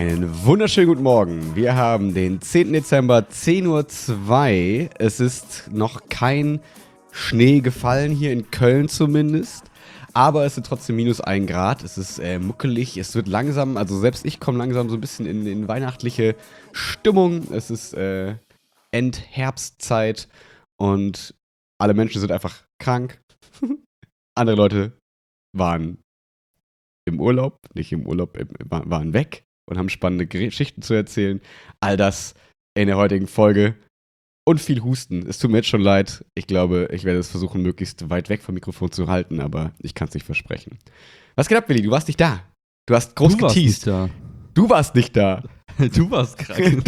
Einen wunderschönen guten Morgen. Wir haben den 10. Dezember, 10:02 Uhr. Es ist noch kein Schnee gefallen, hier in Köln zumindest. Aber es sind trotzdem -1 Grad. Es ist muckelig. Es wird langsam, also selbst ich komme langsam so ein bisschen in weihnachtliche Stimmung. Es ist Endherbstzeit und alle Menschen sind einfach krank. Andere Leute waren im Urlaub, nicht im Urlaub, waren weg und haben spannende Geschichten zu erzählen. All das in der heutigen Folge. Und viel Husten. Es tut mir jetzt schon leid. Ich glaube, ich werde es versuchen, möglichst weit weg vom Mikrofon zu halten, aber ich kann es nicht versprechen. Was geht ab, Willi? Du warst nicht da. Du hast groß geteased. Du warst nicht da. Du warst krank.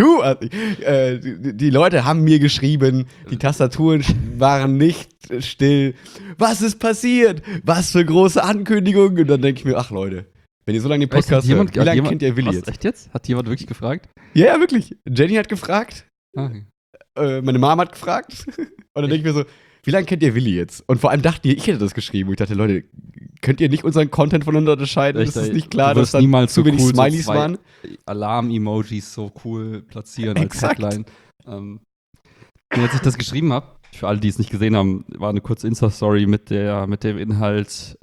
Die Leute haben mir geschrieben, die Tastaturen waren nicht still. Was ist passiert? Was für große Ankündigungen? Und dann denke ich mir, ach Leute, wenn ihr so lange den Podcast hört, wie lange kennt ihr Willi jetzt? Echt jetzt? Hat jemand wirklich gefragt? Ja, wirklich. Jenny hat gefragt. Okay. Meine Mama hat gefragt. Und dann denke ich mir so, wie lange kennt ihr Willi jetzt? Und vor allem dachte ich hätte das geschrieben. Und ich dachte, Leute, könnt ihr nicht unseren Content voneinander unterscheiden? Ist es nicht klar, dass da zu wenig cool Smileys so waren? Alarm-Emojis so cool platzieren Exakt. als Headline. Als ich das geschrieben habe, für alle, die es nicht gesehen haben, war eine kurze Insta-Story mit dem Inhalt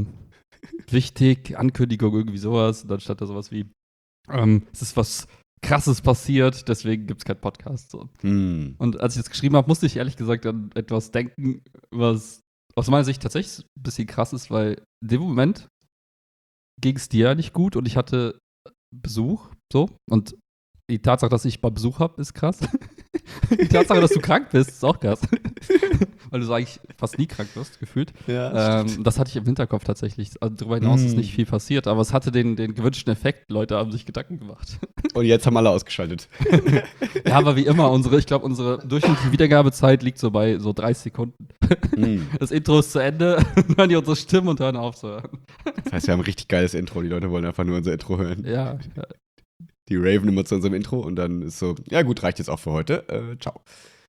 wichtig, Ankündigung, irgendwie sowas. Und dann stand da sowas wie, es ist was Krasses passiert, deswegen gibt es keinen Podcast. So. Und als ich das geschrieben habe, musste ich ehrlich gesagt an etwas denken, was aus meiner Sicht tatsächlich ein bisschen krass ist, weil in dem Moment ging es dir ja nicht gut und ich hatte Besuch, so. Und die Tatsache, dass ich mal Besuch habe, ist krass. Die Tatsache, dass du krank bist, ist auch krass. Weil du so eigentlich fast nie krank wirst, gefühlt. Ja, das hatte ich im Hinterkopf tatsächlich. Also darüber hinaus ist nicht viel passiert, aber es hatte den gewünschten Effekt. Leute haben sich Gedanken gemacht. Und jetzt haben alle ausgeschaltet. Ja, aber wie immer, unsere durchschnittliche Wiedergabezeit liegt so bei so 30 Sekunden. Das Intro ist zu Ende, hören die unsere Stimmen und hören auf zu hören. Das heißt, wir haben ein richtig geiles Intro. Die Leute wollen einfach nur unser Intro hören. Ja. Die raven immer zu unserem Intro und dann ist so, ja gut, reicht jetzt auch für heute. Ciao.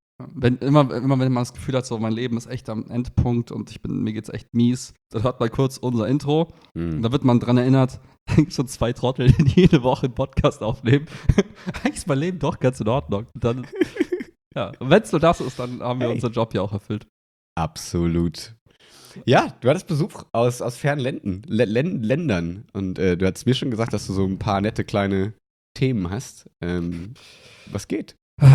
Immer wenn man das Gefühl hat, so mein Leben ist echt am Endpunkt und mir geht's echt mies, dann hört man kurz unser Intro und da wird man dran erinnert, schon 2 Trottel, die jede Woche einen Podcast aufnehmen. Eigentlich ist mein Leben doch ganz in Ordnung. Und dann, ja, und wenn es nur das ist, dann haben wir unseren Job ja auch erfüllt. Absolut. Ja, du hattest Besuch aus fernen Ländern und du hattest mir schon gesagt, dass du so ein paar nette kleine Themen hast. Was geht?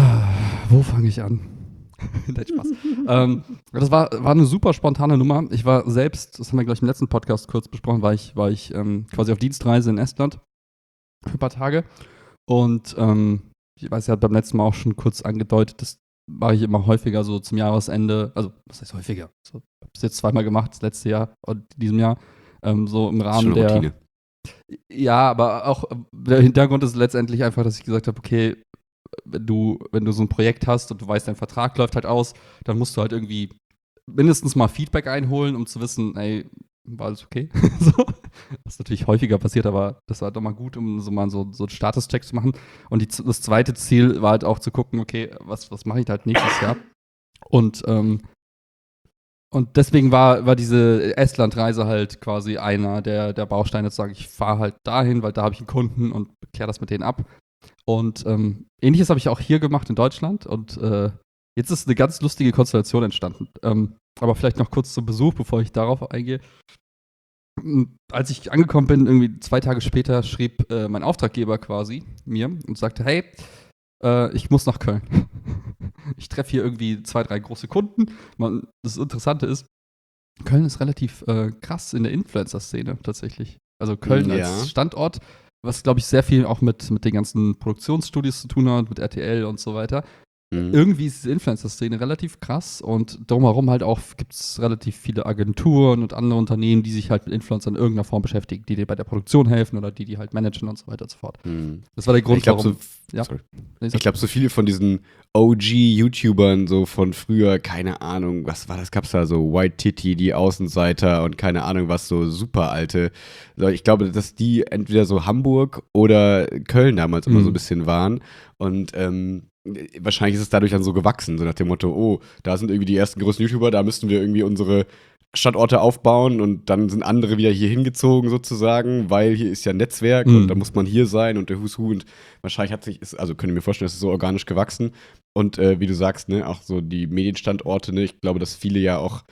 Wo fange ich an? Nein, Spaß. Das war eine super spontane Nummer. Ich war selbst, das haben wir gleich im letzten Podcast kurz besprochen, war ich quasi auf Dienstreise in Estland für ein paar Tage. Und ich weiß, ihr habt beim letzten Mal auch schon kurz angedeutet, das mache ich immer häufiger so zum Jahresende. Also, was heißt häufiger? So, ich habe es jetzt 2-mal gemacht, das letzte Jahr und in diesem Jahr. So im Rahmen schon der Routine. Ja, aber auch der Hintergrund ist letztendlich einfach, dass ich gesagt habe, okay, wenn du so ein Projekt hast und du weißt, dein Vertrag läuft halt aus, dann musst du halt irgendwie mindestens mal Feedback einholen, um zu wissen, ey, war alles okay? So. Was natürlich häufiger passiert, aber das war doch mal gut, um so mal so einen Status-Check zu machen. Und das zweite Ziel war halt auch zu gucken, okay, was mache ich halt nächstes Jahr? Und deswegen war diese Estland-Reise halt quasi einer der Bausteine, zu sagen, ich fahre halt dahin, weil da habe ich einen Kunden und kläre das mit denen ab. Und Ähnliches habe ich auch hier gemacht in Deutschland. Und jetzt ist eine ganz lustige Konstellation entstanden. Aber vielleicht noch kurz zum Besuch, bevor ich darauf eingehe. Als ich angekommen bin, irgendwie 2 Tage später, schrieb mein Auftraggeber quasi mir und sagte, hey, ich muss nach Köln. Ich treffe hier irgendwie 2, 3 große Kunden. Das Interessante ist, Köln ist relativ krass in der Influencer-Szene tatsächlich. Also Köln als Standort, was, glaube ich, sehr viel auch mit den ganzen Produktionsstudios zu tun hat, mit RTL und so weiter. Irgendwie ist diese Influencer-Szene relativ krass und drumherum halt auch gibt es relativ viele Agenturen und andere Unternehmen, die sich halt mit Influencern in irgendeiner Form beschäftigen, die dir bei der Produktion helfen oder die halt managen und so weiter und so fort. Das war der Grund, warum. Ich glaube, so viele von diesen OG-YouTubern so von früher, keine Ahnung, was war das, gab's da so White Titty, die Außenseiter und keine Ahnung was, so super alte. Ich glaube, dass die entweder so Hamburg oder Köln damals immer so ein bisschen waren und wahrscheinlich ist es dadurch dann so gewachsen, so nach dem Motto, oh, da sind irgendwie die ersten größten YouTuber, da müssten wir irgendwie unsere Standorte aufbauen und dann sind andere wieder hier hingezogen sozusagen, weil hier ist ja ein Netzwerk und da muss man hier sein und der Who's Who und wahrscheinlich also könnte ich mir vorstellen, es ist so organisch gewachsen und wie du sagst, ne, auch so die Medienstandorte, ne, ich glaube, dass viele ja auch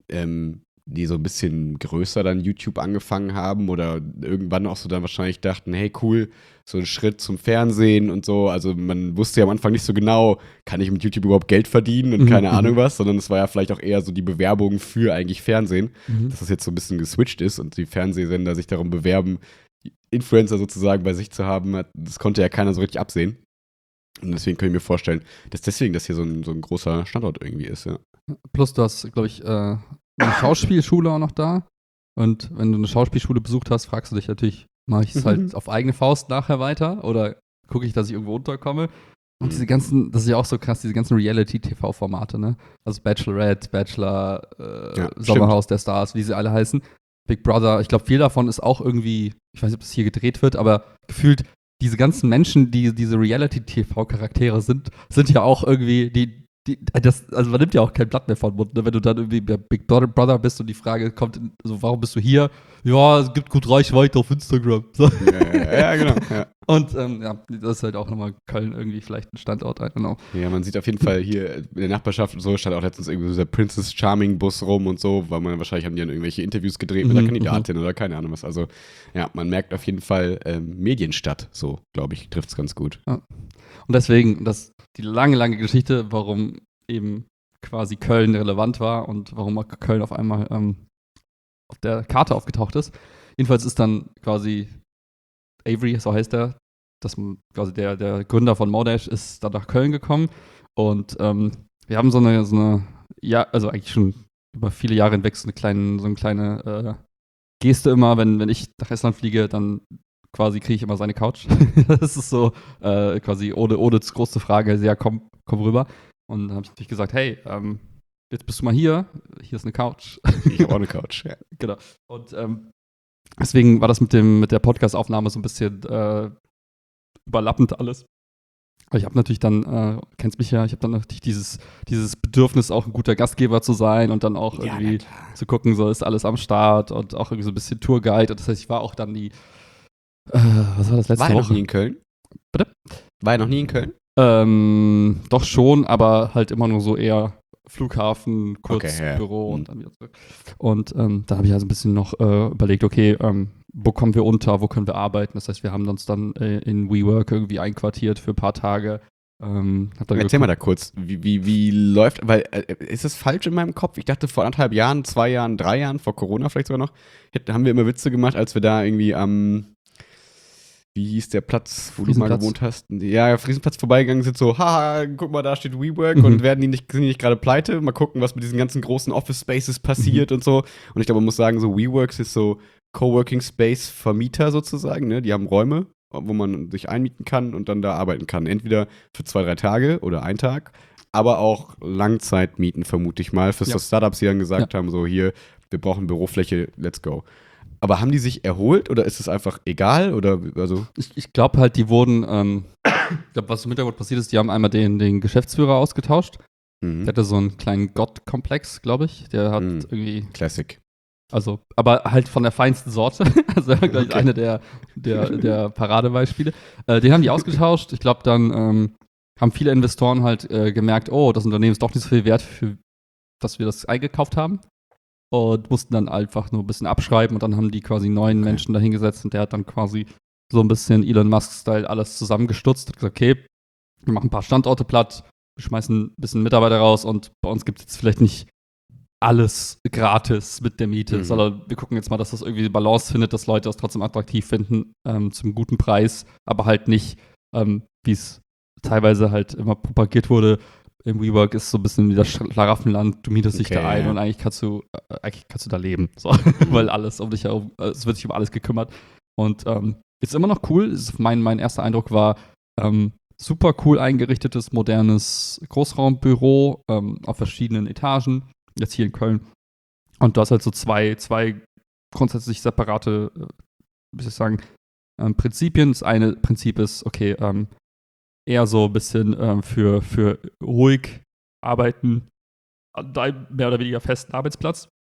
die so ein bisschen größer dann YouTube angefangen haben oder irgendwann auch so dann wahrscheinlich dachten, hey cool, so ein Schritt zum Fernsehen und so. Also man wusste ja am Anfang nicht so genau, kann ich mit YouTube überhaupt Geld verdienen und keine Ahnung was, sondern es war ja vielleicht auch eher so die Bewerbung für eigentlich Fernsehen, dass das jetzt so ein bisschen geswitcht ist und die Fernsehsender sich darum bewerben, Influencer sozusagen bei sich zu haben. Das konnte ja keiner so richtig absehen. Und deswegen kann ich mir vorstellen, dass deswegen das hier so ein großer Standort irgendwie ist, ja. Plus du hast, glaube ich, eine Schauspielschule auch noch da. Und wenn du eine Schauspielschule besucht hast, fragst du dich natürlich, mache ich es halt auf eigene Faust nachher weiter oder gucke ich, dass ich irgendwo unterkomme? Und diese ganzen, das ist ja auch so krass, diese ganzen Reality-TV-Formate, ne? Also Bachelorette, Bachelor, Sommerhaus der Stars, wie sie alle heißen. Big Brother, ich glaube, viel davon ist auch irgendwie, ich weiß nicht, ob das hier gedreht wird, aber gefühlt diese ganzen Menschen, die diese Reality-TV-Charaktere sind ja auch irgendwie, also man nimmt ja auch kein Blatt mehr vor den Mund, ne? Wenn du dann irgendwie bei Big Brother bist und die Frage kommt, so, warum bist du hier? Ja, es gibt gut Reichweite auf Instagram. So. Ja, genau. Ja. Und das ist halt auch nochmal Köln irgendwie vielleicht ein Standort, I don't know. Ja, man sieht auf jeden Fall hier in der Nachbarschaft und so, stand auch letztens irgendwie so der Princess Charming Bus rum und so, weil wahrscheinlich haben die dann irgendwelche Interviews gedreht mit der Kandidatin oder keine Ahnung was. Also ja, man merkt auf jeden Fall Medienstadt, so glaube ich, trifft es ganz gut. Ja. Und deswegen, die lange Geschichte, warum eben quasi Köln relevant war und warum Köln auf einmal auf der Karte aufgetaucht ist. Jedenfalls ist dann quasi Avery, so heißt er, quasi der Gründer von Modash, ist dann nach Köln gekommen und wir haben so eine, ja, also eigentlich schon über viele Jahre hinweg so eine kleine Geste immer, wenn ich nach Estland fliege, dann quasi kriege ich immer seine Couch. Das ist so quasi ohne große Frage, sehr komm rüber. Und dann habe ich natürlich gesagt, hey, jetzt bist du mal hier ist eine Couch. Ich habe auch eine Couch, ja. Genau. Und deswegen war das mit der Podcast-Aufnahme so ein bisschen überlappend alles. Aber ich habe natürlich dann, kennst mich ja, ich habe dann natürlich dieses Bedürfnis, auch ein guter Gastgeber zu sein und dann auch irgendwie zu gucken, so ist alles am Start und auch irgendwie so ein bisschen Tourguide. Und das heißt, ich war auch dann was war das letzte Woche? War er noch nie in Köln? Bitte? War er noch nie in Köln? Doch schon, aber halt immer nur so eher Flughafen, kurz Okay, Büro und dann wieder zurück. Und da habe ich also ein bisschen noch überlegt, okay, wo kommen wir unter, wo können wir arbeiten? Das heißt, wir haben uns dann in WeWork irgendwie einquartiert für ein paar Tage. Erzähl mal da kurz, wie läuft, weil ist das falsch in meinem Kopf? Ich dachte vor 1,5 Jahren, 2 Jahren, 3 Jahren, vor Corona vielleicht sogar noch, haben wir immer Witze gemacht, als wir da irgendwie wie hieß der Platz, wo du mal gewohnt hast? Ja, Friesenplatz vorbeigegangen sind, so, haha, guck mal, da steht WeWork und sind die nicht gerade pleite? Mal gucken, was mit diesen ganzen großen Office-Spaces passiert und so. Und ich glaube, man muss sagen, so WeWorks ist so Coworking-Space-Vermieter sozusagen, ne? Die haben Räume, wo man sich einmieten kann und dann da arbeiten kann. Entweder für 2, 3 Tage oder 1 Tag, aber auch Langzeitmieten, vermute ich mal, für so Startups, die dann gesagt haben, so hier, wir brauchen Bürofläche, let's go. Aber haben die sich erholt oder ist es einfach egal? Oder, also? Ich glaube halt, die wurden, ich glaube, was im Hintergrund passiert ist, die haben einmal den Geschäftsführer ausgetauscht. Der hatte so einen kleinen Gottkomplex, glaube ich. Der hat irgendwie. Classic. Also, aber halt von der feinsten Sorte. Also, gleich eine der Paradebeispiele. Den haben die ausgetauscht. Ich glaube, dann haben viele Investoren halt gemerkt, oh, das Unternehmen ist doch nicht so viel wert, für was wir das eingekauft haben. Und mussten dann einfach nur ein bisschen abschreiben und dann haben die quasi neuen Menschen da hingesetzt und der hat dann quasi so ein bisschen Elon Musk-Style alles zusammengestutzt und gesagt, okay, wir machen ein paar Standorte platt, wir schmeißen ein bisschen Mitarbeiter raus und bei uns gibt es jetzt vielleicht nicht alles gratis mit der Miete, sondern wir gucken jetzt mal, dass das irgendwie eine Balance findet, dass Leute das trotzdem attraktiv finden, zum guten Preis, aber halt nicht, wie es teilweise halt immer propagiert wurde, im WeWork ist so ein bisschen wie das Schlaraffenland, du mietest dich da ein und eigentlich kannst du da leben. So. Weil alles um dich herum, es wird sich um alles gekümmert. Und ist immer noch cool. Mein erster Eindruck war super cool eingerichtetes, modernes Großraumbüro auf verschiedenen Etagen, jetzt hier in Köln. Und du hast halt so zwei grundsätzlich separate, wie soll ich sagen, Prinzipien. Das eine Prinzip ist, okay, eher so ein bisschen für ruhig arbeiten an deinem mehr oder weniger festen Arbeitsplatz.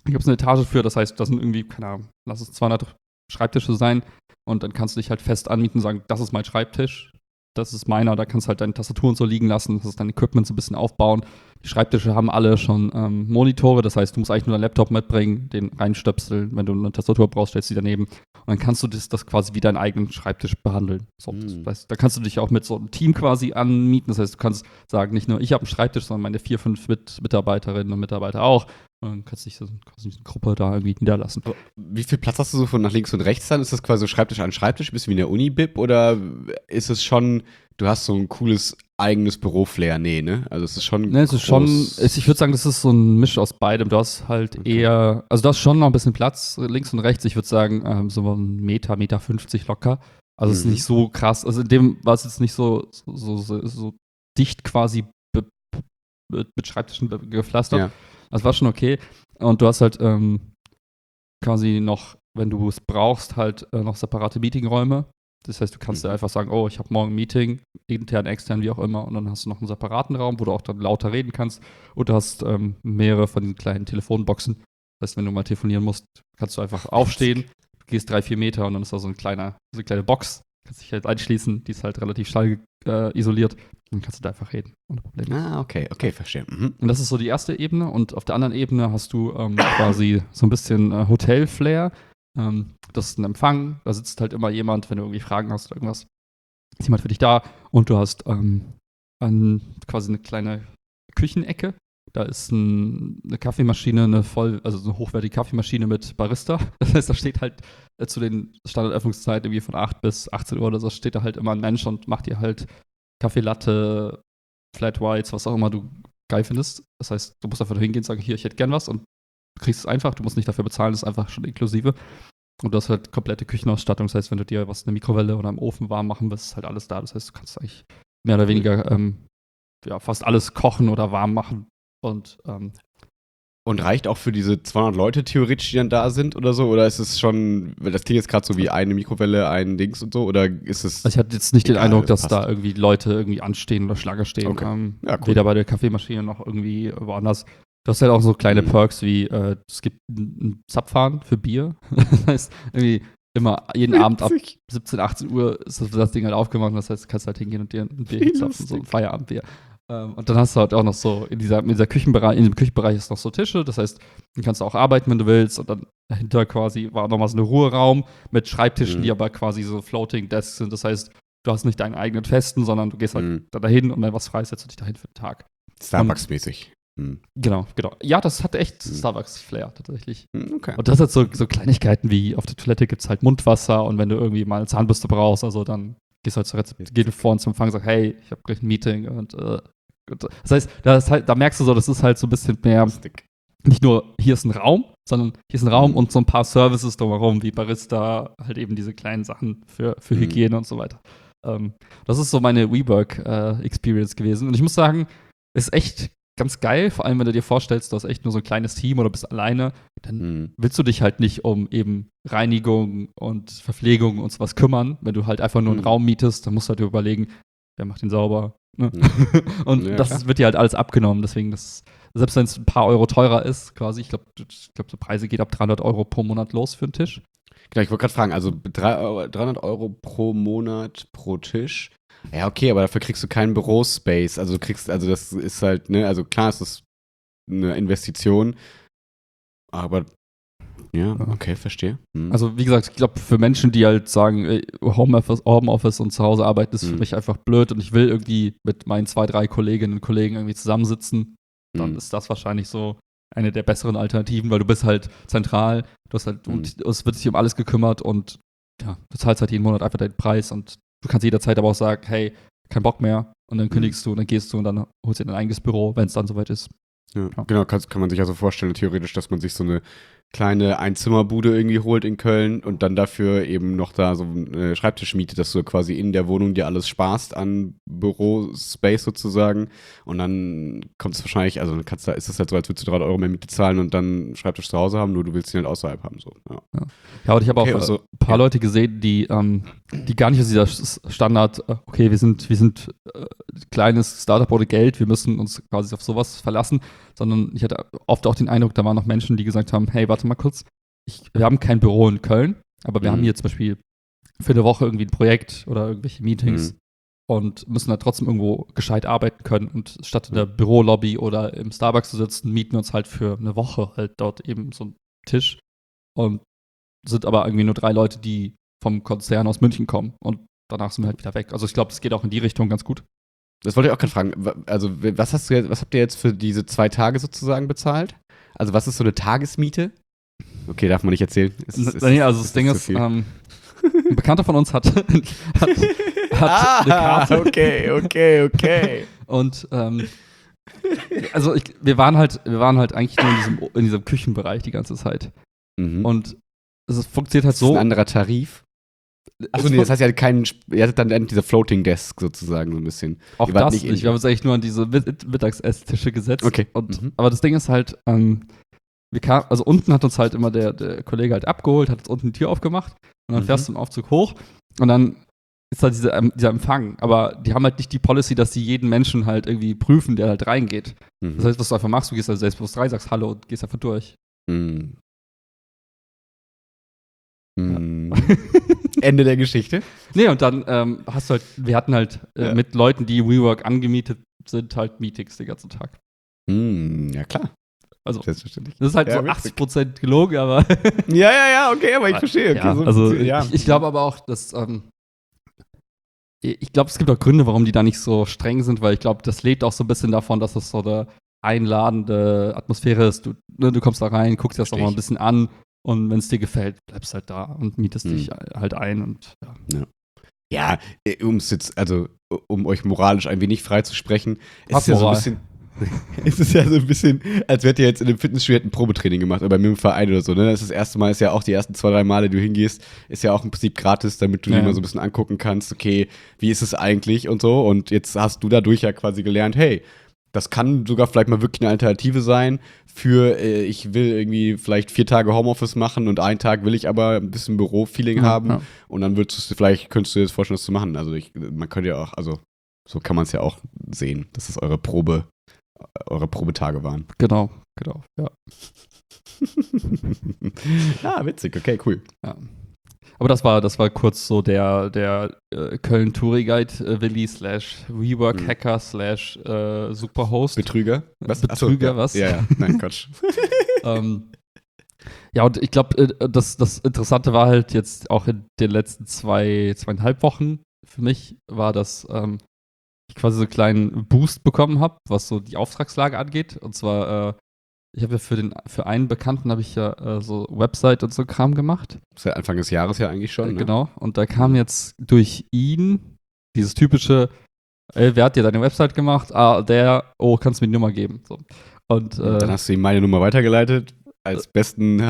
Da gibt es eine Etage für, das heißt, das sind irgendwie, keine Ahnung, lass es 200 Schreibtische sein und dann kannst du dich halt fest anmieten und sagen, das ist mein Schreibtisch, das ist meiner, da kannst du halt deine Tastaturen so liegen lassen, das ist dein Equipment so ein bisschen aufbauen. Die Schreibtische haben alle schon Monitore, das heißt, du musst eigentlich nur deinen Laptop mitbringen, den reinstöpseln, wenn du eine Tastatur brauchst, stellst du die daneben und dann kannst du das quasi wie deinen eigenen Schreibtisch behandeln. So, das heißt, da kannst du dich auch mit so einem Team quasi anmieten, das heißt, du kannst sagen, nicht nur ich habe einen Schreibtisch, sondern meine 4, 5 Mitarbeiterinnen und Mitarbeiter auch. Und dann kannst du dich so eine Gruppe da irgendwie niederlassen. Wie viel Platz hast du so von nach links und rechts dann? Ist das quasi so Schreibtisch an Schreibtisch, ein bisschen wie in der Uni-Bib? Oder ist es schon, du hast so ein cooles eigenes Büro-Flair? Nee, ne? Also es ist schon Ne, es ist schon, ich würde sagen, das ist so ein Misch aus beidem. Du hast halt eher, also du hast schon noch ein bisschen Platz, links und rechts. Ich würde sagen, so 1,50 Meter locker. Also es ist nicht so krass. Also in dem war es jetzt nicht so dicht quasi mit Schreibtischen gepflastert. Ja. Also war schon okay. Und du hast halt quasi noch, wenn du es brauchst, halt noch separate Meetingräume. Das heißt, du kannst dir einfach sagen, oh, ich habe morgen ein Meeting, intern, extern, wie auch immer. Und dann hast du noch einen separaten Raum, wo du auch dann lauter reden kannst. Und du hast mehrere von diesen kleinen Telefonboxen. Das heißt, wenn du mal telefonieren musst, kannst du einfach aufstehen, gehst 3, 4 Meter und dann ist da so eine kleine Box. Kannst dich halt einschließen, die ist halt relativ schallisoliert. Dann kannst du da einfach reden, ohne Probleme. Ah, okay, verstehe. Und das ist so die erste Ebene. Und auf der anderen Ebene hast du quasi so ein bisschen Hotel-Flair. Das ist ein Empfang. Da sitzt halt immer jemand, wenn du irgendwie Fragen hast oder irgendwas. Ist jemand für dich da. Und du hast quasi eine kleine Küchenecke. Da ist eine Kaffeemaschine, also so eine hochwertige Kaffeemaschine mit Barista. Das heißt, da steht halt zu den Standardöffnungszeiten irgendwie von 8 bis 18 Uhr oder so, steht da halt immer ein Mensch und macht dir halt Kaffee Latte, Flat Whites, was auch immer du geil findest. Das heißt, du musst einfach hingehen und sagen, hier, ich hätte gern was und du kriegst es einfach, du musst nicht dafür bezahlen, das ist einfach schon inklusive. Und du hast halt komplette Küchenausstattung, das heißt, wenn du dir was in der Mikrowelle oder im Ofen warm machen willst, ist halt alles da. Das heißt, du kannst eigentlich mehr oder weniger fast alles kochen oder warm machen. Und reicht auch für diese 200 Leute theoretisch, die dann da sind oder so? Oder ist es schon, weil das klingt jetzt gerade so wie eine Mikrowelle, ein Dings und so? Oder ist es. Also ich hatte jetzt nicht den Eindruck, dass passt. Da irgendwie Leute irgendwie anstehen oder Schlange stehen. Okay. Ja, cool. Weder bei der Kaffeemaschine noch irgendwie woanders. Du hast halt auch so kleine Perks wie, es gibt ein Zapfhahn für Bier. Das heißt, irgendwie immer jeden Abend ab 17, 18 Uhr ist das Ding halt aufgemacht. Das heißt, du kannst halt hingehen und dir ein Bier zapfen, so ein Feierabendbier. Und dann hast du halt auch noch so, in diesem Küchenbereich ist noch so Tische, das heißt, du kannst auch arbeiten, wenn du willst, und dann dahinter quasi war nochmal so ein Ruheraum mit Schreibtischen, die aber quasi so Floating Desks sind, das heißt, du hast nicht deinen eigenen festen, sondern du gehst halt da dahin und wenn was frei ist, setzt du dich dahin für den Tag. Starbucks-mäßig. Genau. Ja, das hat echt Starbucks-Flair tatsächlich. Okay. Und das hat so Kleinigkeiten wie, auf der Toilette gibt es halt Mundwasser und wenn du irgendwie mal eine Zahnbürste brauchst, also dann gehst du halt zur Rezeption, gehst vor zum Empfang und sagst, hey, ich habe gleich ein Meeting und das heißt, da merkst du so, das ist halt so ein bisschen mehr, nicht nur hier ist ein Raum, sondern hier ist ein Raum und so ein paar Services drumherum, wie Barista, halt eben diese kleinen Sachen für Hygiene und so weiter. Das ist so meine WeWork-Experience gewesen. Und ich muss sagen, ist echt ganz geil, vor allem wenn du dir vorstellst, du hast echt nur so ein kleines Team oder bist alleine, dann willst du dich halt nicht um eben Reinigung und Verpflegung und sowas kümmern. Wenn du halt einfach nur einen Raum mietest, dann musst du halt überlegen, wer macht den sauber. Ne? Und ja, das wird dir halt alles abgenommen. Deswegen, selbst wenn es ein paar Euro teurer ist, quasi, ich glaube, die Preise geht ab 300 Euro pro Monat los für einen Tisch. Genau, ich wollte gerade fragen, also 300 Euro pro Monat pro Tisch. Ja, okay, aber dafür kriegst du keinen Bürospace. Also das ist halt, ne, also klar ist das eine Investition, aber ja, okay, verstehe. Also wie gesagt, ich glaube, für Menschen, die halt sagen, Homeoffice und zu Hause arbeiten, ist für mich einfach blöd und ich will irgendwie mit meinen 2, 3 Kolleginnen und Kollegen irgendwie zusammensitzen, dann ist das wahrscheinlich so eine der besseren Alternativen, weil du bist halt zentral, du hast halt, und es wird sich um alles gekümmert und ja, du zahlst halt jeden Monat einfach deinen Preis und du kannst jederzeit aber auch sagen, hey, kein Bock mehr und dann kündigst du und dann gehst du und dann holst du dein eigenes Büro, wenn es dann soweit ist. Ja. Genau, kann man sich also vorstellen, theoretisch, dass man sich so eine kleine Einzimmerbude irgendwie holt in Köln und dann dafür eben noch da so eine Schreibtisch mietet, dass du quasi in der Wohnung dir alles sparst an Bürospace sozusagen und dann kommt es wahrscheinlich, also dann ist es halt so, als würdest du 300 Euro mehr Miete zahlen und dann Schreibtisch zu Hause haben, nur du willst ihn halt außerhalb haben. So. Ja, und ich habe auch ein paar Leute gesehen, die gar nicht aus dieser Standard, wir sind kleines Startup ohne Geld, wir müssen uns quasi auf sowas verlassen, sondern ich hatte oft auch den Eindruck, da waren noch Menschen, die gesagt haben, hey, warte mal kurz, wir haben kein Büro in Köln, aber wir haben hier zum Beispiel für eine Woche irgendwie ein Projekt oder irgendwelche Meetings und müssen da trotzdem irgendwo gescheit arbeiten können. Und statt in der Bürolobby oder im Starbucks zu sitzen, mieten wir uns halt für eine Woche halt dort eben so einen Tisch und sind aber irgendwie nur 3 Leute, die vom Konzern aus München kommen. Und danach sind wir halt wieder weg. Also ich glaube, das geht auch in die Richtung ganz gut. Das wollte ich auch gerade fragen. Also, was habt ihr jetzt für diese 2 Tage sozusagen bezahlt? Also, was ist so eine Tagesmiete? Okay, darf man nicht erzählen. Nee, also das Ding ist, ein Bekannter von uns hat eine Karte. Okay. Und also wir waren halt eigentlich nur in diesem Küchenbereich die ganze Zeit. Und es funktioniert halt so. Ist ein anderer Tarif? Achso, nee, das heißt, ihr hattet dann diese Floating Desk sozusagen so ein bisschen. Auch das nicht. Wir haben uns eigentlich nur an diese Mittagsesstische gesetzt. Okay. Aber das Ding ist halt, also unten hat uns halt immer der Kollege halt abgeholt, hat uns unten die Tür aufgemacht und dann fährst du im Aufzug hoch und dann ist halt dieser Empfang. Aber die haben halt nicht die Policy, dass die jeden Menschen halt irgendwie prüfen, der halt reingeht. Das heißt, was du einfach machst, du gehst halt selbstbewusst rein, sagst Hallo und gehst einfach durch. Ende der Geschichte. Nee, und dann wir hatten halt mit Leuten, die WeWork angemietet sind, halt Meetings den ganzen Tag. Ja, klar. Also, selbstverständlich. Das ist halt so 80% gelogen, aber. Ja, okay, aber ich verstehe. Okay, ja, so, also, ich glaube aber auch, dass. Ich glaube, es gibt auch Gründe, warum die da nicht so streng sind, weil ich glaube, das lebt auch so ein bisschen davon, dass es so eine einladende Atmosphäre ist. Du kommst da rein, guckst dir das auch mal ein bisschen an und wenn es dir gefällt, bleibst halt da und mietest dich halt ein und ja. Um euch moralisch ein wenig freizusprechen, ist ja so ein bisschen. Es ist ja so ein bisschen, als wärt ihr jetzt in einem Fitnessstudio ein Probetraining gemacht oder bei mir im Verein oder so, ne? Das ist das erste Mal, ist ja auch die ersten 2, 3 Male, die du hingehst, ist ja auch im Prinzip gratis, damit du dir mal so ein bisschen angucken kannst, okay, wie ist es eigentlich und so. Und jetzt hast du dadurch ja quasi gelernt, hey, das kann sogar vielleicht mal wirklich eine Alternative sein für, ich will irgendwie vielleicht 4 Tage Homeoffice machen und 1 Tag will ich aber ein bisschen Büro-Feeling haben. Ja. Und dann könntest du dir jetzt vorstellen, das zu machen. Also man könnte ja auch, also so kann man es ja auch sehen, dass es eure Probetage waren. Genau, ja. Witzig, okay, cool. Ja. Aber das war kurz so der Köln-Touri-Guide Willi / WeWork-Hacker / Superhost. Betrüger? Was? Betrüger, was? Ja, nein, Quatsch. Ja, und ich glaube, das Interessante war halt jetzt auch in den letzten 2,5 Wochen für mich, war, dass ich quasi so einen kleinen Boost bekommen habe, was so die Auftragslage angeht. Und zwar, ich habe ja für einen Bekannten habe ich ja so Website und so Kram gemacht. Seit Anfang des Jahres ja eigentlich schon, ne? Genau. Und da kam jetzt durch ihn dieses typische, wer hat dir deine Website gemacht? Kannst du mir die Nummer geben. So. Und dann hast du ihm meine Nummer weitergeleitet, als besten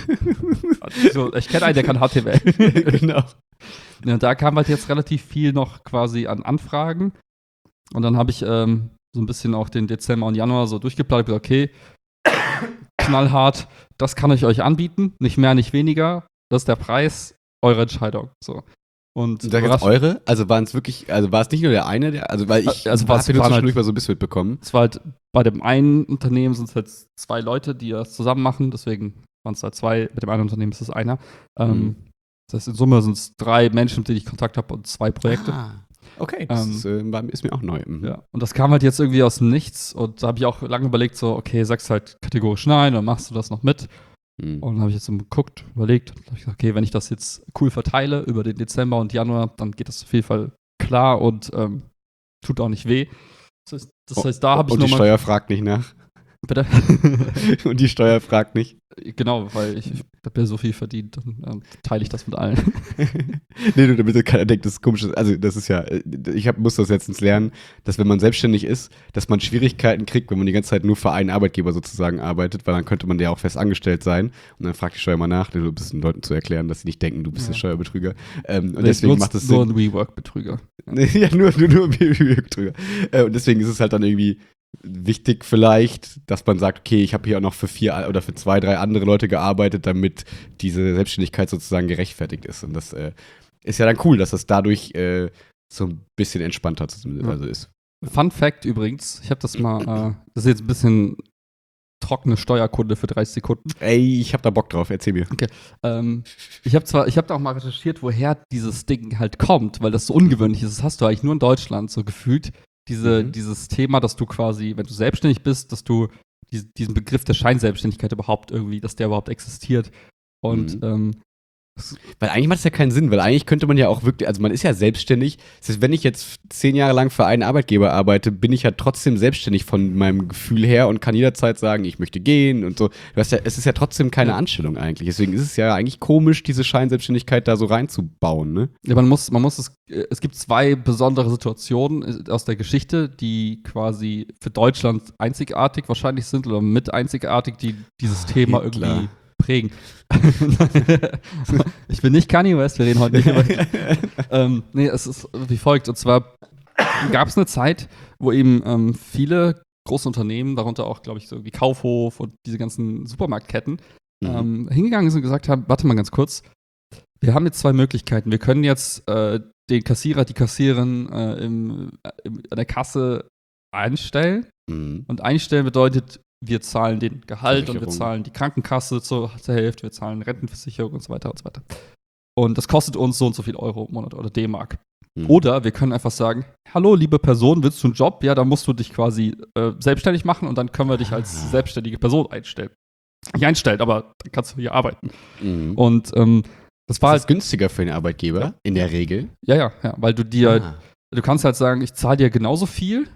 ich kenne einen, der kann HTML. Genau. Ja, und da kam halt jetzt relativ viel noch quasi an Anfragen. Und dann habe ich so ein bisschen auch den Dezember und Januar so durchgeplant, okay, knallhart, das kann ich euch anbieten, nicht mehr, nicht weniger, das ist der Preis, eure Entscheidung. So. Und da jetzt eure? Also war es nicht nur der eine, weil ich habe zwischendurch mal so ein bisschen mitbekommen. Es war halt bei dem einen Unternehmen sind es halt 2 Leute, die das zusammen machen, deswegen waren es halt 2, mit dem einen Unternehmen ist es einer. Das heißt, in Summe sind es 3 Menschen, mit denen ich Kontakt habe und 2 Projekte. Okay, das ist mir auch neu. Ja, und das kam halt jetzt irgendwie aus dem Nichts und da habe ich auch lange überlegt, so, okay, sagst halt kategorisch nein, dann machst du das noch mit. Und dann habe ich jetzt so geguckt, überlegt, und habe ich gesagt, okay, wenn ich das jetzt cool verteile über den Dezember und Januar, dann geht das auf jeden Fall klar und tut auch nicht weh. Das heißt, da habe ich nochmal. Und die Steuer fragt nicht nach. Bitte? Und die Steuer fragt nicht. Genau, weil ich habe ja so viel verdient, dann teile ich das mit allen. Nee, damit keiner denkt, das ist komisch. Also das ist ja, muss das letztens lernen, dass wenn man selbstständig ist, dass man Schwierigkeiten kriegt, wenn man die ganze Zeit nur für einen Arbeitgeber sozusagen arbeitet, weil dann könnte man ja auch fest angestellt sein und dann fragt die Steuer mal nach, du bist den Leuten zu erklären, dass sie nicht denken, du bist der Steuerbetrüger. Und deswegen macht es Sinn. Nur ein WeWork-Betrüger. Ja, nur ein WeWork-Betrüger. Und deswegen ist es halt dann irgendwie wichtig vielleicht, dass man sagt, okay, ich habe hier auch noch für 4 oder für 2, 3 andere Leute gearbeitet, damit diese Selbstständigkeit sozusagen gerechtfertigt ist. Und das ist ja dann cool, dass das dadurch so ein bisschen entspannter ist. Fun Fact übrigens, ich habe das mal, das ist jetzt ein bisschen trockene Steuerkunde für 30 Sekunden. Ey, ich hab da Bock drauf, erzähl mir. Okay. Ich habe da auch mal recherchiert, woher dieses Ding halt kommt, weil das so ungewöhnlich ist. Das hast du eigentlich nur in Deutschland so gefühlt. Dieses Thema, dass du quasi, wenn du selbstständig bist, dass du diesen Begriff der Scheinselbstständigkeit dass der überhaupt existiert. Und Weil eigentlich macht es ja keinen Sinn, weil eigentlich könnte man ja auch wirklich, also man ist ja selbstständig. Das heißt, wenn ich jetzt 10 Jahre lang für einen Arbeitgeber arbeite, bin ich ja trotzdem selbstständig von meinem Gefühl her und kann jederzeit sagen, ich möchte gehen und so. Es ist ja trotzdem keine Anstellung eigentlich. Deswegen ist es ja eigentlich komisch, diese Scheinselbstständigkeit da so reinzubauen, ne? Ja, es gibt 2 besondere Situationen aus der Geschichte, die quasi für Deutschland einzigartig wahrscheinlich sind oder mit einzigartig, die dieses Thema Hitler. irgendwie prägen. Ich bin nicht Kanye West, wir reden heute nicht über. Nee, es ist wie folgt. Und zwar gab es eine Zeit, wo eben viele große Unternehmen, darunter auch, glaube ich, so wie Kaufhof und diese ganzen Supermarktketten, hingegangen sind und gesagt haben, warte mal ganz kurz, wir haben jetzt 2 Möglichkeiten. Wir können jetzt den Kassierer, die Kassiererin an der Kasse einstellen. Und einstellen bedeutet, wir zahlen den Gehalt und wir zahlen die Krankenkasse zur Hälfte, wir zahlen Rentenversicherung und so weiter und so weiter. Und das kostet uns so und so viel Euro im Monat oder D-Mark. Oder wir können einfach sagen, hallo, liebe Person, willst du einen Job? Ja, dann musst du dich quasi selbstständig machen und dann können wir dich als selbstständige Person einstellen. Nicht einstellen, aber dann kannst du hier arbeiten. Und das war ist halt günstiger für den Arbeitgeber, in der Regel. Ja, weil du kannst halt sagen, ich zahle dir genauso viel,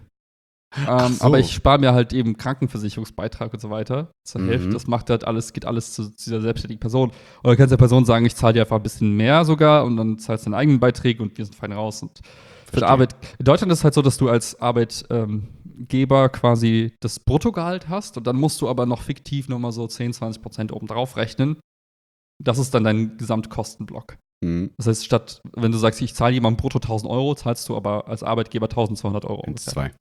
so. aber ich spare mir halt eben Krankenversicherungsbeitrag und so weiter zur Hälfte. Das macht halt geht alles zu dieser selbstständigen Person. Oder du kannst der Person sagen, ich zahle dir einfach ein bisschen mehr sogar und dann zahlst du deine eigenen Beiträge und wir sind fein raus. Und für die Arbeit, in Deutschland ist es halt so, dass du als Arbeitgeber quasi das Bruttogehalt hast und dann musst du aber noch fiktiv nochmal so 10-20% oben drauf rechnen. Das ist dann dein Gesamtkostenblock. Das heißt, wenn du sagst, ich zahle jemandem brutto 1.000 Euro, zahlst du aber als Arbeitgeber 1.200 Euro ungefähr.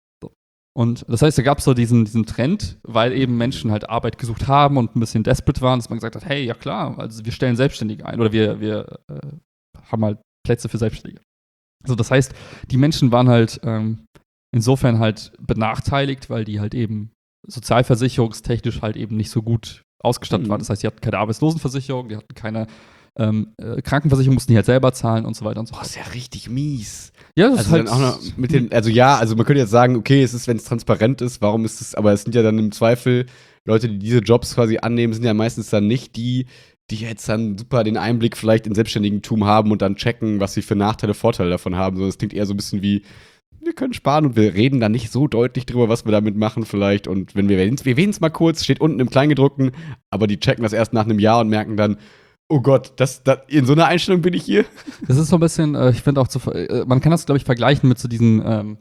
Und das heißt, da gab es so diesen Trend, weil eben Menschen halt Arbeit gesucht haben und ein bisschen desperate waren, dass man gesagt hat, hey, ja klar, also wir stellen Selbstständige ein oder wir haben halt Plätze für Selbstständige. Also das heißt, die Menschen waren halt insofern halt benachteiligt, weil die halt eben sozialversicherungstechnisch halt eben nicht so gut ausgestattet waren. Das heißt, die hatten keine Arbeitslosenversicherung, die hatten keine Krankenversicherung, mussten die halt selber zahlen und so weiter und so fort. Das ist ja richtig mies. Ja, das also ist halt dann auch noch mit den, also man könnte jetzt sagen, okay, es ist, wenn es transparent ist, warum ist es, aber es sind ja dann im Zweifel Leute, die diese Jobs quasi annehmen, sind ja meistens dann nicht die jetzt dann super den Einblick vielleicht in Selbstständigentum haben und dann checken, was sie für Nachteile, Vorteile davon haben. So, das klingt eher so ein bisschen wie, wir können sparen und wir reden da nicht so deutlich drüber, was wir damit machen vielleicht. Und wenn wir erwähnen es mal kurz, steht unten im Kleingedruckten, aber die checken das erst nach einem Jahr und merken dann, oh Gott, in so einer Einstellung bin ich hier. Das ist so ein bisschen, ich finde auch, man kann das, glaube ich, vergleichen mit so diesen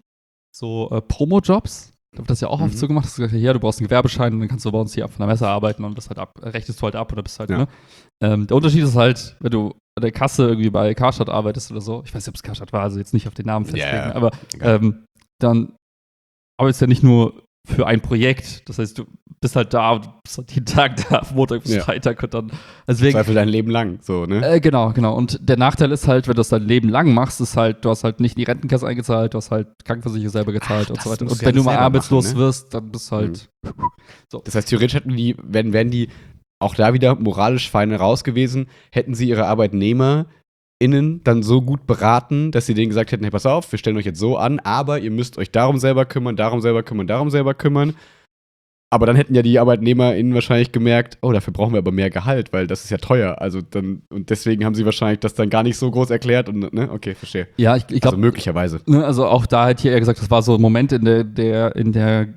Promo-Jobs. Da wird das ja auch oft so gemacht, dass du sagst, ja, du brauchst einen Gewerbeschein und dann kannst du bei uns hier auf einer Messe arbeiten und das halt rechnest du halt ab oder bist halt, ne? Der Unterschied ist halt, wenn du an der Kasse irgendwie bei Karstadt arbeitest oder so, ich weiß nicht, ob es Karstadt war, also jetzt nicht auf den Namen festlegen, aber dann arbeitest du ja nicht nur für ein Projekt. Das heißt, du bist halt da und bist halt jeden Tag da, Montag bis Freitag und dann. Deswegen, Zweifel dein Leben lang, so, ne? Genau. Und der Nachteil ist halt, wenn du das dein Leben lang machst, ist halt, du hast halt nicht in die Rentenkasse eingezahlt, du hast halt Krankenversicherung selber gezahlt und so weiter. Und wenn du mal arbeitslos wirst, dann bist du halt. So. Das heißt, theoretisch wären die auch da wieder moralisch fein raus gewesen, hätten sie ihre ArbeitnehmerInnen dann so gut beraten, dass sie denen gesagt hätten, hey, pass auf, wir stellen euch jetzt so an, aber ihr müsst euch darum selber kümmern, darum selber kümmern, darum selber kümmern. Aber dann hätten ja die ArbeitnehmerInnen wahrscheinlich gemerkt, oh, dafür brauchen wir aber mehr Gehalt, weil das ist ja teuer. Also dann, und deswegen haben sie wahrscheinlich das dann gar nicht so groß erklärt und, ne, okay, verstehe. Ja, ich glaube. Also möglicherweise. Ne, also auch da hätte ich eher gesagt, das war so ein Moment in der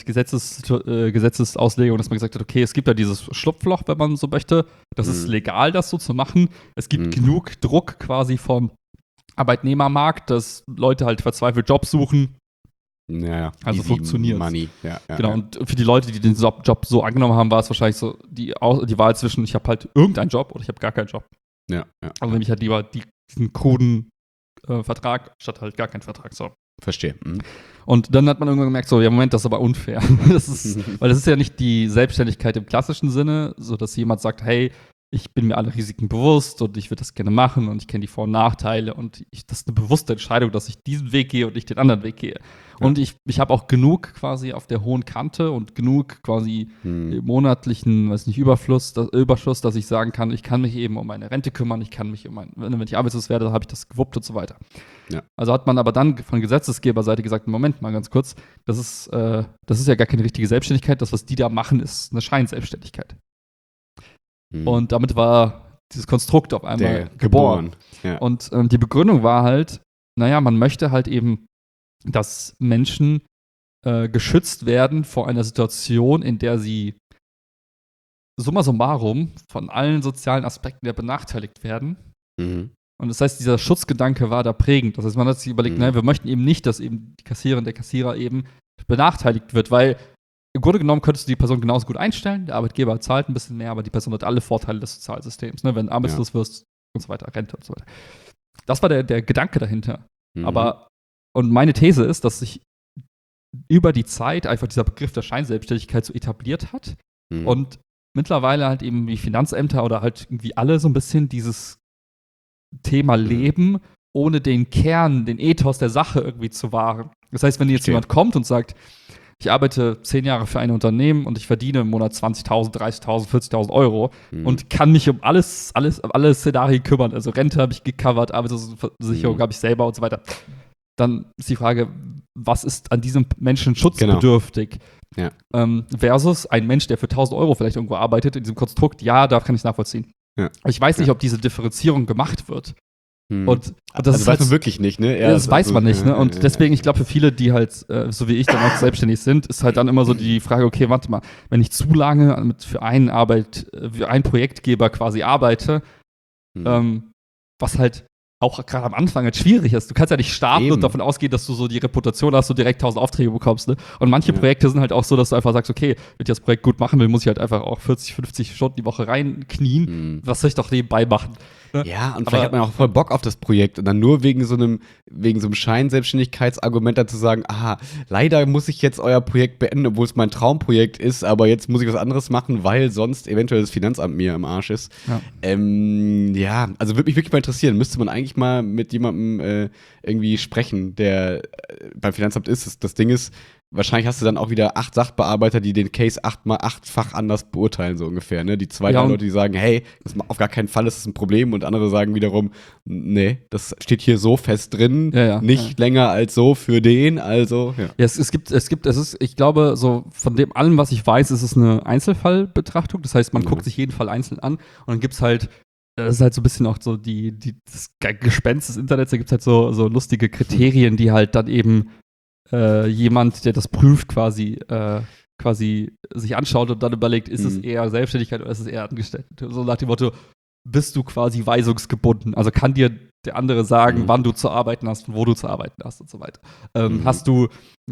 Gesetzesauslegung, dass man gesagt hat, okay, es gibt ja dieses Schlupfloch, wenn man so möchte. Das ist legal, das so zu machen. Es gibt genug Druck quasi vom Arbeitnehmermarkt, dass Leute halt verzweifelt Jobs suchen. Ja, also funktioniert. Money. Ja, genau, und für die Leute, die den Job so angenommen haben, war es wahrscheinlich so die Wahl zwischen, ich habe halt irgendeinen Job oder ich habe gar keinen Job. Ja. Also nehme ich halt lieber diesen kruden Vertrag, statt halt gar keinen Vertrag. So. Verstehe. Und dann hat man irgendwann gemerkt, so, ja, Moment, das ist aber unfair. Weil das ist ja nicht die Selbstständigkeit im klassischen Sinne, so dass jemand sagt, hey, ich bin mir alle Risiken bewusst und ich würde das gerne machen und ich kenne die Vor- und Nachteile und das ist eine bewusste Entscheidung, dass ich diesen Weg gehe und nicht den anderen Weg gehe. Und ich habe auch genug quasi auf der hohen Kante und genug quasi monatlichen, weiß nicht, Überschuss, dass ich sagen kann, ich kann mich eben um meine Rente kümmern, ich kann mich wenn ich arbeitslos werde, habe ich das gewuppt und so weiter. Ja. Also hat man aber dann von Gesetzesgeberseite gesagt, Moment mal ganz kurz, das ist ja gar keine richtige Selbstständigkeit, das, was die da machen, ist eine Scheinselbstständigkeit. Und damit war dieses Konstrukt auf einmal geboren. Ja. Und die Begründung war halt, naja, man möchte halt eben, dass Menschen geschützt werden vor einer Situation, in der sie summa summarum von allen sozialen Aspekten benachteiligt werden. Und das heißt, dieser Schutzgedanke war da prägend. Das heißt, man hat sich überlegt, naja, wir möchten eben nicht, dass eben die Kassiererin, der Kassierer eben benachteiligt wird, weil im Grunde genommen könntest du die Person genauso gut einstellen, der Arbeitgeber zahlt ein bisschen mehr, aber die Person hat alle Vorteile des Sozialsystems, ne? Wenn du arbeitslos wirst und so weiter, Rente und so weiter. Das war der Gedanke dahinter. Und meine These ist, dass sich über die Zeit einfach dieser Begriff der Scheinselbstständigkeit so etabliert hat und mittlerweile halt eben die Finanzämter oder halt irgendwie alle so ein bisschen dieses Thema leben, ohne den Kern, den Ethos der Sache irgendwie zu wahren. Das heißt, wenn jetzt jemand kommt und sagt, ich arbeite 10 Jahre für ein Unternehmen und ich verdiene im Monat 20.000, 30.000, 40.000 Euro und kann mich um alle Szenarien kümmern. Also Rente habe ich gecovert, Arbeitslosenversicherung habe ich selber und so weiter. Dann ist die Frage, was ist an diesem Menschen schutzbedürftig? Ja. Versus ein Mensch, der für 1.000 Euro vielleicht irgendwo arbeitet, in diesem Konstrukt, ja, da kann ich es nachvollziehen. Ja. Aber ich weiß nicht, ob diese Differenzierung gemacht wird. Und das also weiß man wirklich nicht, ne? Das weiß man nicht, ne? Und deswegen, ich glaube, für viele, die halt, so wie ich, dann auch selbstständig sind, ist halt dann immer so die Frage, okay, warte mal, wenn ich zu lange für einen Projektgeber quasi arbeite, was halt auch gerade am Anfang halt schwierig ist. Du kannst ja nicht starten und davon ausgehen, dass du so die Reputation hast und direkt 1.000 Aufträge bekommst, ne? Und manche Projekte sind halt auch so, dass du einfach sagst, okay, wenn ich das Projekt gut machen will, muss ich halt einfach auch 40, 50 Stunden die Woche reinknien. Was soll ich doch nebenbei machen? Ne? Ja, und vielleicht hat man auch voll Bock auf das Projekt und dann nur wegen so einem Scheinselbstständigkeitsargument dazu sagen, leider muss ich jetzt euer Projekt beenden, obwohl es mein Traumprojekt ist, aber jetzt muss ich was anderes machen, weil sonst eventuell das Finanzamt mir im Arsch ist. Also würde mich wirklich mal interessieren, müsste man eigentlich mal mit jemandem irgendwie sprechen, der beim Finanzamt ist. Das Ding ist, wahrscheinlich hast du dann auch wieder 8 Sachbearbeiter, die den Case 8-fach anders beurteilen, so ungefähr. Ne? Die 2, 3 Leute, die sagen, hey, das auf gar keinen Fall ist das ein Problem. Und andere sagen wiederum, nee, das steht hier so fest drin, nicht länger als so für den. Also, ich glaube, so von dem allem, was ich weiß, ist es eine Einzelfallbetrachtung. Das heißt, man guckt sich jeden Fall einzeln an und dann gibt es halt, das ist halt so ein bisschen auch so das Gespenst des Internets, da gibt es halt so lustige Kriterien, die halt dann eben jemand, der das prüft, quasi sich anschaut und dann überlegt, ist es eher Selbstständigkeit oder ist es eher Angestellte? So nach dem Motto, bist du quasi weisungsgebunden? Also kann dir der andere sagen, wann du zu arbeiten hast und wo du zu arbeiten hast und so weiter. Hast du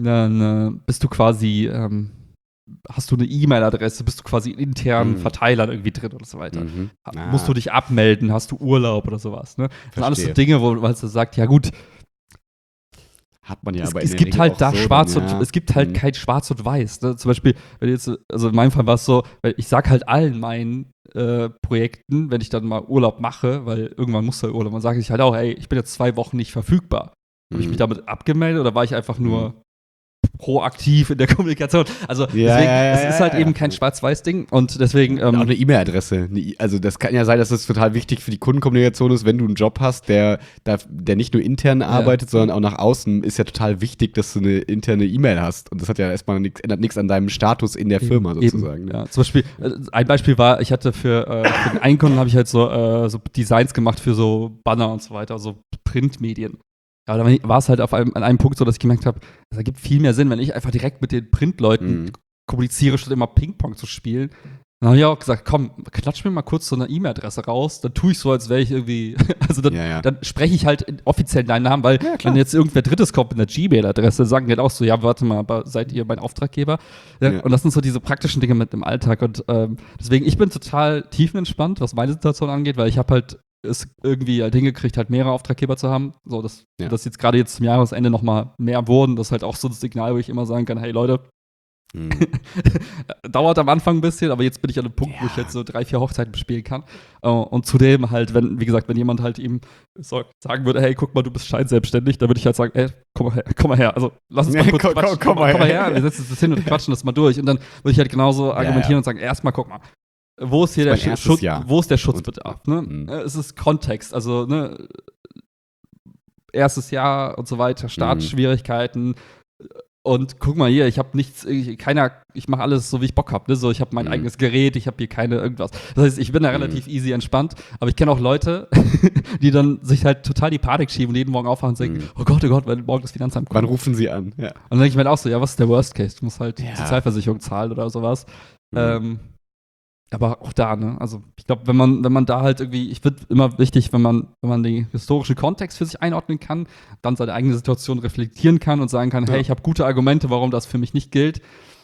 hast du eine E-Mail-Adresse, bist du quasi in internen Verteilern irgendwie drin oder so weiter. Musst du dich abmelden, hast du Urlaub oder sowas, ne? Das sind alles so Dinge, wo man so sagt, ja gut, hat man ja, aber es gibt halt da schwarz und es gibt halt kein Schwarz und Weiß. Ne? Zum Beispiel, wenn jetzt, also in meinem Fall war es so, ich sag halt allen meinen Projekten, wenn ich dann mal Urlaub mache, weil irgendwann muss der Urlaub, dann sage ich halt auch, ey, ich bin jetzt 2 Wochen nicht verfügbar. Habe ich mich damit abgemeldet oder war ich einfach nur proaktiv in der Kommunikation? Also deswegen, es ist halt eben kein Schwarz-Weiß-Ding und deswegen auch eine E-Mail-Adresse. Also das kann ja sein, dass das total wichtig für die Kundenkommunikation ist, wenn du einen Job hast, der nicht nur intern arbeitet, sondern auch nach außen, ist ja total wichtig, dass du eine interne E-Mail hast. Und das hat ja erstmal ändert nichts an deinem Status in der Firma sozusagen. Ja. Zum Beispiel, ein Beispiel war, ich hatte für den einen Kunden habe ich halt so Designs gemacht für so Banner und so weiter, so Printmedien. Ja, da war es halt an einem Punkt so, dass ich gemerkt habe, es ergibt viel mehr Sinn, wenn ich einfach direkt mit den Printleuten kommuniziere, statt immer Ping-Pong zu spielen. Dann habe ich auch gesagt, komm, klatsch mir mal kurz so eine E-Mail-Adresse raus, dann tue ich so, als wäre ich irgendwie, also dann spreche ich halt offiziell deinen Namen, weil wenn jetzt irgendwer Drittes kommt mit einer Gmail-Adresse, sagen die halt auch so, ja, warte mal, aber seid ihr mein Auftraggeber? Ja. Und das sind so diese praktischen Dinge mit im Alltag und deswegen, ich bin total tiefenentspannt, was meine Situation angeht, weil ich habe halt es irgendwie halt hingekriegt, halt mehrere Auftraggeber zu haben, so dass jetzt gerade zum Jahresende noch mal mehr wurden, das ist halt auch so das Signal, wo ich immer sagen kann, hey Leute, Mhm. Dauert am Anfang ein bisschen, aber jetzt bin ich an einem Punkt, wo ich jetzt so 3, 4 Hochzeiten bespielen kann. Und zudem halt, wie gesagt, wenn jemand halt ihm sagen würde, hey, guck mal, du bist scheinselbstständig, dann würde ich halt sagen, ey, komm mal her. Also lass uns mal kurz quatschen. Komm mal her, wir setzen uns das hin und quatschen das mal durch. Und dann würde ich halt genauso argumentieren und sagen, erstmal guck mal, wo ist hier der Schutzbedarf? Ne? Es ist Kontext, also ne, erstes Jahr und so weiter, Startschwierigkeiten. Und guck mal hier, ich habe nichts, ich mache alles so, wie ich Bock habe. Ne? So, ich habe mein eigenes Gerät, ich habe hier keine irgendwas. Das heißt, ich bin da relativ easy entspannt, aber ich kenne auch Leute, die dann sich halt total die Panik schieben und jeden Morgen aufwachen und denken, oh Gott, wenn morgen das Finanzamt kommt. Wann rufen sie an? Ja. Und dann denke ich mir halt auch so, ja, was ist der Worst Case? Du musst halt Sozialversicherung zahlen oder sowas. Aber auch da, ne? Also ich glaube, wenn man da halt irgendwie, ich finde immer wichtig, wenn man den historischen Kontext für sich einordnen kann, dann seine eigene Situation reflektieren kann und sagen kann, hey, ich habe gute Argumente, warum das für mich nicht gilt,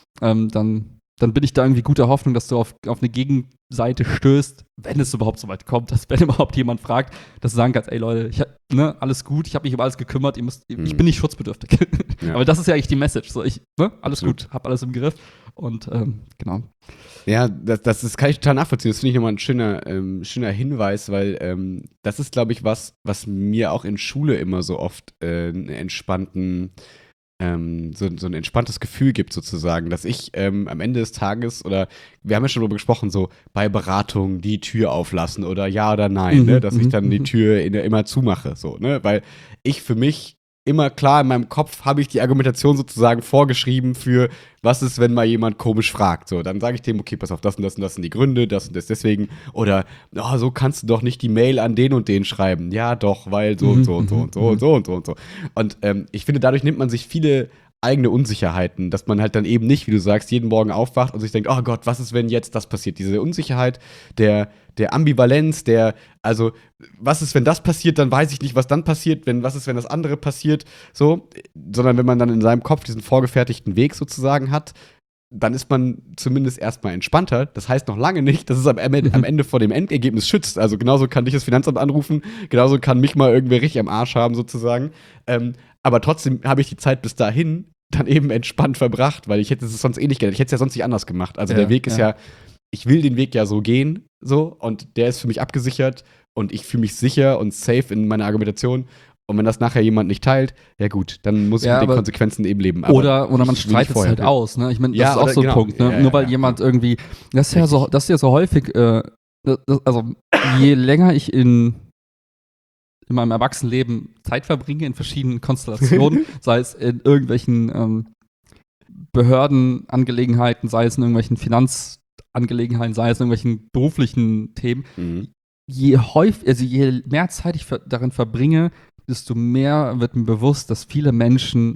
dann bin ich da irgendwie guter Hoffnung, dass du auf eine Gegenseite stößt, wenn es überhaupt so weit kommt, dass wenn überhaupt jemand fragt, dass du sagen kannst, ey Leute, alles gut, ich habe mich um alles gekümmert, ich bin nicht schutzbedürftig. Ja. Aber das ist ja eigentlich die Message. So, alles gut, hab alles im Griff. Und genau. Ja, das kann ich total nachvollziehen. Das finde ich nochmal ein schöner Hinweis, weil das ist, glaube ich, was mir auch in Schule immer so oft einen entspannten so ein entspanntes Gefühl gibt sozusagen, dass ich am Ende des Tages, oder wir haben ja schon darüber gesprochen, so bei Beratungen die Tür auflassen oder ja oder nein, ne, dass ich dann die Tür immer zumache, so, ne, weil ich für mich immer klar in meinem Kopf habe ich die Argumentation sozusagen vorgeschrieben für, was ist, wenn mal jemand komisch fragt. So, dann sage ich dem, okay, pass auf, das und das und das sind die Gründe, das und das deswegen. Oder, so kannst du doch nicht die Mail an den und den schreiben. Ja, doch, weil so und so und so und so und so und so und so. Und ich finde, dadurch nimmt man sich viele eigene Unsicherheiten, dass man halt dann eben nicht, wie du sagst, jeden Morgen aufwacht und sich denkt, oh Gott, was ist, wenn jetzt das passiert? Diese Unsicherheit, der Ambivalenz, also, was ist, wenn das passiert, dann weiß ich nicht, was dann passiert, was ist, wenn das andere passiert, so, sondern wenn man dann in seinem Kopf diesen vorgefertigten Weg sozusagen hat, dann ist man zumindest erstmal entspannter. Das heißt noch lange nicht, dass es am Ende vor dem Endergebnis schützt. Also genauso kann dich das Finanzamt anrufen, genauso kann mich mal irgendwer richtig am Arsch haben sozusagen. Aber trotzdem habe ich die Zeit bis dahin dann eben entspannt verbracht, weil ich hätte es sonst eh nicht gedacht. Ich hätte es ja sonst nicht anders gemacht. Also der Weg ist ja, ich will den Weg ja so gehen, so, und der ist für mich abgesichert und ich fühle mich sicher und safe in meiner Argumentation. Und wenn das nachher jemand nicht teilt, ja gut, dann muss ich mit den Konsequenzen eben leben. Aber oder man streitet es halt aus, ne? Ich meine, das ist auch so ein Punkt, ne? Nur weil jemand irgendwie, das ist ja so häufig, also je länger ich in meinem Erwachsenenleben Zeit verbringe in verschiedenen Konstellationen, sei es in irgendwelchen Behördenangelegenheiten, sei es in irgendwelchen Finanzangelegenheiten, sei es in irgendwelchen beruflichen Themen, je mehr Zeit ich darin verbringe, desto mehr wird mir bewusst, dass viele Menschen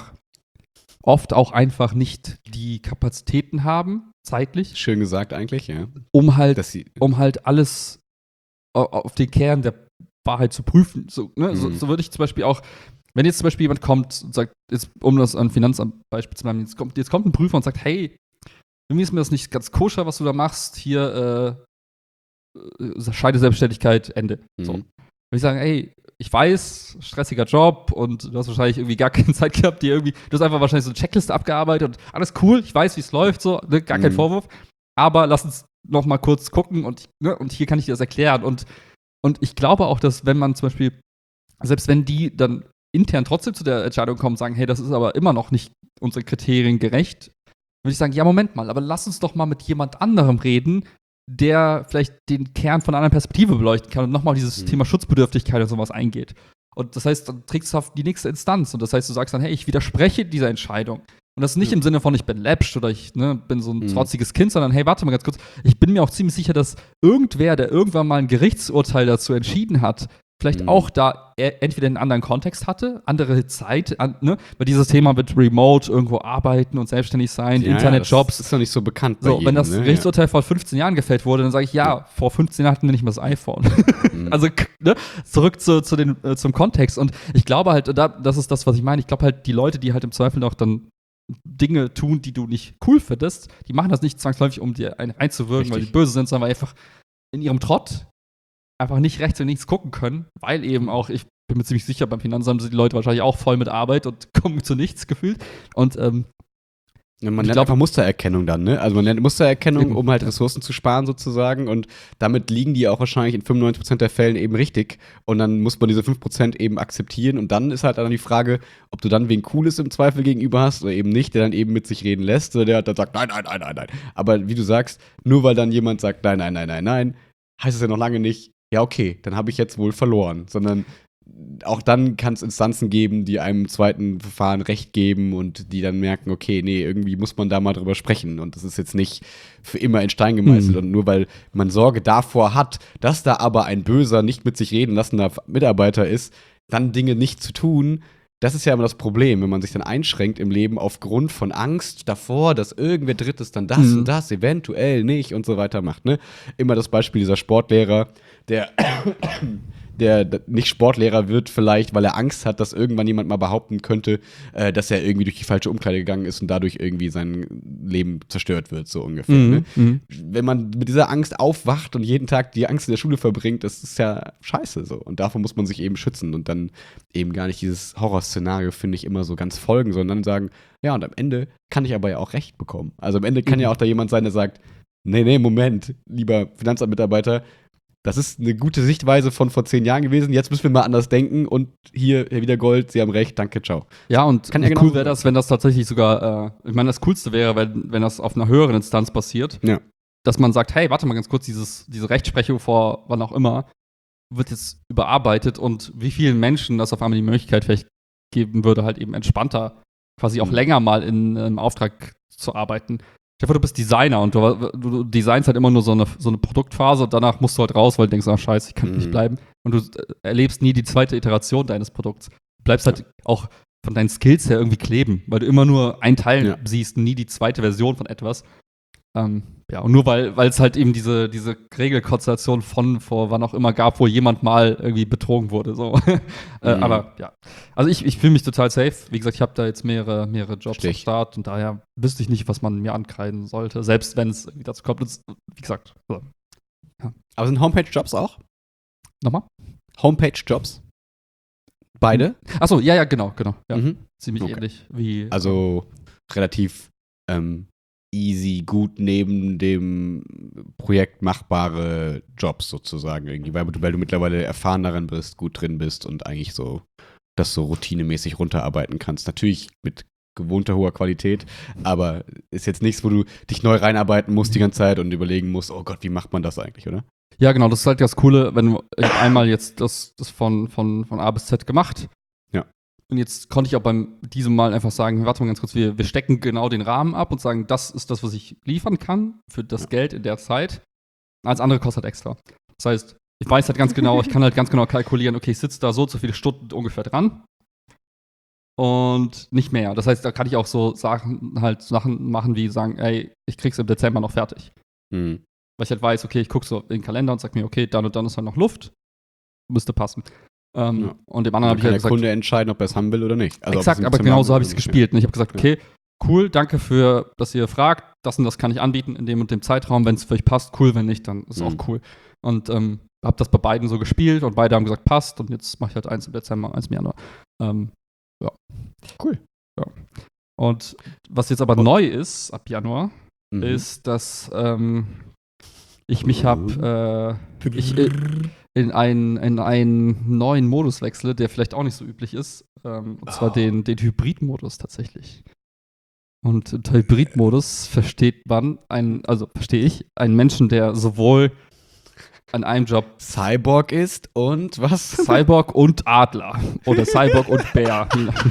oft auch einfach nicht die Kapazitäten haben, zeitlich. Schön gesagt eigentlich, ja. Um halt alles auf den Kern der Wahrheit zu prüfen. So würde ich zum Beispiel auch, wenn jetzt zum Beispiel jemand kommt und sagt, jetzt, um das an Finanzamt Beispiel zu machen, jetzt kommt ein Prüfer und sagt, hey, irgendwie ist mir das nicht ganz koscher, was du da machst, hier Scheideselbstständigkeit, Ende. So. Würde ich sagen, ey, ich weiß, stressiger Job und du hast wahrscheinlich irgendwie gar keine Zeit gehabt, du hast einfach wahrscheinlich so eine Checkliste abgearbeitet und alles cool, ich weiß, wie es läuft, so, ne, gar kein Vorwurf, aber lass uns noch mal kurz gucken und hier kann ich dir das erklären und ich glaube auch, dass wenn man zum Beispiel, selbst wenn die dann intern trotzdem zu der Entscheidung kommen und sagen, hey, das ist aber immer noch nicht unseren Kriterien gerecht, würde ich sagen, ja, Moment mal, aber lass uns doch mal mit jemand anderem reden, der vielleicht den Kern von einer anderen Perspektive beleuchten kann und nochmal auf dieses Thema Schutzbedürftigkeit und sowas eingeht. Und das heißt, dann trägst du auf die nächste Instanz. Und das heißt, du sagst dann, hey, ich widerspreche dieser Entscheidung. Und das nicht im Sinne von, ich bin läppsch oder ich bin so ein trotziges Kind, sondern hey, warte mal ganz kurz, ich bin mir auch ziemlich sicher, dass irgendwer, der irgendwann mal ein Gerichtsurteil dazu entschieden hat, vielleicht auch da entweder einen anderen Kontext hatte, andere Zeit, weil dieses Thema mit Remote irgendwo arbeiten und selbstständig sein, Internetjobs. Das ist noch nicht so bekannt bei jedem, wenn das Gerichtsurteil vor 15 Jahren gefällt wurde, dann sage ich, vor 15 Jahren hatten wir nicht mal das iPhone. Also zurück zum Kontext. Und ich glaube halt, das ist das, was ich meine, ich glaube halt, die Leute, die halt im Zweifel auch dann Dinge tun, die du nicht cool findest, die machen das nicht zwangsläufig, um dir einzuwirken, weil die böse sind, sondern weil einfach in ihrem Trott einfach nicht rechts und links gucken können, weil eben auch, ich bin mir ziemlich sicher, beim Finanzamt sind die Leute wahrscheinlich auch voll mit Arbeit und kommen zu nichts gefühlt. Und Ja, man lernt einfach Mustererkennung dann, ne? Also man lernt Mustererkennung, um halt Ressourcen zu sparen sozusagen und damit liegen die auch wahrscheinlich in 95% der Fällen eben richtig und dann muss man diese 5% eben akzeptieren und dann ist halt dann die Frage, ob du dann wen Cooles im Zweifel gegenüber hast oder eben nicht, der dann eben mit sich reden lässt oder der dann sagt, nein, nein, nein, nein, nein. Aber wie du sagst, nur weil dann jemand sagt, nein, nein, nein, nein, nein, heißt es ja noch lange nicht, ja okay, dann habe ich jetzt wohl verloren, sondern auch dann kann es Instanzen geben, die einem im zweiten Verfahren Recht geben und die dann merken, okay, nee, irgendwie muss man da mal drüber sprechen und das ist jetzt nicht für immer in Stein gemeißelt und nur weil man Sorge davor hat, dass da aber ein böser, nicht mit sich reden lassender Mitarbeiter ist, dann Dinge nicht zu tun, das ist ja immer das Problem, wenn man sich dann einschränkt im Leben aufgrund von Angst davor, dass irgendwer Drittes dann das und das eventuell nicht und so weiter macht, ne? Immer das Beispiel dieser Sportlehrer, der nicht Sportlehrer wird vielleicht, weil er Angst hat, dass irgendwann jemand mal behaupten könnte, dass er irgendwie durch die falsche Umkleide gegangen ist und dadurch irgendwie sein Leben zerstört wird, so ungefähr. Ne? Wenn man mit dieser Angst aufwacht und jeden Tag die Angst in der Schule verbringt, das ist ja scheiße so. Und davor muss man sich eben schützen und dann eben gar nicht dieses Horrorszenario, finde ich, immer so ganz folgen, sondern sagen, ja, und am Ende kann ich aber ja auch Recht bekommen. Also am Ende kann ja auch da jemand sein, der sagt, nee, Moment, lieber Finanzamtmitarbeiter, das ist eine gute Sichtweise von vor 10 Jahren gewesen. Jetzt müssen wir mal anders denken. Und hier, Herr Wiedergold, Sie haben recht. Danke, ciao. Ja, und cool wäre das, wenn das tatsächlich sogar, ich meine, das Coolste wäre, wenn das auf einer höheren Instanz passiert. Ja. Dass man sagt, hey, warte mal ganz kurz, diese Rechtsprechung vor wann auch immer wird jetzt überarbeitet und wie vielen Menschen das auf einmal die Möglichkeit vielleicht geben würde, halt eben entspannter, quasi auch länger mal in Auftrag zu arbeiten. Stell dir vor, du bist Designer und du designst halt immer nur so eine Produktphase und danach musst du halt raus, weil du denkst, scheiße, ich kann nicht bleiben. Und du erlebst nie die zweite Iteration deines Produkts. Du bleibst halt auch von deinen Skills her irgendwie kleben, weil du immer nur einen Teil siehst, nie die zweite Version von etwas. Ja, und nur weil es halt eben diese Regelkonstellation von vor wann auch immer gab, wo jemand mal irgendwie betrogen wurde. So. Aber ja. Also ich fühle mich total safe. Wie gesagt, ich habe da jetzt mehrere Jobs am Start und daher wüsste ich nicht, was man mir ankreiden sollte. Selbst wenn es dazu kommt. Wie gesagt. So. Ja. Aber sind Homepage-Jobs auch? Nochmal? Homepage-Jobs? Beide? Achso, ja, genau. Ja. Ziemlich ähnlich wie. Also relativ easy, gut neben dem Projekt machbare Jobs sozusagen irgendwie, weil du mittlerweile erfahren darin bist, gut drin bist und eigentlich so das so routinemäßig runterarbeiten kannst. Natürlich mit gewohnter hoher Qualität, aber ist jetzt nichts, wo du dich neu reinarbeiten musst die ganze Zeit und überlegen musst, oh Gott, wie macht man das eigentlich, oder? Ja, genau, das ist halt das Coole, wenn ich einmal jetzt das von A bis Z gemacht. Ja. Und jetzt konnte ich auch beim diesem Mal einfach sagen, warte mal ganz kurz, wir stecken genau den Rahmen ab und sagen, das ist das, was ich liefern kann für das Geld in der Zeit. Alles andere kostet extra. Das heißt, ich weiß halt ganz genau, ich kann halt ganz genau kalkulieren, okay, ich sitze da so viele Stunden ungefähr dran und nicht mehr. Das heißt, da kann ich auch so Sachen machen, wie sagen, ey, ich krieg's im Dezember noch fertig. Weil ich halt weiß, okay, ich gucke so in den Kalender und sag mir, okay, dann und dann ist halt noch Luft. Müsste passen. Und dem anderen habe ich halt gesagt, kann der Kunde entscheiden, ob er es haben will oder nicht. Also exakt, aber genau so habe ich es gespielt. Und ich habe gesagt, okay, cool, danke für, dass ihr fragt. Das und das kann ich anbieten in dem und dem Zeitraum. Wenn es für euch passt, cool. Wenn nicht, dann ist auch cool. Und habe das bei beiden so gespielt und beide haben gesagt, passt. Und jetzt mache ich halt eins im Dezember, eins im Januar. Ja. Cool. Ja. Und was jetzt aber neu ist, ab Januar, ist, dass ich mich habe in einen neuen Modus wechsle, der vielleicht auch nicht so üblich ist. Und zwar den Hybrid-Modus tatsächlich. Und unter Hybrid-Modus verstehe ich, einen Menschen, der sowohl an einem Job Cyborg ist und was? Cyborg und Adler. Oder Cyborg und Bär.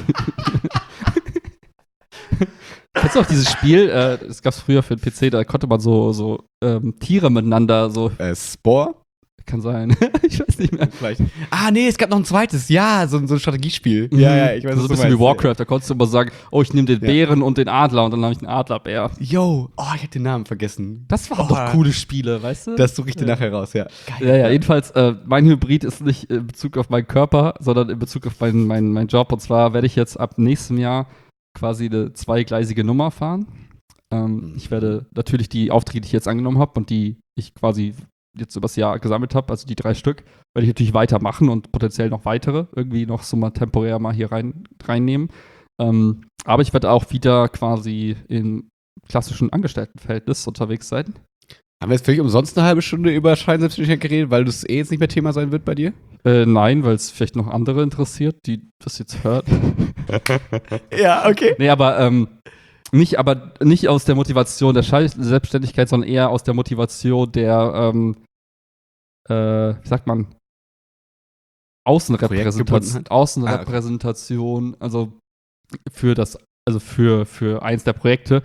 Kennst du auch dieses Spiel? Das gab es früher für den PC, da konnte man so Tiere miteinander so. Spore? Kann sein. Ich weiß nicht mehr. Vielleicht. Nee, es gab noch ein zweites. Ja, so ein Strategiespiel. Ja, ich weiß, so ein bisschen wie Warcraft. Da konntest du immer sagen, ich nehme den Bären und den Adler und dann habe ich einen Adlerbär. Yo, ich hab den Namen vergessen. Das waren doch coole Spiele, weißt du? Das suche ich dir nachher raus, ja. Geil. Ja, jedenfalls, mein Hybrid ist nicht in Bezug auf meinen Körper, sondern in Bezug auf meinen Job. Und zwar werde ich jetzt ab nächstem Jahr quasi eine zweigleisige Nummer fahren. Ich werde natürlich die Aufträge, die ich jetzt angenommen habe und die ich quasi jetzt übers Jahr gesammelt habe, also die 3 Stück, werde ich natürlich weitermachen und potenziell noch weitere irgendwie noch so mal temporär mal hier reinnehmen. Aber ich werde auch wieder quasi im klassischen Angestelltenverhältnis unterwegs sein. Haben wir jetzt völlig umsonst eine halbe Stunde über Scheinselbstständigkeit geredet, weil das jetzt nicht mehr Thema sein wird bei dir? Nein, weil es vielleicht noch andere interessiert, die das jetzt hören. Ja, okay. Nee, aber nicht aus der Motivation der Selbstständigkeit, sondern eher aus der Motivation der, wie sagt man, Außenrepräsentation, also für eins der Projekte.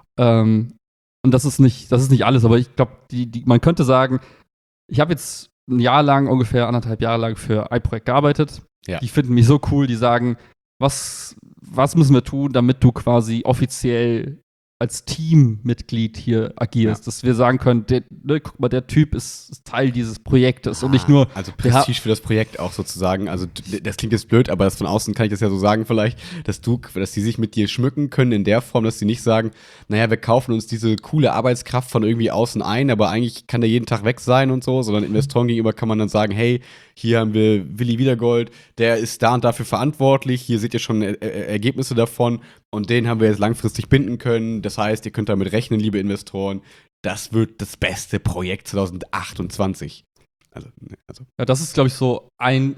Und das ist nicht alles, aber ich glaube, man könnte sagen, ich habe jetzt ein Jahr lang, ungefähr 1,5 Jahre lang für ein Projekt gearbeitet. Ja. Die finden mich so cool, die sagen, was müssen wir tun, damit du quasi offiziell als Teammitglied hier agierst, dass wir sagen können, guck mal, der Typ ist Teil dieses Projektes und nicht nur. Also Prestige für das Projekt auch sozusagen. Also das klingt jetzt blöd, aber von außen kann ich das ja so sagen vielleicht, dass die sich mit dir schmücken können in der Form, dass sie nicht sagen, naja, wir kaufen uns diese coole Arbeitskraft von irgendwie außen ein, aber eigentlich kann der jeden Tag weg sein und so, sondern Investoren gegenüber kann man dann sagen, hey, hier haben wir Willi Wiedergold, der ist da und dafür verantwortlich, hier seht ihr schon Ergebnisse davon und den haben wir jetzt langfristig binden können. Das heißt, ihr könnt damit rechnen, liebe Investoren, das wird das beste Projekt 2028. Also. Ja, das ist, glaube ich, so eine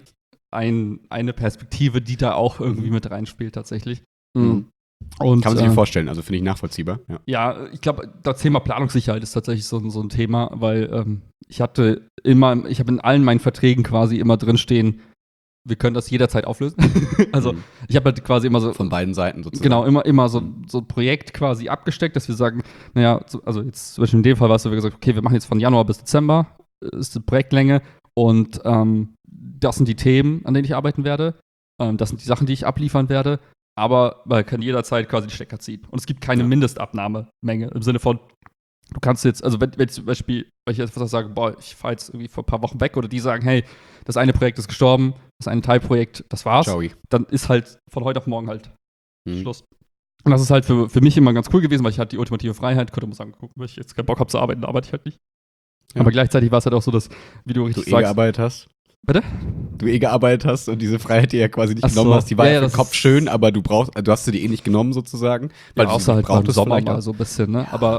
Perspektive, die da auch irgendwie mit reinspielt tatsächlich. Mhm. Und, kann man sich vorstellen, also finde ich nachvollziehbar. Ja, ich glaube, das Thema Planungssicherheit ist tatsächlich so ein Thema, weil ich habe in allen meinen Verträgen quasi immer drinstehen, wir können das jederzeit auflösen. Also ich habe halt quasi immer so von beiden Seiten sozusagen. Genau, immer so ein Projekt quasi abgesteckt, dass wir sagen, naja, also jetzt zum Beispiel in dem Fall war es so, wir gesagt, okay, wir machen jetzt von Januar bis Dezember, ist die Projektlänge und das sind die Themen, an denen ich arbeiten werde, das sind die Sachen, die ich abliefern werde, aber man kann jederzeit quasi den Stecker ziehen. Und es gibt keine Mindestabnahmemenge im Sinne von, du kannst jetzt, also wenn zum Beispiel, weil ich jetzt was sage, boah, ich fahre jetzt irgendwie vor ein paar Wochen weg oder die sagen, hey, das eine Projekt ist gestorben, das eine Teilprojekt, das war's, dann ist halt von heute auf morgen halt Schluss. Und das ist halt für mich immer ganz cool gewesen, weil ich hatte die ultimative Freiheit, könnte man sagen, guck, wenn ich jetzt keinen Bock habe zu arbeiten, dann arbeite ich halt nicht. Ja. Aber gleichzeitig war es halt auch so, dass, wie du richtig sagst. gearbeitet hast? Bitte? Du gearbeitet hast und diese Freiheit, die ja quasi nicht genommen hast, die war ja für den Kopf schön, aber du hast sie dir nicht genommen sozusagen. Weil außer halt beim Sommer mal so ein bisschen, ne? Ja.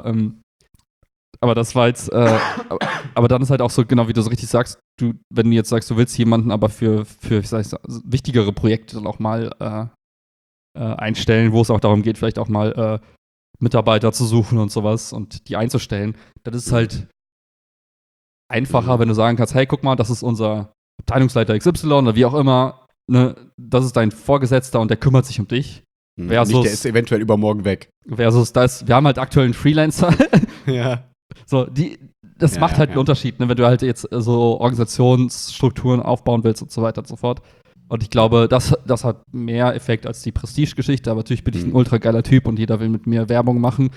Aber das war jetzt, aber dann ist halt auch so, genau wie du so richtig sagst, wenn du jetzt sagst, du willst jemanden aber für wichtigere Projekte dann auch mal einstellen, wo es auch darum geht, vielleicht auch mal Mitarbeiter zu suchen und sowas und die einzustellen, das ist halt einfacher, wenn du sagen kannst, hey, guck mal, das ist unser Abteilungsleiter XY oder wie auch immer, ne, das ist dein Vorgesetzter und der kümmert sich um dich. Versus, nicht, der ist eventuell übermorgen weg. Versus wir haben halt aktuell einen Freelancer. Ja. So, das macht halt einen Unterschied, ne, wenn du halt jetzt so Organisationsstrukturen aufbauen willst und so weiter und so fort. Und ich glaube, das hat mehr Effekt als die Prestige-Geschichte, aber natürlich bin ich ein ultra geiler Typ und jeder will mit mir Werbung machen.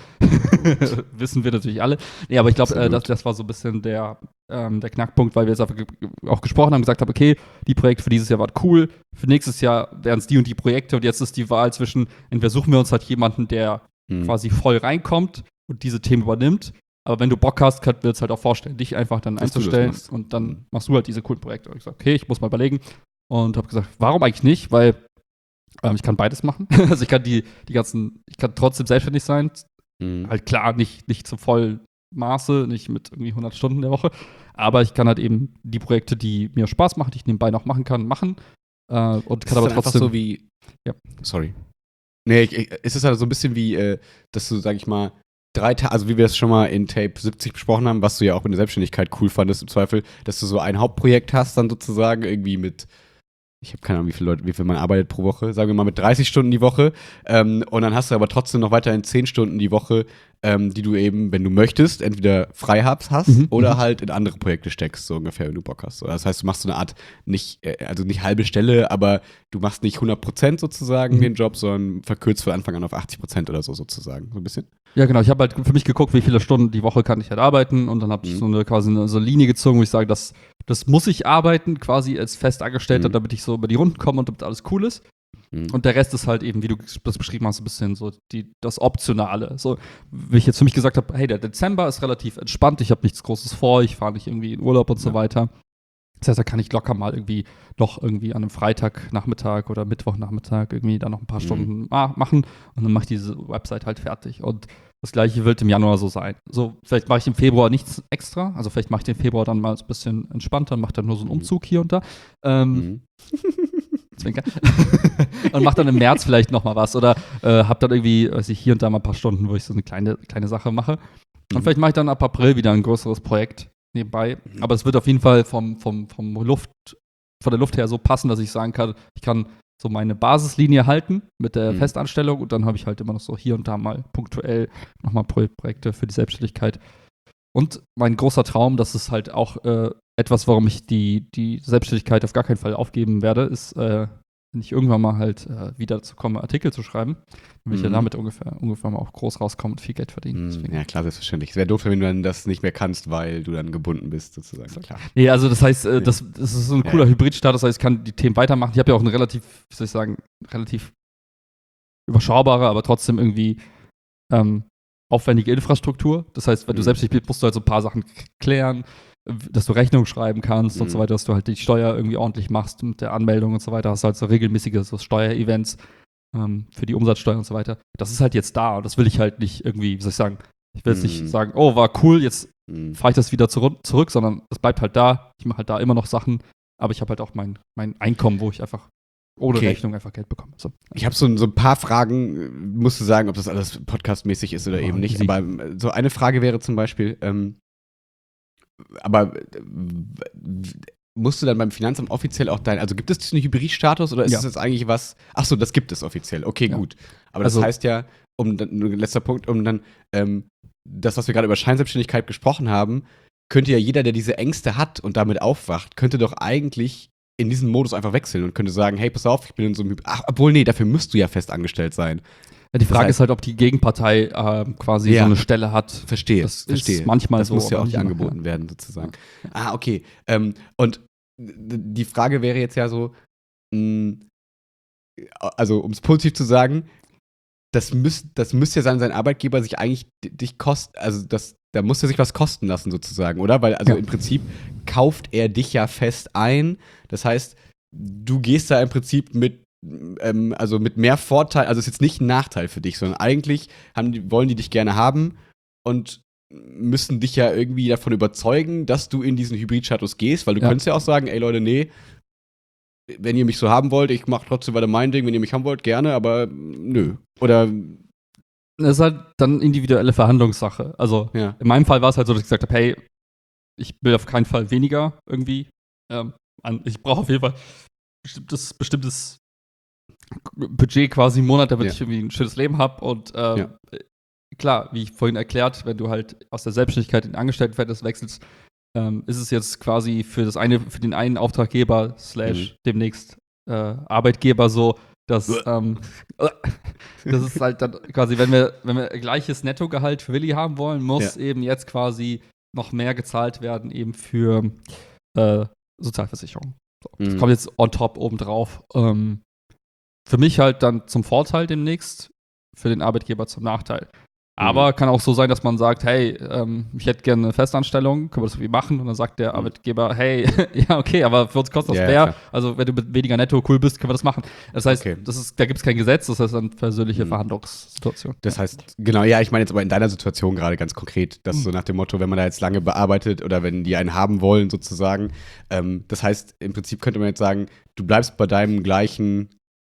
Wissen wir natürlich alle. Nee, aber ich glaube, das war so ein bisschen der Knackpunkt, weil wir jetzt auch gesprochen haben, gesagt haben, okay, die Projekte für dieses Jahr waren cool, für nächstes Jahr wären es die und die Projekte und jetzt ist die Wahl zwischen, entweder suchen wir uns halt jemanden, der quasi voll reinkommt und diese Themen übernimmt, aber wenn du Bock hast, kannst du dir das halt auch vorstellen, dich einfach dann einzustellen und dann machst du halt diese coolen Projekte. Und ich sage, okay, ich muss mal überlegen. Und habe gesagt, warum eigentlich nicht? Weil ich kann beides machen. Also ich kann ich kann trotzdem selbstständig sein. Halt klar, nicht zum vollen Maße, nicht mit irgendwie 100 Stunden in der Woche. Aber ich kann halt eben die Projekte, die mir Spaß machen, die ich nebenbei noch machen kann, machen. Und kann aber trotzdem. So wie. Ja. Sorry. Nee, es ist halt so ein bisschen wie, dass du, sag ich mal, 3 Tage, also wie wir es schon mal in Tape 70 besprochen haben, was du ja auch in der Selbstständigkeit cool fandest im Zweifel, dass du so ein Hauptprojekt hast, dann sozusagen irgendwie mit, ich habe keine Ahnung, wie viel man arbeitet pro Woche, sagen wir mal mit 30 Stunden die Woche, und dann hast du aber trotzdem noch weiterhin 10 Stunden die Woche, die du eben, wenn du möchtest, entweder frei hast oder halt in andere Projekte steckst, so ungefähr, wenn du Bock hast. Das heißt, du machst so eine Art, nicht halbe Stelle, aber du machst nicht 100% sozusagen den Job, sondern verkürzt von Anfang an auf 80% oder so sozusagen, so ein bisschen. Ja, genau. Ich habe halt für mich geguckt, wie viele Stunden die Woche kann ich halt arbeiten und dann habe ich so eine Linie gezogen, wo ich sage, das muss ich arbeiten, quasi als Festangestellter, damit ich so über die Runden komme und damit alles cool ist. Und der Rest ist halt eben, wie du das beschrieben hast, ein bisschen so das Optionale. So, wie ich jetzt für mich gesagt habe, hey, der Dezember ist relativ entspannt, ich habe nichts Großes vor, ich fahre nicht irgendwie in Urlaub und so weiter. Das heißt, da kann ich locker mal irgendwie noch irgendwie an einem Freitagnachmittag oder Mittwochnachmittag irgendwie da noch ein paar Stunden machen und dann mache ich diese Website halt fertig. Und das Gleiche wird im Januar so sein. So, vielleicht mache ich im Februar nichts extra. Also vielleicht mache ich den Februar dann mal ein bisschen entspannter, mache dann nur so einen Umzug hier und da. Zwinker. Und mache dann im März vielleicht noch mal was. Oder habe dann irgendwie, weiß ich, hier und da mal ein paar Stunden, wo ich so eine kleine Sache mache. Und vielleicht mache ich dann ab April wieder ein größeres Projekt nebenbei. Aber es wird auf jeden Fall von der Luft her so passen, dass ich sagen kann, ich kann so meine Basislinie halten mit der Festanstellung und dann habe ich halt immer noch so hier und da mal punktuell nochmal Projekte für die Selbstständigkeit. Und mein großer Traum, das ist halt auch etwas, warum ich die Selbstständigkeit auf gar keinen Fall aufgeben werde, ist, wenn ich irgendwann mal halt wieder dazu komme, Artikel zu schreiben, dann will ich ja damit ungefähr mal auch groß rauskommen und viel Geld verdienen. Ja, klar, selbstverständlich. Es wäre doof, wenn du dann das nicht mehr kannst, weil du dann gebunden bist, sozusagen. Klar. Nee, also das heißt, das ist so ein cooler Hybridstart, das heißt, ich kann die Themen weitermachen. Ich habe ja auch eine relativ überschaubare, aber trotzdem irgendwie aufwendige Infrastruktur. Das heißt, wenn du selbstständig bist, musst du halt so ein paar Sachen klären, dass du Rechnung schreiben kannst und so weiter, dass du halt die Steuer irgendwie ordentlich machst mit der Anmeldung und so weiter. Hast halt so regelmäßige so Steuerevents für die Umsatzsteuer und so weiter. Das ist halt jetzt da und das will ich halt nicht irgendwie, wie soll ich sagen, ich will jetzt nicht sagen, oh, war cool, jetzt fahre ich das wieder zurück, sondern es bleibt halt da. Ich mache halt da immer noch Sachen, aber ich habe halt auch mein Einkommen, wo ich einfach ohne Rechnung einfach Geld bekomme. So. Ich habe so ein paar Fragen, musst du sagen, ob das alles podcastmäßig ist oder eben nicht. easy. Aber so eine Frage wäre zum Beispiel, musst du dann beim Finanzamt offiziell auch also gibt es diesen Hybridstatus oder ist es jetzt eigentlich was? Achso, das gibt es offiziell. Okay, gut. Aber das heißt ja, letzter Punkt, das, was wir gerade über Scheinselbstständigkeit gesprochen haben, könnte ja jeder, der diese Ängste hat und damit aufwacht, könnte doch eigentlich in diesen Modus einfach wechseln und könnte sagen, hey, pass auf, ich bin in so einem obwohl, nee, dafür musst du ja fest angestellt sein. Ja, die Frage ist halt, ob die Gegenpartei quasi so eine Stelle hat. Verstehe. Ist manchmal das so. Das muss ja auch nicht angeboten werden, sozusagen. Ja. Okay. Und die Frage wäre jetzt ja so, also um es positiv zu sagen, das müsste ja sein Arbeitgeber sich eigentlich dich kosten, also da muss er sich was kosten lassen, sozusagen, oder? Weil, im Prinzip kauft er dich ja fest ein. Das heißt, du gehst da im Prinzip mit mehr Vorteil, also es ist jetzt nicht ein Nachteil für dich, sondern eigentlich wollen die dich gerne haben und müssen dich ja irgendwie davon überzeugen, dass du in diesen Hybrid-Status gehst, weil du könntest ja auch sagen, ey Leute, nee, wenn ihr mich so haben wollt, ich mache trotzdem weiter mein Ding, wenn ihr mich haben wollt, gerne, aber nö. Oder das ist halt dann individuelle Verhandlungssache. Also in meinem Fall war es halt so, dass ich gesagt habe, hey, ich will auf keinen Fall weniger irgendwie. Ich brauche auf jeden Fall bestimmtes Budget quasi im Monat, damit ich irgendwie ein schönes Leben habe. Und klar, wie ich vorhin erklärt, wenn du halt aus der Selbstständigkeit in Angestelltenverhältnis wechselst, ist es jetzt quasi für den einen Auftraggeber / demnächst Arbeitgeber so, dass das ist halt dann quasi, wenn wir gleiches Nettogehalt für Willi haben wollen, muss eben jetzt quasi noch mehr gezahlt werden eben für Sozialversicherung. So, das kommt jetzt on top obendrauf. Für mich halt dann zum Vorteil demnächst, für den Arbeitgeber zum Nachteil. Aber kann auch so sein, dass man sagt, hey, ich hätte gerne eine Festanstellung, können wir das irgendwie machen? Und dann sagt der Arbeitgeber, hey, ja, okay, aber für uns kostet das mehr. Ja. Also wenn du mit weniger netto cool bist, können wir das machen. Das heißt, da gibt es kein Gesetz, das heißt dann persönliche Verhandlungssituation. Das heißt, genau, ja, ich meine jetzt aber in deiner Situation gerade ganz konkret, dass so nach dem Motto, wenn man da jetzt lange bearbeitet oder wenn die einen haben wollen sozusagen, das heißt, im Prinzip könnte man jetzt sagen, du bleibst bei deinem gleichen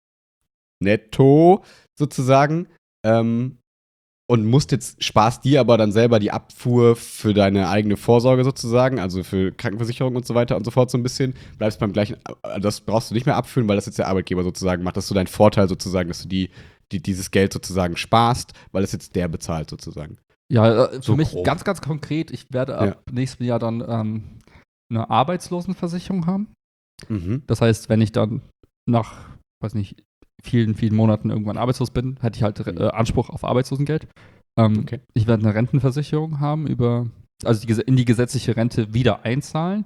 Netto sozusagen, und sparst dir aber dann selber die Abfuhr für deine eigene Vorsorge sozusagen, also für Krankenversicherung und so weiter und so fort so ein bisschen, bleibst beim gleichen, das brauchst du nicht mehr abführen, weil das jetzt der Arbeitgeber sozusagen macht. Das ist so dein Vorteil sozusagen, dass du dieses Geld sozusagen sparst, weil es jetzt der bezahlt sozusagen. Ja, für mich ganz, ganz konkret, ich werde ab nächstem Jahr dann eine Arbeitslosenversicherung haben. Das heißt, wenn ich dann nach, weiß nicht, vielen, vielen Monaten irgendwann arbeitslos bin, hätte ich halt Anspruch auf Arbeitslosengeld. Ich werde eine Rentenversicherung haben, in die gesetzliche Rente wieder einzahlen.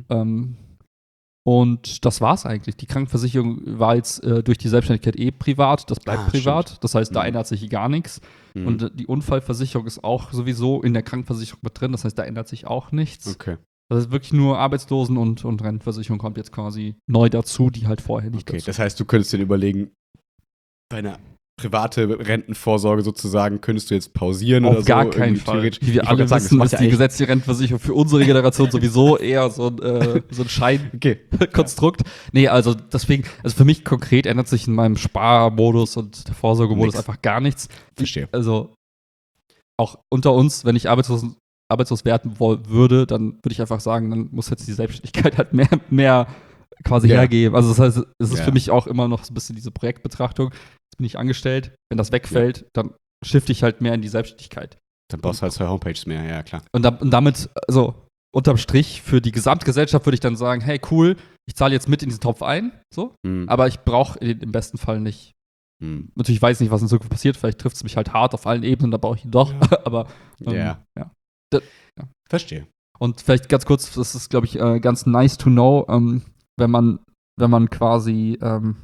Und das war's eigentlich. Die Krankenversicherung war jetzt durch die Selbstständigkeit privat, das bleibt privat. Stimmt. Das heißt, da ändert sich gar nichts. Und die Unfallversicherung ist auch sowieso in der Krankenversicherung mit drin, das heißt, da ändert sich auch nichts. Das ist wirklich nur Arbeitslosen- und Rentenversicherung kommt jetzt quasi neu dazu, die halt vorher nicht Okay, dazu. das heißt, du könntest dir überlegen, deine private Rentenvorsorge sozusagen, könntest du jetzt pausieren Auf oder so? gar keinen irgendwie Fall. theoretisch? Wie wir Ich wollte alle gerade sagen, das wissen, macht ist ja die eigentlich- gesetzliche Rentenversicherung für unsere Generation sowieso eher so ein Scheinkonstrukt. Okay. Nee, also deswegen, also für mich konkret ändert sich in meinem Sparmodus und der Vorsorgemodus Nix. einfach gar nichts. Verstehe. Also auch unter uns, wenn ich arbeitslos werden würde, dann würde ich einfach sagen, dann muss jetzt die Selbstständigkeit halt mehr quasi Ja. hergeben. Also das heißt, es ist Ja. für mich auch immer noch so ein bisschen diese Projektbetrachtung. Jetzt bin ich angestellt, wenn das wegfällt, dann shifte ich halt mehr in die Selbstständigkeit. Dann brauchst du halt 2 Homepages mehr, ja klar. Und damit, also unterm Strich, für die Gesamtgesellschaft würde ich dann sagen, hey, cool, ich zahle jetzt mit in diesen Topf ein, so, Hm. aber ich brauche im besten Fall nicht. Hm. Natürlich weiß ich nicht, was in Zukunft passiert, vielleicht trifft es mich halt hart auf allen Ebenen, da brauche ich ihn doch, Ja. aber Ja. ja. Verstehe. Und vielleicht ganz kurz, das ist, glaube ich, ganz nice to know, wenn man quasi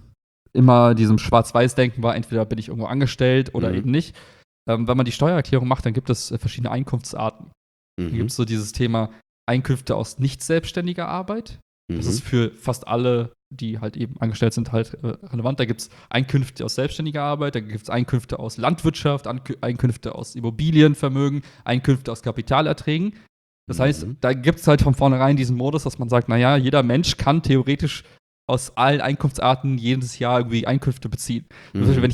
immer diesem Schwarz-Weiß-Denken war, entweder bin ich irgendwo angestellt oder Mhm. eben nicht. Wenn man die Steuererklärung macht, dann gibt es verschiedene Einkunftsarten. Dann gibt es so dieses Thema Einkünfte aus nicht selbstständiger Arbeit. Das ist für fast alle, die halt eben angestellt sind, halt relevant. Da gibt es Einkünfte aus selbstständiger Arbeit, da gibt es Einkünfte aus Landwirtschaft, Einkünfte aus Immobilienvermögen, Einkünfte aus Kapitalerträgen. Das heißt, da gibt es halt von vornherein diesen Modus, dass man sagt, naja, jeder Mensch kann theoretisch aus allen Einkunftsarten jedes Jahr irgendwie Einkünfte beziehen. Zum Beispiel,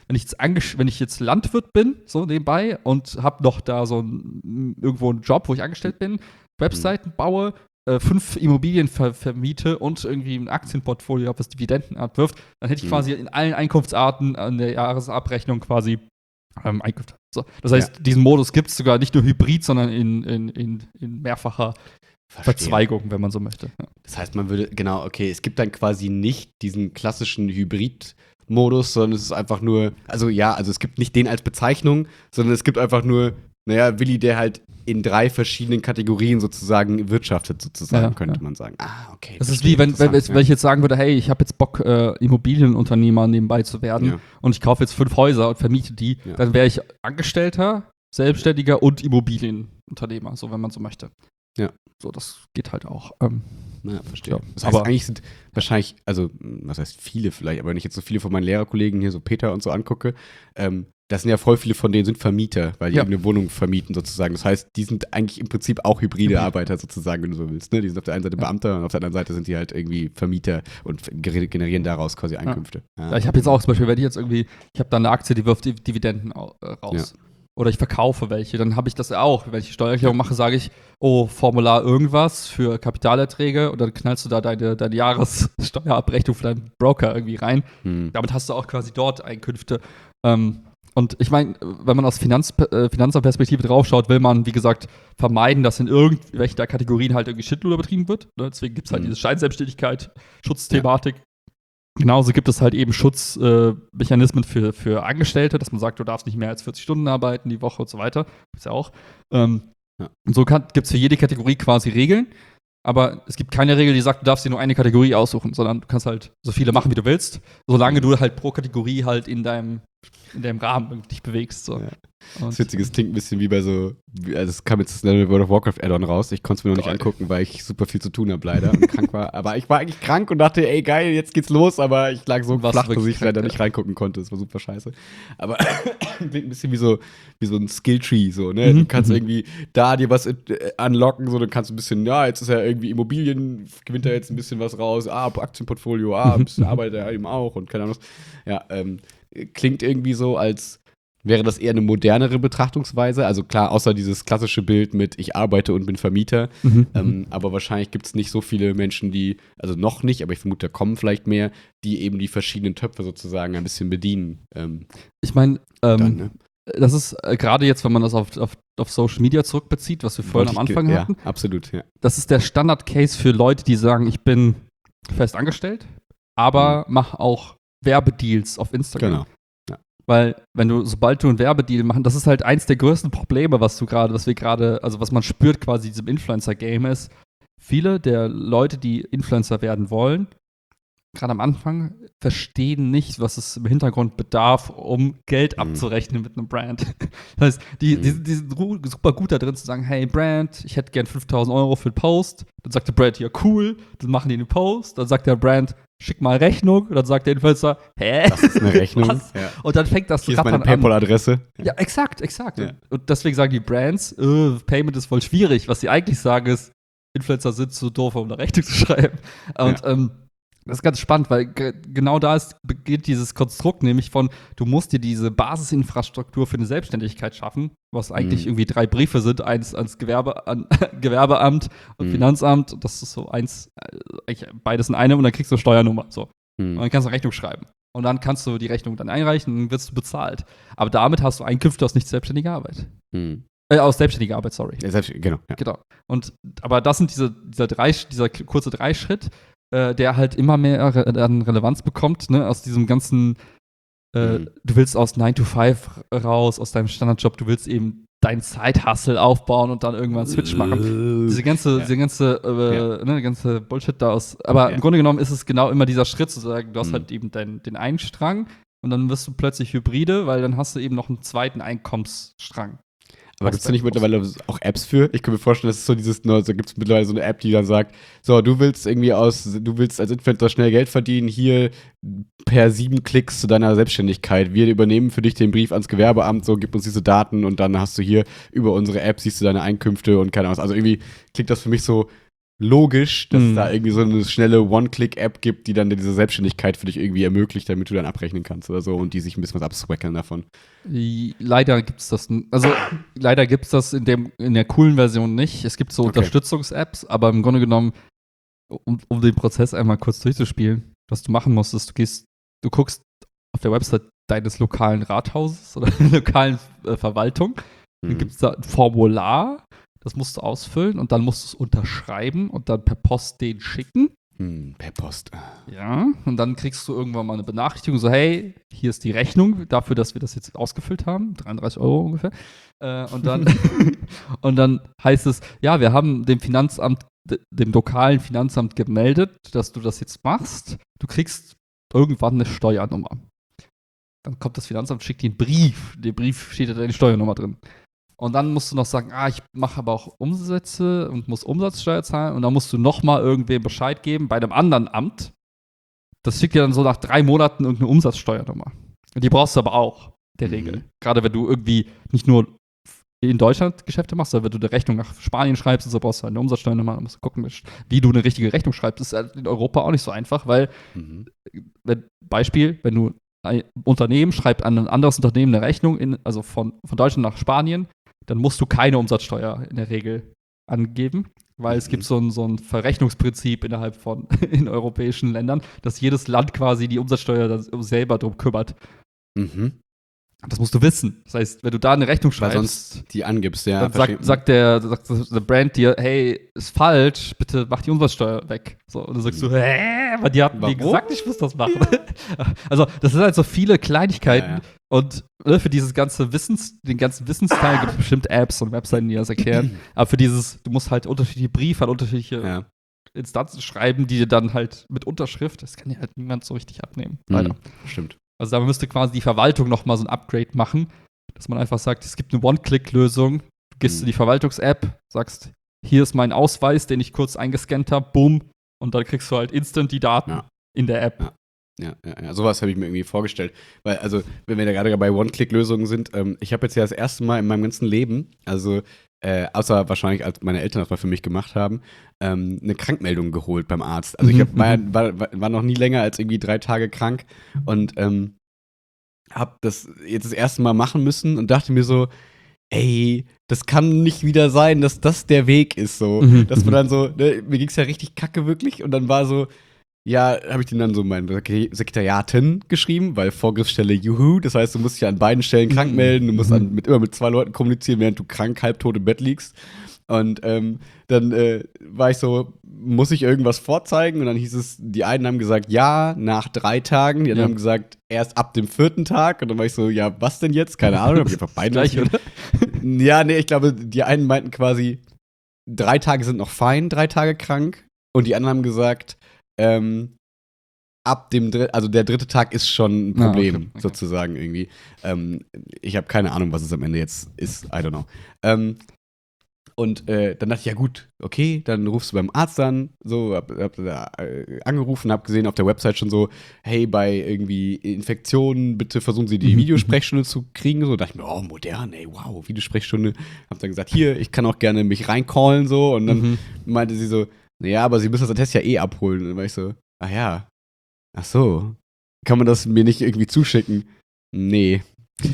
wenn ich jetzt Landwirt bin, so nebenbei, und habe noch da irgendwo einen Job, wo ich angestellt bin, Webseiten baue, 5 Immobilien vermiete und irgendwie ein Aktienportfolio habe, was Dividenden abwirft, dann hätte ich quasi in allen Einkunftsarten an der Jahresabrechnung quasi Einkünfte. So. Das heißt, diesen Modus gibt es sogar nicht nur hybrid, sondern in mehrfacher Verzweigung, wenn man so möchte. Ja. Das heißt, man würde, genau, okay, es gibt dann quasi nicht diesen klassischen Hybrid-Modus, sondern es ist einfach nur, also es gibt nicht den als Bezeichnung, sondern es gibt einfach nur, naja, Willi, der halt in 3 verschiedenen Kategorien sozusagen wirtschaftet, sozusagen, könnte man sagen. Ah, okay. Das ist wie, wenn ich jetzt sagen würde, hey, ich habe jetzt Bock, Immobilienunternehmer nebenbei zu werden und ich kaufe jetzt 5 Häuser und vermiete die, dann wäre ich Angestellter, Selbstständiger und Immobilienunternehmer, so wenn man so möchte. Ja. So, das geht halt auch. Verstehe. Ja. Das heißt, Aber eigentlich sind wahrscheinlich, also, was heißt viele vielleicht, aber wenn ich jetzt so viele von meinen Lehrerkollegen hier, so Peter und so angucke, das sind ja voll viele von denen sind Vermieter, weil die eben eine Wohnung vermieten sozusagen. Das heißt, die sind eigentlich im Prinzip auch hybride Arbeiter sozusagen, wenn du so willst. Ne? Die sind auf der einen Seite Beamter und auf der anderen Seite sind die halt irgendwie Vermieter und generieren daraus quasi Einkünfte. Ja, ich habe jetzt auch zum Beispiel, wenn ich jetzt irgendwie, ich habe da eine Aktie, die wirft Dividenden raus. Ja. Oder ich verkaufe welche, dann habe ich das auch. Wenn ich Steuererklärung mache, sage ich, oh, Formular irgendwas für Kapitalerträge und dann knallst du da deine Jahressteuerabrechnung für deinen Broker irgendwie rein. Damit hast du auch quasi dort Einkünfte. Und ich meine, wenn man aus Finanzperspektive draufschaut, will man, wie gesagt, vermeiden, dass in irgendwelchen der Kategorien halt irgendwie Schindluder betrieben wird. Ne? Deswegen gibt es halt diese Scheinselbstständigkeit, Schutzthematik. Genauso gibt es halt eben Schutzmechanismen für Angestellte, dass man sagt, du darfst nicht mehr als 40 Stunden arbeiten die Woche und so weiter. Gibt's ja auch. Und so gibt es für jede Kategorie quasi Regeln. Aber es gibt keine Regel, die sagt, du darfst dir nur eine Kategorie aussuchen, sondern du kannst halt so viele machen, wie du willst, solange du halt pro Kategorie halt in deinem Rahmen dich bewegst. So. Ja. Das Witzige, es klingt ein bisschen wie bei so, also es kam jetzt das World of Warcraft Add-on raus. Ich konnte es mir noch nicht angucken, weil ich super viel zu tun habe leider und krank war. Aber ich war eigentlich krank und dachte, ey geil, jetzt geht's los, aber ich lag so flach, dass ich leider nicht reingucken konnte. Das war super scheiße. Aber klingt ein bisschen wie so ein Skilltree, so, ne? Du kannst irgendwie da dir was unlocken, so, dann kannst du ein bisschen, jetzt ist ja irgendwie Immobilien, gewinnt da jetzt ein bisschen was raus, Aktienportfolio, ein bisschen arbeitet er eben auch und keine Ahnung. Ja, klingt irgendwie so, als wäre das eher eine modernere Betrachtungsweise. Also klar, außer dieses klassische Bild mit ich arbeite und bin Vermieter. Aber wahrscheinlich gibt es nicht so viele Menschen, die, also noch nicht, aber ich vermute, da kommen vielleicht mehr, die eben die verschiedenen Töpfe sozusagen ein bisschen bedienen. Ich meine, das ist gerade jetzt, wenn man das auf Social Media zurückbezieht, was wir vorhin am Anfang hatten. Ja, absolut, ja. Das ist der Standard-Case für Leute, die sagen, ich bin fest angestellt, aber mache auch Werbedeals auf Instagram. Genau. Weil, sobald du einen Werbedeal machst, das ist halt eins der größten Probleme, was man spürt quasi in diesem Influencer-Game ist, viele der Leute, die Influencer werden wollen, gerade am Anfang, verstehen nicht, was es im Hintergrund bedarf, um Geld abzurechnen mit einem Brand. Das heißt, die sind super gut da drin zu sagen, hey Brand, ich hätte gern 5.000 Euro für den Post. Dann sagt der Brand, ja cool, dann machen die den Post. Dann sagt der Brand, schick mal Rechnung. Und dann sagt der Influencer, hä? Das ist eine Rechnung. Ja. Und dann fängt das Hier ist meine PayPal-Adresse. Ja, exakt. Ja. Und deswegen sagen die Brands, Payment ist voll schwierig. Was sie eigentlich sagen ist, Influencer sind zu doof, um eine Rechnung zu schreiben. Und das ist ganz spannend, weil genau da beginnt dieses Konstrukt, nämlich von, du musst dir diese Basisinfrastruktur für eine Selbstständigkeit schaffen, was eigentlich irgendwie 3 Briefe sind, eins ans Gewerbeamt und Finanzamt. Und das ist so eins, eigentlich beides in einem und dann kriegst du eine Steuernummer. So. Und dann kannst du eine Rechnung schreiben. Und dann kannst du die Rechnung dann einreichen und dann wirst du bezahlt. Aber damit hast du Einkünfte aus nicht selbstständiger Arbeit. Aus selbstständiger Arbeit, sorry. Ja, genau. Ja. Genau. Aber das sind dieser kurze 3-Schritt, der halt immer mehr an Relevanz bekommt, ne, aus diesem ganzen, du willst aus 9 to 5 raus, aus deinem Standardjob, du willst eben deinen Side-Hustle aufbauen und dann irgendwann einen Switch machen. Diese ganze Bullshit da aus. Aber im Grunde genommen ist es genau immer dieser Schritt zu sagen, du hast halt eben den einen Strang und dann wirst du plötzlich Hybride, weil dann hast du eben noch einen zweiten Einkommensstrang. Aber gibt es da nicht mittlerweile auch Apps für? Ich kann mir vorstellen, das ist so gibt es mittlerweile so eine App, die dann sagt, so, du willst als Influencer schnell Geld verdienen, hier per 7 Klicks zu deiner Selbstständigkeit. Wir übernehmen für dich den Brief ans Gewerbeamt, so, gib uns diese Daten und dann hast du hier über unsere App, siehst du deine Einkünfte und keine Ahnung was. Also irgendwie klingt das für mich so logisch, dass es da irgendwie so eine schnelle One-Click-App gibt, die dann diese Selbstständigkeit für dich irgendwie ermöglicht, damit du dann abrechnen kannst oder so und die sich ein bisschen was abswackeln davon. Leider gibt's das in der coolen Version nicht. Es gibt so Unterstützungs-Apps, aber im Grunde genommen, um den Prozess einmal kurz durchzuspielen, was du machen musst, ist, du guckst auf der Website deines lokalen Rathauses oder der lokalen Verwaltung, dann gibt es da ein Formular, das musst du ausfüllen und dann musst du es unterschreiben und dann per Post den schicken. Per Post. Ja, und dann kriegst du irgendwann mal eine Benachrichtigung, so hey, hier ist die Rechnung dafür, dass wir das jetzt ausgefüllt haben, 33 Euro ungefähr. Und dann heißt es, ja, wir haben dem lokalen Finanzamt gemeldet, dass du das jetzt machst. Du kriegst irgendwann eine Steuernummer. Dann kommt das Finanzamt, schickt dir einen Brief. In dem Brief steht da deine Steuernummer drin. Und dann musst du noch sagen, ich mache aber auch Umsätze und muss Umsatzsteuer zahlen. Und dann musst du nochmal irgendwem Bescheid geben bei einem anderen Amt. Das schickt dir dann so nach 3 Monaten irgendeine Umsatzsteuernummer. Und die brauchst du aber auch, der Regel. Gerade wenn du irgendwie nicht nur in Deutschland Geschäfte machst, sondern wenn du eine Rechnung nach Spanien schreibst, so brauchst du halt eine Umsatzsteuernummer. Dann musst du gucken, wie du eine richtige Rechnung schreibst. Das ist halt in Europa auch nicht so einfach, weil, wenn du ein Unternehmen schreibt an ein anderes Unternehmen eine Rechnung, also von Deutschland nach Spanien, dann musst du keine Umsatzsteuer in der Regel angeben, weil es gibt so ein Verrechnungsprinzip in europäischen Ländern, dass jedes Land quasi die Umsatzsteuer dann selber drum kümmert. Das musst du wissen. Das heißt, wenn du da eine Rechnung schreibst, weil sonst die angibst, ja. Dann sagt der Brand dir, hey, ist falsch, bitte mach die Umsatzsteuer weg. So, und dann sagst du, weil die hatten mir gesagt, ich muss das machen. Ja. Also, das sind halt so viele Kleinigkeiten. Ja. Und für den ganzen Wissensteil gibt es bestimmt Apps und Webseiten, die das erklären. Aber für du musst halt unterschiedliche Briefe an unterschiedliche Instanzen schreiben, die dir dann halt mit Unterschrift, das kann dir halt niemand so richtig abnehmen. Leider. Stimmt. Also da müsste quasi die Verwaltung nochmal so ein Upgrade machen, dass man einfach sagt, es gibt eine One-Click-Lösung. Du gehst in die Verwaltungs-App, sagst, hier ist mein Ausweis, den ich kurz eingescannt habe, bumm, und dann kriegst du halt instant die Daten in der App. Ja, sowas habe ich mir irgendwie vorgestellt. Weil, also, wenn wir da gerade bei One-Click-Lösungen sind, ich habe jetzt ja das erste Mal in meinem ganzen Leben, also außer wahrscheinlich, als meine Eltern das mal für mich gemacht haben, eine Krankmeldung geholt beim Arzt. Also ich war noch nie länger als irgendwie 3 Tage krank und habe das jetzt das erste Mal machen müssen und dachte mir so, ey, das kann nicht wieder sein, dass das der Weg ist, so. Dass man dann so, ne, mir ging's ja richtig kacke wirklich und dann war so, ja, habe ich den dann so meinen Sekretariaten geschrieben, weil Vorgriffsstelle Juhu, das heißt, du musst dich an beiden Stellen krank melden, du musst immer mit 2 Leuten kommunizieren, während du krank, halbtot im Bett liegst. Und dann war ich so, muss ich irgendwas vorzeigen? Und dann hieß es, die einen haben gesagt, ja, nach 3 Tagen, die anderen haben gesagt, erst ab dem 4. Tag. Und dann war ich so, ja, was denn jetzt? Keine Ahnung, hab ich einfach beide gleich, oder? Ja, nee, ich glaube, die einen meinten quasi, 3 Tage sind noch fein, 3 Tage krank. Und die anderen haben gesagt, ab dem also der dritte Tag ist schon ein Problem, okay. sozusagen irgendwie. Ich habe keine Ahnung, was es am Ende jetzt ist. I don't know. Und dann dachte ich, ja gut, okay, dann rufst du beim Arzt an, so, hab da angerufen, hab gesehen auf der Website schon so, hey, bei irgendwie Infektionen, bitte versuchen Sie die Videosprechstunde zu kriegen, so, dachte ich mir, oh, modern, ey, wow, Videosprechstunde. Hab dann gesagt, hier, ich kann auch gerne mich reincallen, so, und dann meinte sie so, naja, aber Sie müssen das Attest ja eh abholen. Und dann war ich so, ach ja, ach so, kann man das mir nicht irgendwie zuschicken? Nee.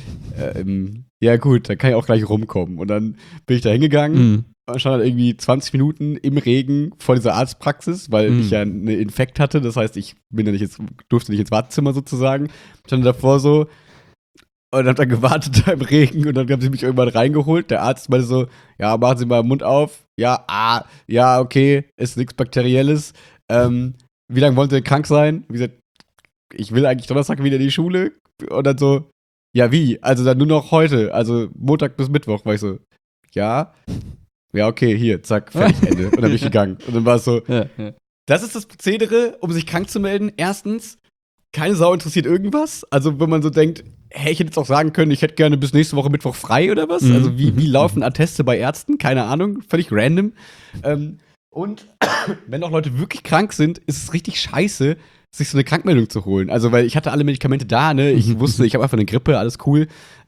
Ja gut, dann kann ich auch gleich rumkommen. Und dann bin ich da hingegangen und stand halt irgendwie 20 Minuten im Regen vor dieser Arztpraxis, weil ich ja eine Infekt hatte. Das heißt, ich durfte nicht ins Wartezimmer sozusagen. Stand davor so und hab dann gewartet da im Regen und dann haben sie mich irgendwann reingeholt. Der Arzt meinte so, ja, machen Sie mal den Mund auf. Ja, ja, okay, ist nichts Bakterielles. Wie lange wollen Sie denn krank sein? Wie gesagt, ich will eigentlich Donnerstag wieder in die Schule. Und dann so, ja, wie? Also dann nur noch heute, also Montag bis Mittwoch, war ich so, ja, okay, hier, zack, fertig, Ende. Und dann bin ich gegangen. Und dann war es so, das ist das Prozedere, um sich krank zu melden. Erstens, keine Sau interessiert irgendwas. Also wenn man so denkt, hey, ich hätte jetzt auch sagen können, ich hätte gerne bis nächste Woche Mittwoch frei oder was. Also wie laufen Atteste bei Ärzten? Keine Ahnung, völlig random. Und wenn auch Leute wirklich krank sind, ist es richtig scheiße, sich so eine Krankmeldung zu holen. Also, weil ich hatte alle Medikamente da, ne? Ich wusste, ich habe einfach eine Grippe, alles cool.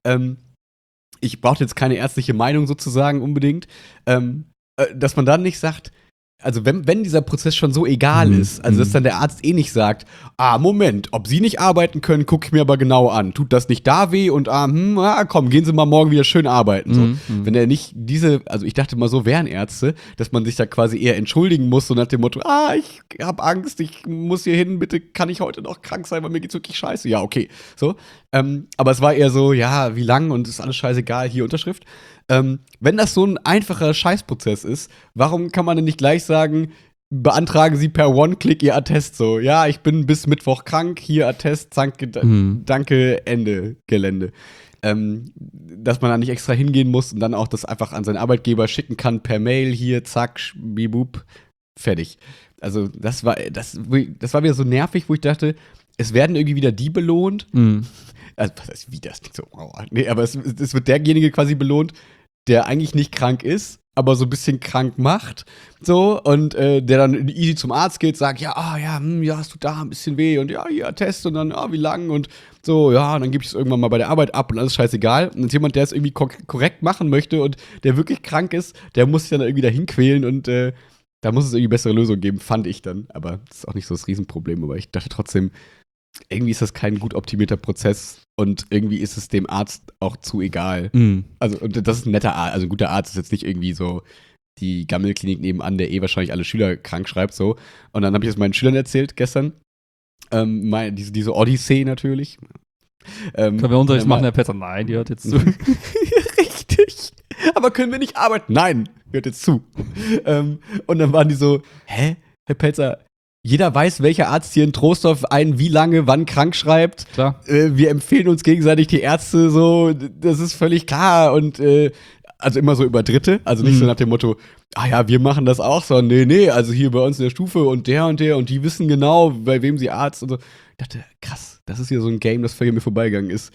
Ich brauchte jetzt keine ärztliche Meinung sozusagen unbedingt. Dass man dann nicht sagt, also wenn dieser Prozess schon so egal ist, also dass dann der Arzt eh nicht sagt, Moment, ob Sie nicht arbeiten können, gucke ich mir aber genau an. Tut das nicht da weh und komm, gehen Sie mal morgen wieder schön arbeiten. So. Wenn er nicht also ich dachte mal, so wären Ärzte, dass man sich da quasi eher entschuldigen muss, so nach dem Motto, ich habe Angst, ich muss hier hin, bitte kann ich heute noch krank sein, weil mir geht's wirklich scheiße. Ja, okay. So. Aber es war eher so, ja, wie lang und ist alles scheißegal, hier Unterschrift. Wenn das so ein einfacher Scheißprozess ist, warum kann man denn nicht gleich sagen, beantragen Sie per One-Click Ihr Attest so? Ja, ich bin bis Mittwoch krank, hier Attest, danke, Ende, Gelände. Dass man da nicht extra hingehen muss und dann auch das einfach an seinen Arbeitgeber schicken kann per Mail, hier, zack, bibub, fertig. Also das war wieder so nervig, wo ich dachte, es werden irgendwie wieder die belohnt. Also, was heißt wieder? Das klingt so, nee, aber es wird derjenige quasi belohnt, der eigentlich nicht krank ist, aber so ein bisschen krank macht, so, und der dann easy zum Arzt geht, sagt, ja, hast du da ein bisschen weh und ja, hier, Test und dann, wie lang und so, ja, und dann gebe ich es irgendwann mal bei der Arbeit ab und alles scheißegal. Und jetzt jemand, der es irgendwie korrekt machen möchte und der wirklich krank ist, der muss sich dann irgendwie dahin quälen und da muss es irgendwie bessere Lösungen geben, fand ich dann. Aber das ist auch nicht so das Riesenproblem, aber ich dachte trotzdem, irgendwie ist das kein gut optimierter Prozess und irgendwie ist es dem Arzt auch zu egal. Also, und das ist ein netter Arzt, also ein guter Arzt ist jetzt nicht irgendwie so die Gammelklinik nebenan, der wahrscheinlich alle Schüler krank schreibt, so. Und dann habe ich das meinen Schülern erzählt gestern. Diese Odyssee natürlich. Können wir Unterricht machen, Herr Petzer? Nein, die hört jetzt zu. Richtig. Aber können wir nicht arbeiten? Nein, hört jetzt zu. Und dann waren die so, hä, Herr Pelzer, jeder weiß, welcher Arzt hier in Troisdorf einen wie lange, wann krank schreibt. Klar. Wir empfehlen uns gegenseitig die Ärzte so, das ist völlig klar. Und also immer so über Dritte, also nicht so nach dem Motto, wir machen das auch, sondern nee, also hier bei uns in der Stufe und der und die wissen genau, bei wem sie Arzt und so. Ich dachte, krass, das ist hier so ein Game, das völlig mir vorbeigegangen ist.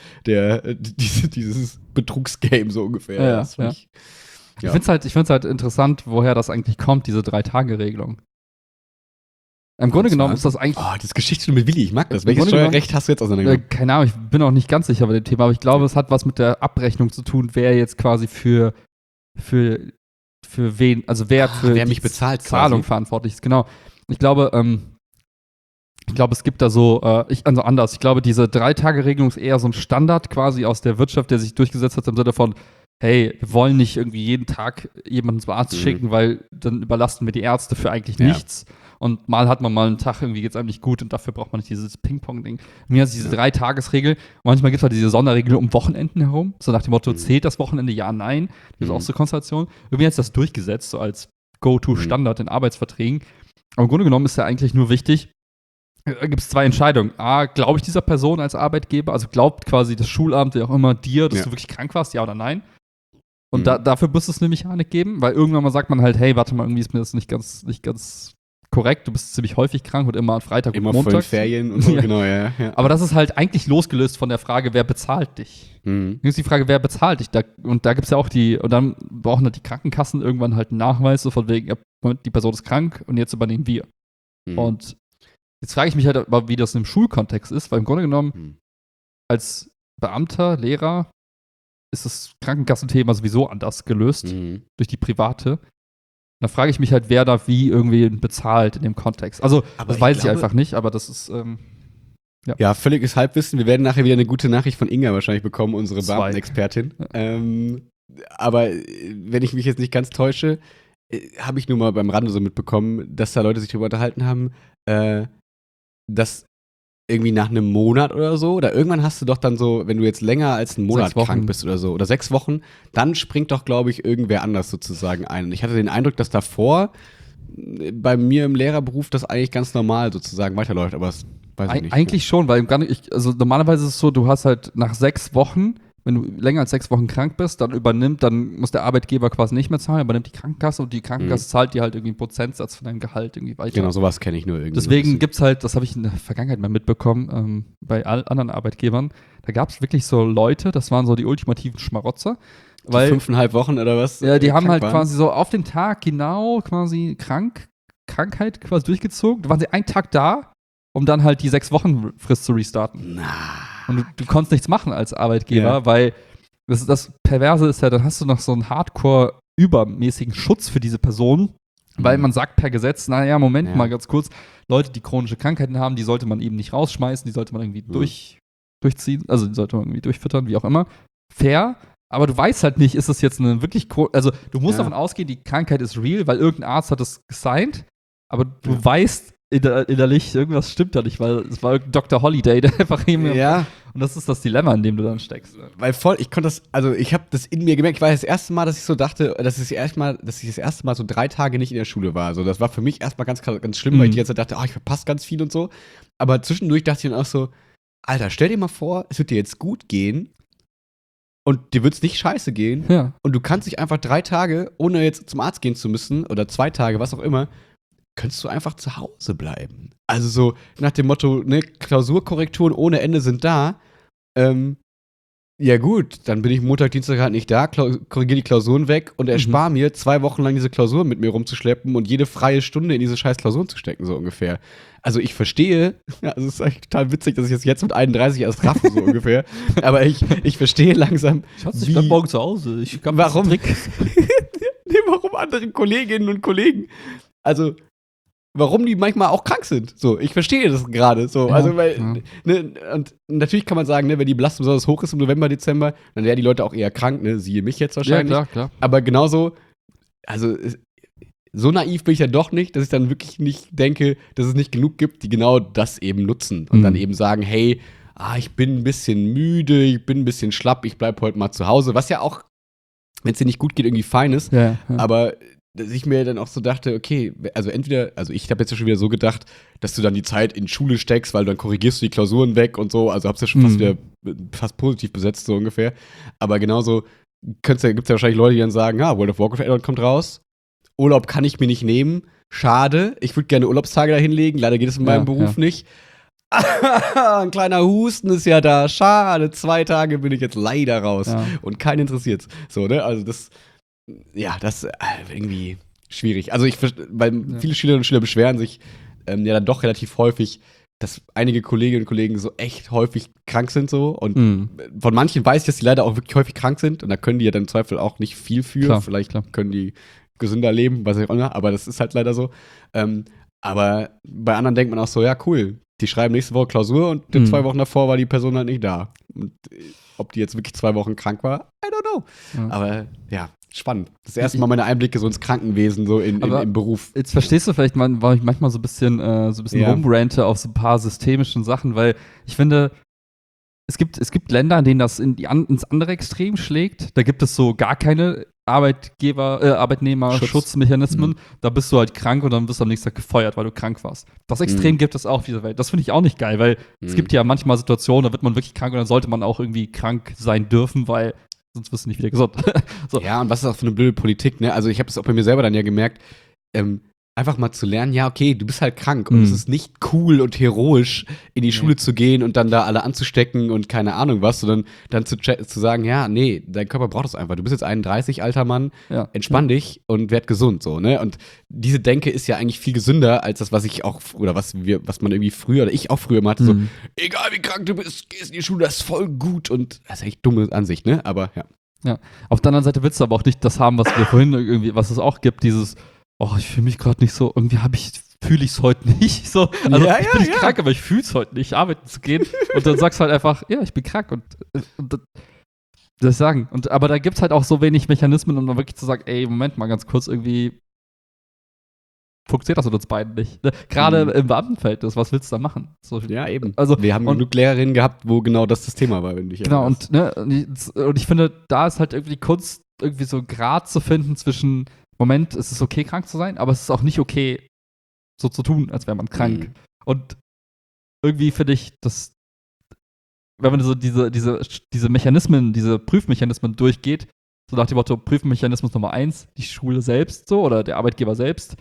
Dieses Betrugsgame so ungefähr. Ja. Ich find's halt interessant, woher das eigentlich kommt, diese 3-Tage-Regelung. Im Grunde genommen ist das eigentlich. Das Geschichtsstunde mit Willi, ich mag das. Welches Steuerrecht hast du jetzt auseinandergenommen? Keine Ahnung, ich bin auch nicht ganz sicher bei dem Thema, aber ich glaube, es hat was mit der Abrechnung zu tun, wer jetzt quasi für wen, also wer mich bezahlt, Zahlung quasi verantwortlich ist. Genau. Ich glaube, es gibt da so, anders. Ich glaube, diese 3-Tage-Regelung ist eher so ein Standard quasi aus der Wirtschaft, der sich durchgesetzt hat im Sinne von, hey, wir wollen nicht irgendwie jeden Tag jemanden zum Arzt schicken, weil dann überlasten wir die Ärzte für eigentlich nichts. Und mal hat man mal einen Tag, irgendwie geht's einem nicht gut und dafür braucht man nicht dieses Ping-Pong-Ding. Mir ist diese 3-Tages-Regel. Manchmal gibt es halt diese Sonderregel um Wochenenden herum. So nach dem Motto, zählt das Wochenende? Ja, nein. Das ist auch so Konstellation. Irgendwie hat es das durchgesetzt, so als Go-To-Standard in Arbeitsverträgen. Aber im Grunde genommen ist ja eigentlich nur wichtig, da gibt es 2 Entscheidungen. Glaube ich dieser Person als Arbeitgeber? Also glaubt quasi das Schulamt, wie auch immer, dir, dass du wirklich krank warst, ja oder nein? Und dafür muss es eine Mechanik geben, weil irgendwann mal sagt man halt, hey, warte mal, irgendwie ist mir das nicht ganz korrekt, du bist ziemlich häufig krank und immer an Freitag Immer und voll Montag. Ferien und so, Ja. genau, ja. Aber das ist halt eigentlich losgelöst von der Frage, wer bezahlt dich? Mhm. Jetzt ist die Frage, wer bezahlt dich? Und da gibt es ja auch und dann brauchen halt die Krankenkassen irgendwann halt einen Nachweis, so von wegen, ja, die Person ist krank und jetzt übernehmen wir. Mhm. Und jetzt frage ich mich halt aber, wie das im Schulkontext ist, weil im Grunde genommen Mhm. als Beamter, Lehrer ist das Krankenkassenthema sowieso anders gelöst durch die private. Da frage ich mich halt, wer da wie irgendwie bezahlt in dem Kontext. Also, Aber das weiß ich glaube- einfach nicht, aber das ist, Ja, völliges Halbwissen. Wir werden nachher wieder eine gute Nachricht von Inga wahrscheinlich bekommen, unsere 2. Beamtenexpertin. Aber wenn ich mich jetzt nicht ganz täusche, habe ich nur mal beim Rande so mitbekommen, dass da Leute sich darüber unterhalten haben, dass irgendwie nach einem Monat oder so, oder irgendwann hast du doch dann so, wenn du jetzt länger als einen Monat 6 Wochen. krank bist oder so, oder 6 Wochen, dann springt doch, glaube ich, irgendwer anders sozusagen ein. Und ich hatte den Eindruck, dass davor bei mir im Lehrerberuf das eigentlich ganz normal sozusagen weiterläuft, aber das weiß ich nicht. Eigentlich schon, weil also normalerweise ist es so, du hast halt nach 6 Wochen, wenn du länger als 6 Wochen krank bist, dann muss der Arbeitgeber quasi nicht mehr zahlen, übernimmt die Krankenkasse und die Krankenkasse zahlt dir halt irgendwie einen Prozentsatz von deinem Gehalt irgendwie weiter. Genau, sowas kenne ich nur irgendwie. Deswegen gibt es halt, das habe ich in der Vergangenheit mal mitbekommen, bei anderen Arbeitgebern, da gab es wirklich so Leute, das waren so die ultimativen Schmarotzer. Weil, 5,5 Wochen oder was? Ja, die haben halt waren. quasi so auf den Tag genau quasi Krankheit quasi durchgezogen. Da waren sie einen Tag da, um dann halt die 6 Wochen Frist zu restarten. Und du konntest nichts machen als Arbeitgeber, weil das Perverse ist ja, dann hast du noch so einen Hardcore-übermäßigen Schutz für diese Person, weil man sagt per Gesetz, naja, Moment mal ganz kurz, Leute, die chronische Krankheiten haben, die sollte man eben nicht rausschmeißen, die sollte man irgendwie durchziehen, also die sollte man irgendwie durchfüttern, wie auch immer. Fair, aber du weißt halt nicht, ist das jetzt eine wirklich, also du musst davon ausgehen, die Krankheit ist real, weil irgendein Arzt hat das gesigned, aber du weißt innerlich, irgendwas stimmt da nicht, weil es war irgendein Dr. Holiday, der einfach irgendwie. Ja. Und das ist das Dilemma, in dem du dann steckst. Weil ich konnte das, also ich habe das in mir gemerkt, ich war das erste Mal, dass ich so dachte, dass ich das erste Mal so 3 Tage nicht in der Schule war. Also das war für mich erstmal ganz, ganz schlimm, weil ich die ganze Zeit dachte, ich verpasse ganz viel und so. Aber zwischendurch dachte ich dann auch so, Alter, stell dir mal vor, es wird dir jetzt gut gehen und dir wird es nicht scheiße gehen. Ja. Und du kannst dich einfach 3 Tage, ohne jetzt zum Arzt gehen zu müssen, oder 2 Tage, was auch immer, könntest du einfach zu Hause bleiben. Also so nach dem Motto, ne, Klausurkorrekturen ohne Ende sind da. Ja gut, dann bin ich Montag, Dienstag halt nicht da, korrigiere die Klausuren weg und erspare mir 2 Wochen lang diese Klausuren mit mir rumzuschleppen und jede freie Stunde in diese scheiß Klausuren zu stecken, so ungefähr. Also ich verstehe, also es ist eigentlich total witzig, dass ich das jetzt mit 31 erst raffe, so ungefähr. Aber ich verstehe langsam, Schatz, ich bleib morgen zu Hause. warum andere Kolleginnen und Kollegen, also warum die manchmal auch krank sind. So, ich verstehe das gerade so. Also, weil, ne, und natürlich kann man sagen, ne, wenn die Belastung besonders hoch ist im November, Dezember, dann wären die Leute auch eher krank, ne, siehe mich jetzt wahrscheinlich. Ja, klar. Aber genauso, also, so naiv bin ich ja doch nicht, dass ich dann wirklich nicht denke, dass es nicht genug gibt, die genau das eben nutzen und dann eben sagen, hey, ich bin ein bisschen müde, ich bin ein bisschen schlapp, ich bleib heute mal zu Hause, was ja auch, wenn es dir nicht gut geht, irgendwie fein ist, aber dass ich mir dann auch so dachte, okay, also ich habe jetzt ja schon wieder so gedacht, dass du dann die Zeit in Schule steckst, weil dann korrigierst du die Klausuren weg und so, also hab's ja schon fast positiv besetzt, so ungefähr. Aber genauso gibt's ja wahrscheinlich Leute, die dann sagen, World of Warcraft Add-on kommt raus, Urlaub kann ich mir nicht nehmen, schade, ich würde gerne Urlaubstage da hinlegen, leider geht es in meinem Beruf nicht. Ein kleiner Husten ist ja da, schade, 2 Tage bin ich jetzt leider raus und keinen interessiert's. So, ne, also das irgendwie schwierig. Also weil viele Schülerinnen und Schüler beschweren sich dann doch relativ häufig, dass einige Kolleginnen und Kollegen so echt häufig krank sind so und von manchen weiß ich, dass die leider auch wirklich häufig krank sind und da können die ja dann im Zweifel auch nicht viel für. Vielleicht können die gesünder leben, weiß ich auch nicht, aber das ist halt leider so. Aber bei anderen denkt man auch so, ja cool, die schreiben nächste Woche Klausur und 2 Wochen davor war die Person halt nicht da. Und ob die jetzt wirklich 2 Wochen krank war, I don't know. Ja. Aber ja, spannend. Das erste Mal meine Einblicke so ins Krankenwesen, so im Beruf. Jetzt verstehst du vielleicht, warum ich manchmal so ein bisschen rumrante auf so ein paar systemischen Sachen, weil ich finde, es gibt Länder, in denen das ins andere Extrem schlägt. Da gibt es so gar keine Arbeitnehmerschutzmechanismen. Da bist du halt krank und dann wirst du am nächsten Tag gefeuert, weil du krank warst. Das Extrem gibt es auch auf dieser Welt. Das finde ich auch nicht geil, weil es gibt ja manchmal Situationen, da wird man wirklich krank und dann sollte man auch irgendwie krank sein dürfen, weil sonst wirst du nicht wieder gesund. So. Ja, und was ist auch für eine blöde Politik, ne? Also ich habe das auch bei mir selber dann ja gemerkt, einfach mal zu lernen, ja, okay, du bist halt krank und es ist nicht cool und heroisch, in die Schule zu gehen und dann da alle anzustecken und keine Ahnung was, sondern dann zu sagen, ja, nee, dein Körper braucht das einfach. Du bist jetzt 31, alter Mann, Ja. entspann dich und werd gesund, so, ne? Und diese Denke ist ja eigentlich viel gesünder als das, was ich auch, oder was man irgendwie früher, oder ich auch früher immer hatte, so, egal wie krank du bist, gehst in die Schule, das ist voll gut und das ist echt dumme Ansicht, ne? Aber ja. Ja. Auf der anderen Seite willst du aber auch nicht das haben, was wir vorhin irgendwie, was es auch gibt, dieses, oh, ich fühle mich gerade nicht so, irgendwie fühle ich es heute nicht. So, also ich bin nicht krank, aber ich fühle es heute nicht, arbeiten zu gehen. Und dann sagst du halt einfach, ja, ich bin krank und das sagen. Aber da gibt es halt auch so wenig Mechanismen, um dann wirklich zu sagen, ey, Moment mal ganz kurz, irgendwie funktioniert das mit uns beiden nicht. Ne? Gerade im Beamtenverhältnis, was willst du da machen? So, ja, eben. Also, wir haben genug Lehrerinnen gehabt, wo genau das Thema war, wenn ich genau, und ich finde, da ist halt irgendwie die Kunst, irgendwie so einen Grad zu finden zwischen, Moment, es ist okay, krank zu sein, aber es ist auch nicht okay, so zu tun, als wäre man krank. Und irgendwie finde ich, dass, wenn man so diese Mechanismen, diese Prüfmechanismen durchgeht, so nach dem Motto, Prüfmechanismus Nummer 1, die Schule selbst so oder der Arbeitgeber selbst,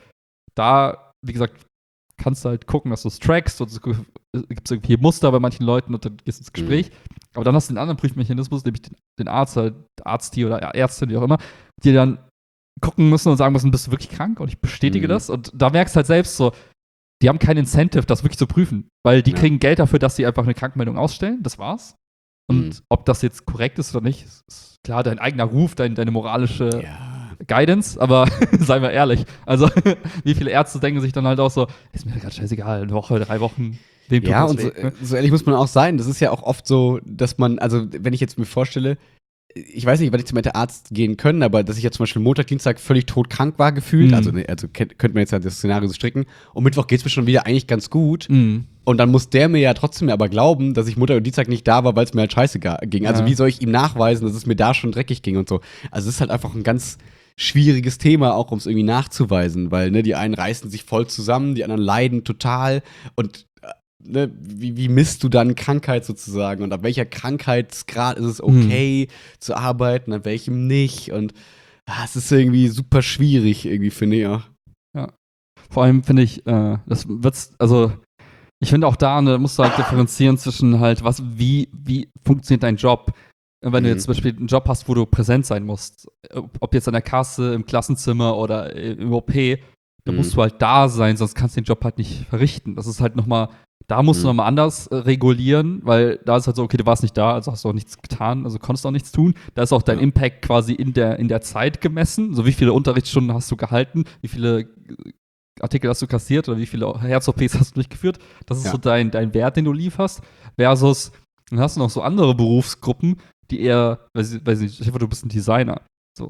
da, wie gesagt, kannst du halt gucken, dass du es trackst und es gibt irgendwie Muster bei manchen Leuten und dann gehst du ins Gespräch. Aber dann hast du den anderen Prüfmechanismus, nämlich den Arzt, halt Arzti oder Ärztin, wie auch immer, die dann gucken müssen und sagen müssen, bist du wirklich krank? Und ich bestätige das. Und da merkst du halt selbst so, die haben kein Incentive, das wirklich zu prüfen. Weil die kriegen Geld dafür, dass sie einfach eine Krankmeldung ausstellen. Das war's. Und ob das jetzt korrekt ist oder nicht, ist klar dein eigener Ruf, deine moralische Guidance. Aber seien wir ehrlich. Also, wie viele Ärzte denken sich dann halt auch so, ist mir gerade scheißegal, eine Woche, 3 Wochen. Ja, und so ehrlich muss man auch sein. Das ist ja auch oft so, dass man, also wenn ich jetzt mir vorstelle, ich weiß nicht, wann ich zum Arzt gehen können, aber dass ich jetzt zum Beispiel Montag, Dienstag völlig todkrank war gefühlt, also könnte man jetzt halt das Szenario so stricken, und Mittwoch geht's mir schon wieder eigentlich ganz gut, und dann muss der mir ja trotzdem aber glauben, dass ich Montag und Dienstag nicht da war, weil es mir halt scheiße ging. Also wie soll ich ihm nachweisen, dass es mir da schon dreckig ging und so. Also es ist halt einfach ein ganz schwieriges Thema, auch um es irgendwie nachzuweisen, weil, ne, die einen reißen sich voll zusammen, die anderen leiden total und ne, wie misst du dann Krankheit sozusagen und ab welcher Krankheitsgrad ist es okay zu arbeiten, ab welchem nicht und es ist irgendwie super schwierig, irgendwie, finde ich auch. Ja. Vor allem finde ich, das wird's, also ich finde auch da musst du halt differenzieren zwischen halt, wie funktioniert dein Job. Wenn du jetzt zum Beispiel einen Job hast, wo du präsent sein musst, ob jetzt an der Kasse, im Klassenzimmer oder im OP, dann musst du halt da sein, sonst kannst du den Job halt nicht verrichten. Das ist halt nochmal, da musst du nochmal anders regulieren, weil da ist halt so, okay, du warst nicht da, also hast du auch nichts getan, also konntest auch nichts tun. Da ist auch dein Impact quasi in der Zeit gemessen. So wie viele Unterrichtsstunden hast du gehalten, wie viele Artikel hast du kassiert oder wie viele Herz-OPs hast du durchgeführt. Das ist so dein Wert, den du lieferst. Versus, dann hast du noch so andere Berufsgruppen, die eher, weiß ich nicht, du bist ein Designer. So.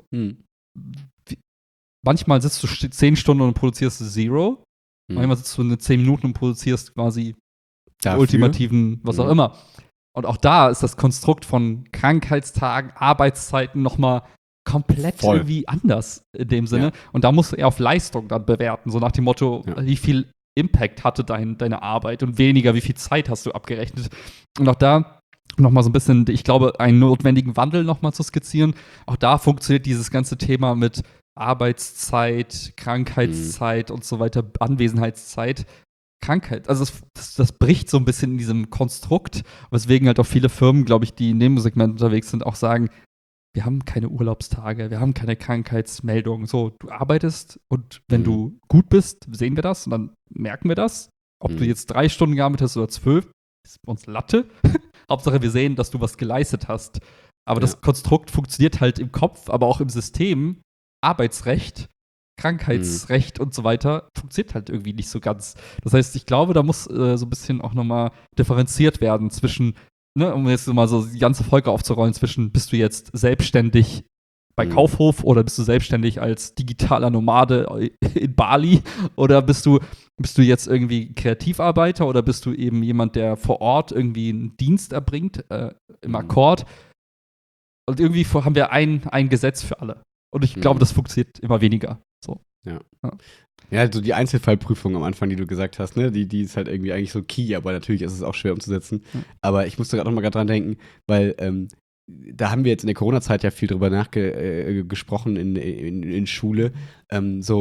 Manchmal sitzt du 10 Stunden und produzierst Zero. Manchmal sitzt du in 10 Minuten und produzierst quasi den ultimativen, was auch immer. Und auch da ist das Konstrukt von Krankheitstagen, Arbeitszeiten nochmal komplett irgendwie anders in dem Sinne. Und da musst du eher auf Leistung dann bewerten, so nach dem Motto, wie viel Impact hatte deine Arbeit und weniger, wie viel Zeit hast du abgerechnet. Und auch da nochmal so ein bisschen, ich glaube, einen notwendigen Wandel nochmal zu skizzieren. Auch da funktioniert dieses ganze Thema mit Arbeitszeit, Krankheitszeit und so weiter, Anwesenheitszeit, Krankheit. Also das bricht so ein bisschen in diesem Konstrukt, weswegen halt auch viele Firmen, glaube ich, die in dem Segment unterwegs sind, auch sagen, wir haben keine Urlaubstage, wir haben keine Krankheitsmeldungen. So, du arbeitest und wenn du gut bist, sehen wir das und dann merken wir das. Ob du jetzt 3 Stunden gearbeitet hast oder 12, ist bei uns Latte. Hauptsache, wir sehen, dass du was geleistet hast. Aber das Konstrukt funktioniert halt im Kopf, aber auch im System. Arbeitsrecht, Krankheitsrecht und so weiter funktioniert halt irgendwie nicht so ganz. Das heißt, ich glaube, da muss so ein bisschen auch nochmal differenziert werden zwischen, ne, um jetzt mal so die ganze Folge aufzurollen, zwischen bist du jetzt selbstständig bei Kaufhof oder bist du selbstständig als digitaler Nomade in Bali oder bist du jetzt irgendwie Kreativarbeiter oder bist du eben jemand, der vor Ort irgendwie einen Dienst erbringt im Akkord? Und irgendwie haben wir ein Gesetz für alle. Und ich glaube, das funktioniert immer weniger. So. Ja, also die Einzelfallprüfung am Anfang, die du gesagt hast, ne, die ist halt irgendwie eigentlich so key, aber natürlich ist es auch schwer umzusetzen. Aber ich musste gerade noch mal dran denken, weil da haben wir jetzt in der Corona-Zeit ja viel drüber gesprochen in Schule. So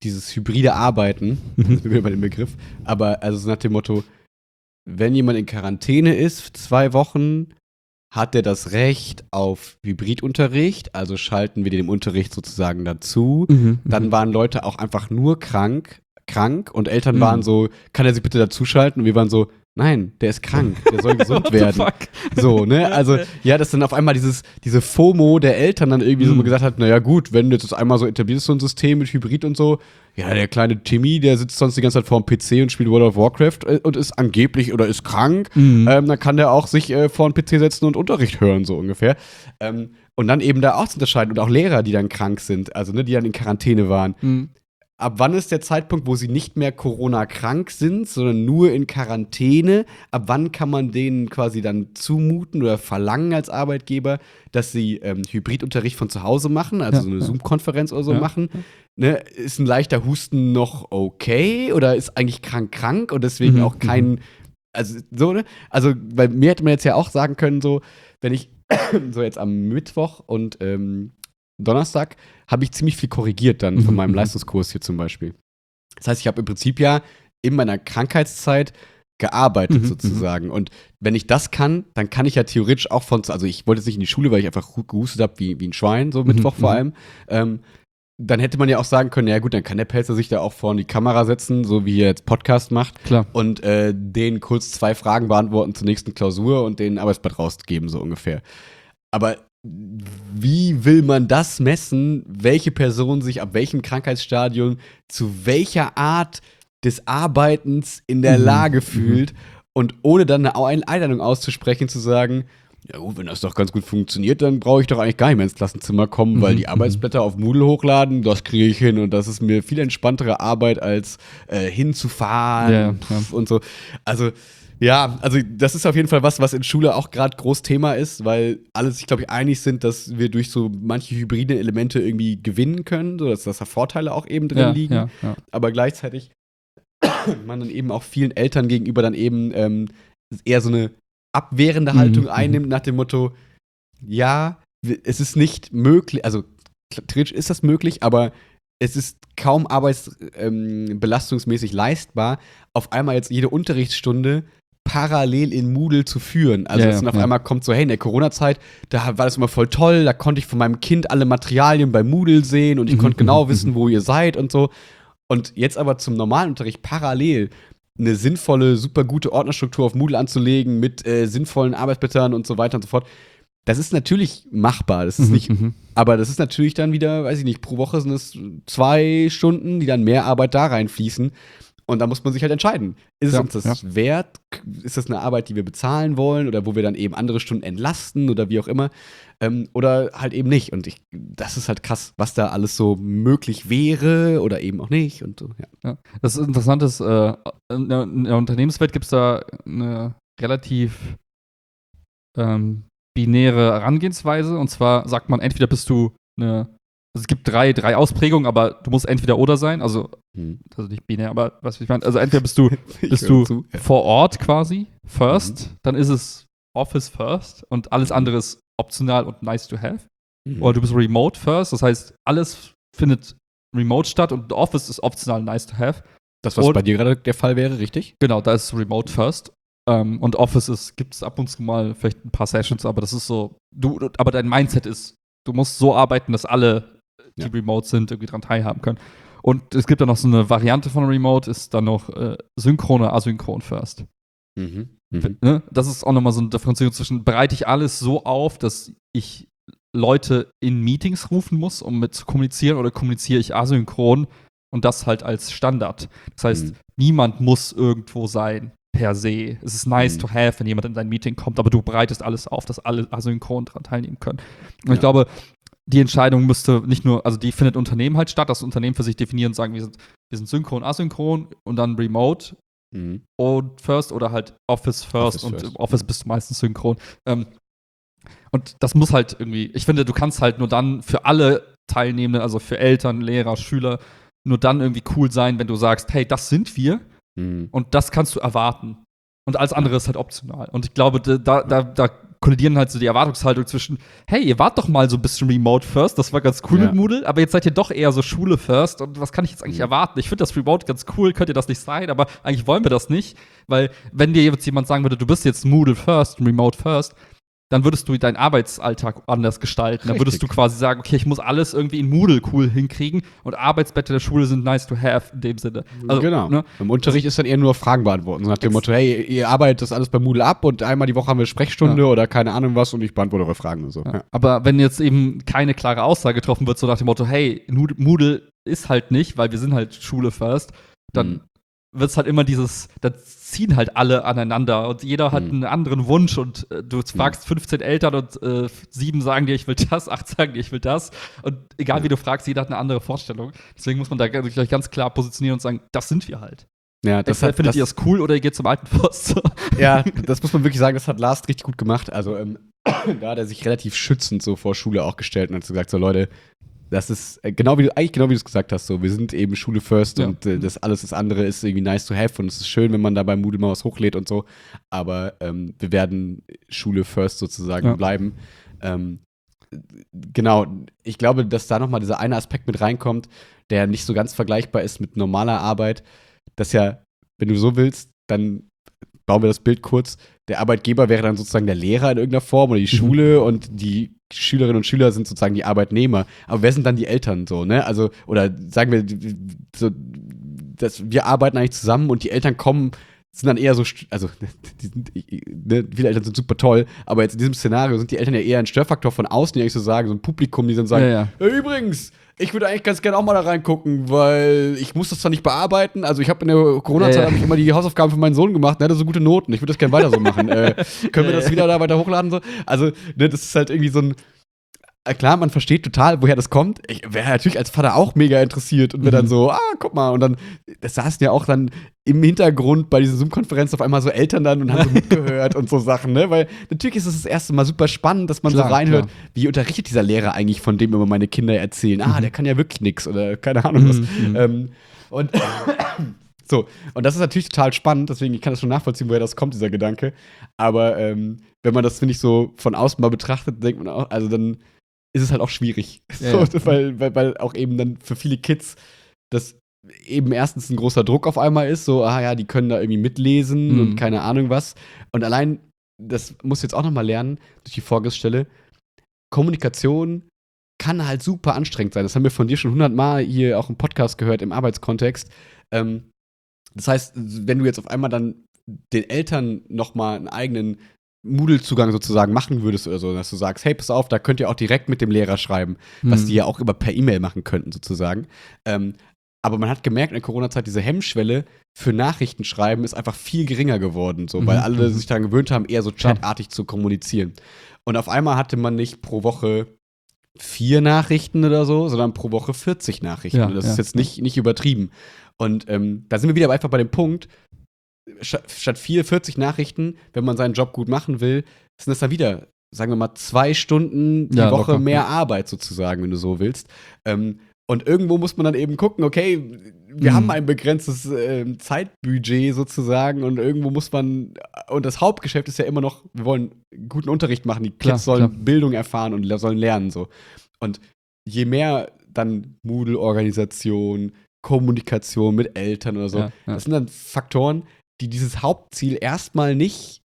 dieses hybride Arbeiten, sind wir bei dem Begriff, aber also so nach dem Motto, wenn jemand in Quarantäne ist, 2 Wochen, hat er das Recht auf Hybridunterricht, also schalten wir den Unterricht sozusagen dazu. Dann waren Leute auch einfach nur krank und Eltern waren so, kann er sich bitte dazuschalten? Und wir waren so, nein, der ist krank, der soll gesund werden. So, ne? Also, ja, dass dann auf einmal diese FOMO der Eltern dann irgendwie so gesagt hat, naja gut, wenn jetzt das einmal so etabliert ist, so ein System mit Hybrid und so, ja, der kleine Timmy, der sitzt sonst die ganze Zeit vor dem PC und spielt World of Warcraft und ist angeblich oder ist krank, dann kann der auch sich vor den PC setzen und Unterricht hören, so ungefähr. Und dann eben da auch zu unterscheiden und auch Lehrer, die dann krank sind, also ne, die dann in Quarantäne waren. Ab wann ist der Zeitpunkt, wo sie nicht mehr Corona-krank sind, sondern nur in Quarantäne? Ab wann kann man denen quasi dann zumuten oder verlangen als Arbeitgeber, dass sie Hybridunterricht von zu Hause machen, also so eine Zoom-Konferenz oder so machen? Ne? Ist ein leichter Husten noch okay oder ist eigentlich krank und deswegen auch kein, also so, ne? Also bei mir hätte man jetzt ja auch sagen können, so, wenn ich so jetzt am Mittwoch und Donnerstag habe ich ziemlich viel korrigiert dann von meinem Leistungskurs hier zum Beispiel. Das heißt, ich habe im Prinzip ja in meiner Krankheitszeit gearbeitet sozusagen. Und wenn ich das kann, dann kann ich ja theoretisch auch also ich wollte jetzt nicht in die Schule, weil ich einfach gehustet habe wie ein Schwein, so Mittwoch vor allem. Dann hätte man ja auch sagen können, ja gut, dann kann der Pelzer sich da auch vor die Kamera setzen, so wie er jetzt Podcast macht. Klar. Und denen kurz 2 Fragen beantworten zur nächsten Klausur und denen ein Arbeitsblatt rausgeben, so ungefähr. Aber wie will man das messen, welche Person sich ab welchem Krankheitsstadium zu welcher Art des Arbeitens in der Lage fühlt und ohne dann eine Einladung auszusprechen, zu sagen, ja gut, wenn das doch ganz gut funktioniert, dann brauche ich doch eigentlich gar nicht mehr ins Klassenzimmer kommen, weil die Arbeitsblätter auf Moodle hochladen, das kriege ich hin und das ist mir viel entspanntere Arbeit, als hinzufahren und so. Also ja, also das ist auf jeden Fall was in Schule auch gerade groß Thema ist, weil alle sich, glaube ich, einig sind, dass wir durch so manche hybride Elemente irgendwie gewinnen können, sodass da Vorteile auch eben drin liegen. Ja. Aber gleichzeitig man dann eben auch vielen Eltern gegenüber dann eben eher so eine abwehrende Haltung einnimmt nach dem Motto, ja, es ist nicht möglich, also theoretisch ist das möglich, aber es ist kaum arbeitsbelastungsmäßig leistbar, auf einmal jetzt jede Unterrichtsstunde parallel in Moodle zu führen. Also dass dann auf einmal kommt so, hey, in der Corona-Zeit, da war das immer voll toll, da konnte ich von meinem Kind alle Materialien bei Moodle sehen und ich konnte genau wissen, wo ihr seid und so. Und jetzt aber zum normalen Unterricht parallel eine sinnvolle, super gute Ordnerstruktur auf Moodle anzulegen mit sinnvollen Arbeitsblättern und so weiter und so fort. Das ist natürlich machbar, das ist nicht, aber das ist natürlich dann wieder, weiß ich nicht, pro Woche sind es 2 Stunden, die dann mehr Arbeit da reinfließen. Und da muss man sich halt entscheiden. Ist es uns das wert? Ist das eine Arbeit, die wir bezahlen wollen oder wo wir dann eben andere Stunden entlasten oder wie auch immer? Oder halt eben nicht. Und das ist halt krass, was da alles so möglich wäre oder eben auch nicht. Und so, ja. Das ist interessant, in der Unternehmenswelt gibt es da eine relativ binäre Herangehensweise. Und zwar sagt man, entweder bist du es gibt drei Ausprägungen, aber du musst entweder oder sein, also nicht binär, aber was ich meine, also entweder bist du vor Ort quasi first, dann ist es Office first und alles andere ist optional und nice to have. Oder du bist remote first, das heißt, alles findet remote statt und Office ist optional nice to have. Das, was bei dir gerade der Fall wäre, richtig? Genau, da ist remote first. Und Office gibt es ab und zu mal vielleicht ein paar Sessions, aber das ist so, aber dein Mindset ist, du musst so arbeiten, dass alle die remote sind, irgendwie dran teilhaben können. Und es gibt dann noch so eine Variante von Remote, ist dann noch synchron oder asynchron first. Ne? Das ist auch nochmal so eine Differenzierung zwischen, bereite ich alles so auf, dass ich Leute in Meetings rufen muss, um mit zu kommunizieren, oder kommuniziere ich asynchron und das halt als Standard. Das heißt, niemand muss irgendwo sein, per se. Es ist nice to have, wenn jemand in dein Meeting kommt, aber du bereitest alles auf, dass alle asynchron daran teilnehmen können. Und ich glaube, die Entscheidung müsste nicht nur, also die findet Unternehmen halt statt, das Unternehmen für sich definieren und sagen, wir sind synchron, asynchron und dann remote und first oder halt Office first und im Office bist du meistens synchron. Und das muss halt irgendwie, ich finde, du kannst halt nur dann für alle Teilnehmenden, also für Eltern, Lehrer, Schüler, nur dann irgendwie cool sein, wenn du sagst, hey, das sind wir und das kannst du erwarten. Und alles andere ist halt optional. Und ich glaube, da kollidieren halt so die Erwartungshaltung zwischen, hey, ihr wart doch mal so ein bisschen Remote First, das war ganz cool Ja. mit Moodle, aber jetzt seid ihr doch eher so Schule First und was kann ich jetzt eigentlich erwarten? Ich finde das Remote ganz cool, könnte das nicht sein, aber eigentlich wollen wir das nicht, weil wenn dir jetzt jemand sagen würde, du bist jetzt Moodle First, Remote First, dann würdest du deinen Arbeitsalltag anders gestalten. Dann würdest du Richtig. quasi sagen, okay, ich muss alles irgendwie in Moodle cool hinkriegen und Arbeitsblätter der Schule sind nice to have in dem Sinne. Also, Genau. ne? Im Unterricht ist dann eher nur Fragen beantworten. So nach dem Motto, hey, ihr arbeitet das alles bei Moodle ab und einmal die Woche haben wir Sprechstunde oder keine Ahnung was und ich beantworte eure Fragen und so. Ja. Aber wenn jetzt eben keine klare Aussage getroffen wird, so nach dem Motto, hey, Moodle ist halt nicht, weil wir sind halt Schule first, dann wird es halt immer da ziehen halt alle aneinander und jeder hat einen anderen Wunsch und du fragst 15 Eltern und 7 sagen dir, ich will das, 8 sagen dir, ich will das und egal wie du fragst, jeder hat eine andere Vorstellung. Deswegen muss man da gleich ganz klar positionieren und sagen, das sind wir halt. Ja, Findet ihr das cool oder ihr geht zum alten Forst? Ja, das muss man wirklich sagen, das hat Lars richtig gut gemacht. Also da hat er sich relativ schützend so vor Schule auch gestellt und hat gesagt, so Leute, das ist eigentlich genau wie du es gesagt hast, so, wir sind eben Schule first und das andere ist irgendwie nice to have und es ist schön, wenn man da bei Moodle mal was hochlädt und so, aber wir werden Schule first sozusagen bleiben. Genau, ich glaube, dass da nochmal dieser eine Aspekt mit reinkommt, der nicht so ganz vergleichbar ist mit normaler Arbeit, dass ja, wenn du so willst, dann bauen wir das Bild kurz, der Arbeitgeber wäre dann sozusagen der Lehrer in irgendeiner Form oder die Schule und die Schülerinnen und Schüler sind sozusagen die Arbeitnehmer. Aber wer sind dann die Eltern so, ne? Also, oder sagen wir, so, wir arbeiten eigentlich zusammen und die Eltern kommen, sind dann eher so, also, viele Eltern sind super toll, aber jetzt in diesem Szenario sind die Eltern ja eher ein Störfaktor von außen, die eigentlich so sagen, so ein Publikum, die dann sagen, hey, übrigens, ich würde eigentlich ganz gerne auch mal da reingucken, weil ich muss das zwar nicht bearbeiten, also ich habe in der Corona-Zeit hab ich immer die Hausaufgaben für meinen Sohn gemacht, der hatte so gute Noten, ich würde das gerne weiter so machen. Können wir das wieder da weiter hochladen? So? Also, ne, das ist halt irgendwie so ein klar, man versteht total, woher das kommt. Ich wäre natürlich als Vater auch mega interessiert und wäre dann so, guck mal. Und dann, das saßen ja auch dann im Hintergrund bei diesen Zoom-Konferenzen auf einmal so Eltern dann und haben so mitgehört und so Sachen, ne? Weil natürlich ist es das erste Mal super spannend, dass man so reinhört, wie unterrichtet dieser Lehrer eigentlich, von dem immer meine Kinder erzählen. Der kann ja wirklich nix oder keine Ahnung was. Und so, und das ist natürlich total spannend, deswegen ich kann das schon nachvollziehen, woher das kommt, dieser Gedanke. Aber wenn man das, finde ich, so von außen mal betrachtet, denkt man auch, also dann ist es halt auch schwierig. Weil auch eben dann für viele Kids das eben erstens ein großer Druck auf einmal ist, so, die können da irgendwie mitlesen und keine Ahnung was. Und allein, das muss jetzt auch noch mal lernen, durch die Vorgespräche, Kommunikation kann halt super anstrengend sein. Das haben wir von dir schon 100-mal hier auch im Podcast gehört, im Arbeitskontext. Das heißt, wenn du jetzt auf einmal dann den Eltern noch mal einen eigenen Moodle-Zugang sozusagen machen würdest oder so, dass du sagst, hey, pass auf, da könnt ihr auch direkt mit dem Lehrer schreiben, was die ja auch immer per E-Mail machen könnten sozusagen. Aber man hat gemerkt in der Corona-Zeit, diese Hemmschwelle für Nachrichten schreiben ist einfach viel geringer geworden, so, weil alle sich daran gewöhnt haben, eher so chatartig zu kommunizieren. Und auf einmal hatte man nicht pro Woche 4 Nachrichten oder so, sondern pro Woche 40 Nachrichten. Und das ist jetzt nicht übertrieben. Und da sind wir wieder einfach bei dem Punkt, statt 40 Nachrichten, wenn man seinen Job gut machen will, sind das dann wieder, sagen wir mal, 2 Stunden die Woche locker, mehr Arbeit sozusagen, wenn du so willst. Und irgendwo muss man dann eben gucken, okay, wir haben ein begrenztes Zeitbudget sozusagen und irgendwo muss man, und das Hauptgeschäft ist ja immer noch, wir wollen guten Unterricht machen, die Kids sollen Bildung erfahren und sollen lernen so. Und je mehr dann Moodle-Organisation, Kommunikation mit Eltern oder so, das sind dann Faktoren, die dieses Hauptziel erstmal nicht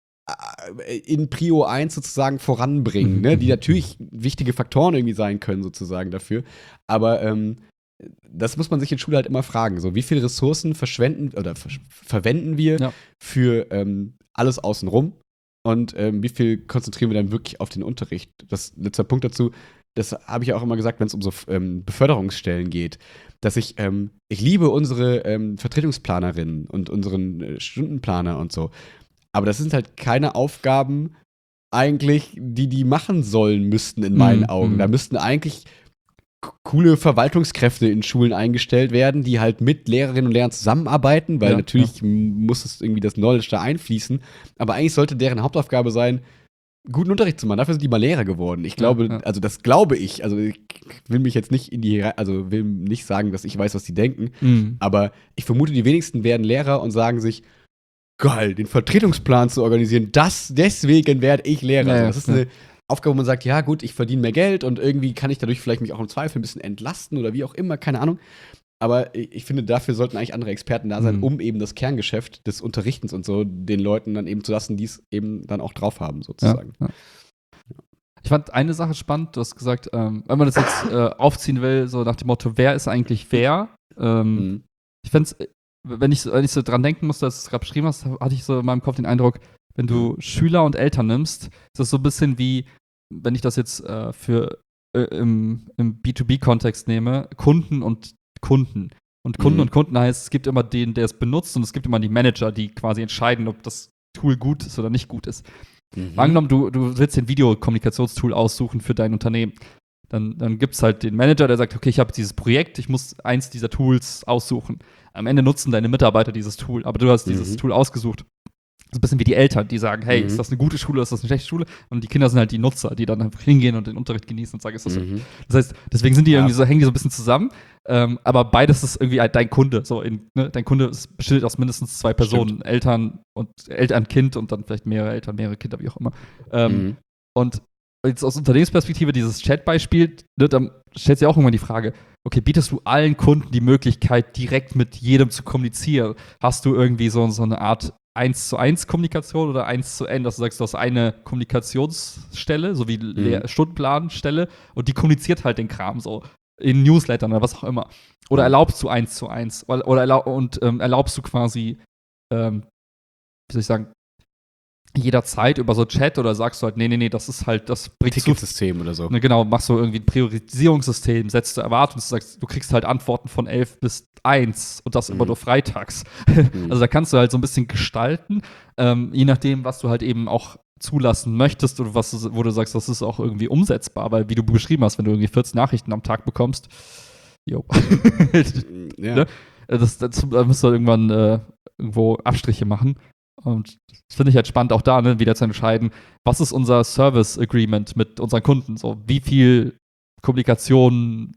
in Prio 1 sozusagen voranbringen, ne? Die natürlich wichtige Faktoren irgendwie sein können sozusagen dafür, aber das muss man sich in Schule halt immer fragen, so wie viele Ressourcen verwenden wir für alles außenrum und wie viel konzentrieren wir dann wirklich auf den Unterricht. Das letzter Punkt dazu, das habe ich ja auch immer gesagt, wenn es um so Beförderungsstellen geht, dass ich liebe unsere Vertretungsplanerinnen und unseren Stundenplaner und so. Aber das sind halt keine Aufgaben eigentlich, die machen sollen müssten in meinen Augen. Da müssten eigentlich coole Verwaltungskräfte in Schulen eingestellt werden, die halt mit Lehrerinnen und Lehrern zusammenarbeiten, weil natürlich muss es irgendwie das Knowledge da einfließen. Aber eigentlich sollte deren Hauptaufgabe sein, guten Unterricht zu machen. Dafür sind die mal Lehrer geworden. Ich glaube, also das glaube ich. Also ich will mich jetzt nicht will nicht sagen, dass ich weiß, was die denken. Aber ich vermute, die wenigsten werden Lehrer und sagen sich, geil, den Vertretungsplan zu organisieren, deswegen werde ich Lehrer. Ja, Also das ist eine Aufgabe, wo man sagt, ja gut, ich verdiene mehr Geld und irgendwie kann ich dadurch vielleicht mich auch im Zweifel ein bisschen entlasten oder wie auch immer, keine Ahnung. Aber ich finde, dafür sollten eigentlich andere Experten da sein, um eben das Kerngeschäft des Unterrichtens und so den Leuten dann eben zu lassen, die es eben dann auch drauf haben, sozusagen. Ja. Ich fand eine Sache spannend, du hast gesagt, wenn man das jetzt aufziehen will, so nach dem Motto, wer ist eigentlich wer? Ich fände es, wenn ich so dran denken musste, als du es gerade beschrieben hast, hatte ich so in meinem Kopf den Eindruck, wenn du Schüler und Eltern nimmst, ist das so ein bisschen wie, wenn ich das jetzt im B2B-Kontext nehme, Kunden und Kunden. Und Kunden und Kunden heißt, es gibt immer den, der es benutzt, und es gibt immer die Manager, die quasi entscheiden, ob das Tool gut ist oder nicht gut ist. Angenommen, du willst den Videokommunikationstool aussuchen für dein Unternehmen. Dann gibt es halt den Manager, der sagt, okay, ich habe dieses Projekt, ich muss eins dieser Tools aussuchen. Am Ende nutzen deine Mitarbeiter dieses Tool, aber du hast dieses Tool ausgesucht. So ein bisschen wie die Eltern, die sagen, hey, ist das eine gute Schule, ist das eine schlechte Schule? Und die Kinder sind halt die Nutzer, die dann einfach hingehen und den Unterricht genießen und sagen, ist das so. Das heißt, deswegen sind die irgendwie so, hängen die so ein bisschen zusammen. Aber beides ist irgendwie halt dein Kunde. So dein Kunde besteht aus mindestens 2 Personen, Eltern, Kind und dann vielleicht mehrere Eltern, mehrere Kinder, wie auch immer. Und jetzt aus Unternehmensperspektive dieses Chat-Beispiel, ne, dann stellt sich auch irgendwann die Frage, okay, bietest du allen Kunden die Möglichkeit, direkt mit jedem zu kommunizieren? Hast du irgendwie so eine Art 1:1 Kommunikation oder 1:N, dass du sagst, du hast eine Kommunikationsstelle, so wie Stundenplanstelle, und die kommuniziert halt den Kram so in Newslettern oder was auch immer. Oder erlaubst du 1:1 erlaubst du quasi, wie soll ich sagen, jederzeit über so Chat, oder sagst du halt, nee, das ist halt, das bringt Ticketsystem oder so. Ne, genau, machst du irgendwie ein Priorisierungssystem, setzt du Erwartungen, du sagst, du kriegst halt Antworten von 11 bis 1 und das immer nur freitags. Also da kannst du halt so ein bisschen gestalten, je nachdem, was du halt eben auch zulassen möchtest oder wo du sagst, das ist auch irgendwie umsetzbar, weil wie du beschrieben hast, wenn du irgendwie 14 Nachrichten am Tag bekommst, ne? Da musst du halt irgendwann irgendwo Abstriche machen. Und das finde ich halt spannend, auch da, ne, wieder zu entscheiden, was ist unser Service Agreement mit unseren Kunden? So, wie viel Kommunikation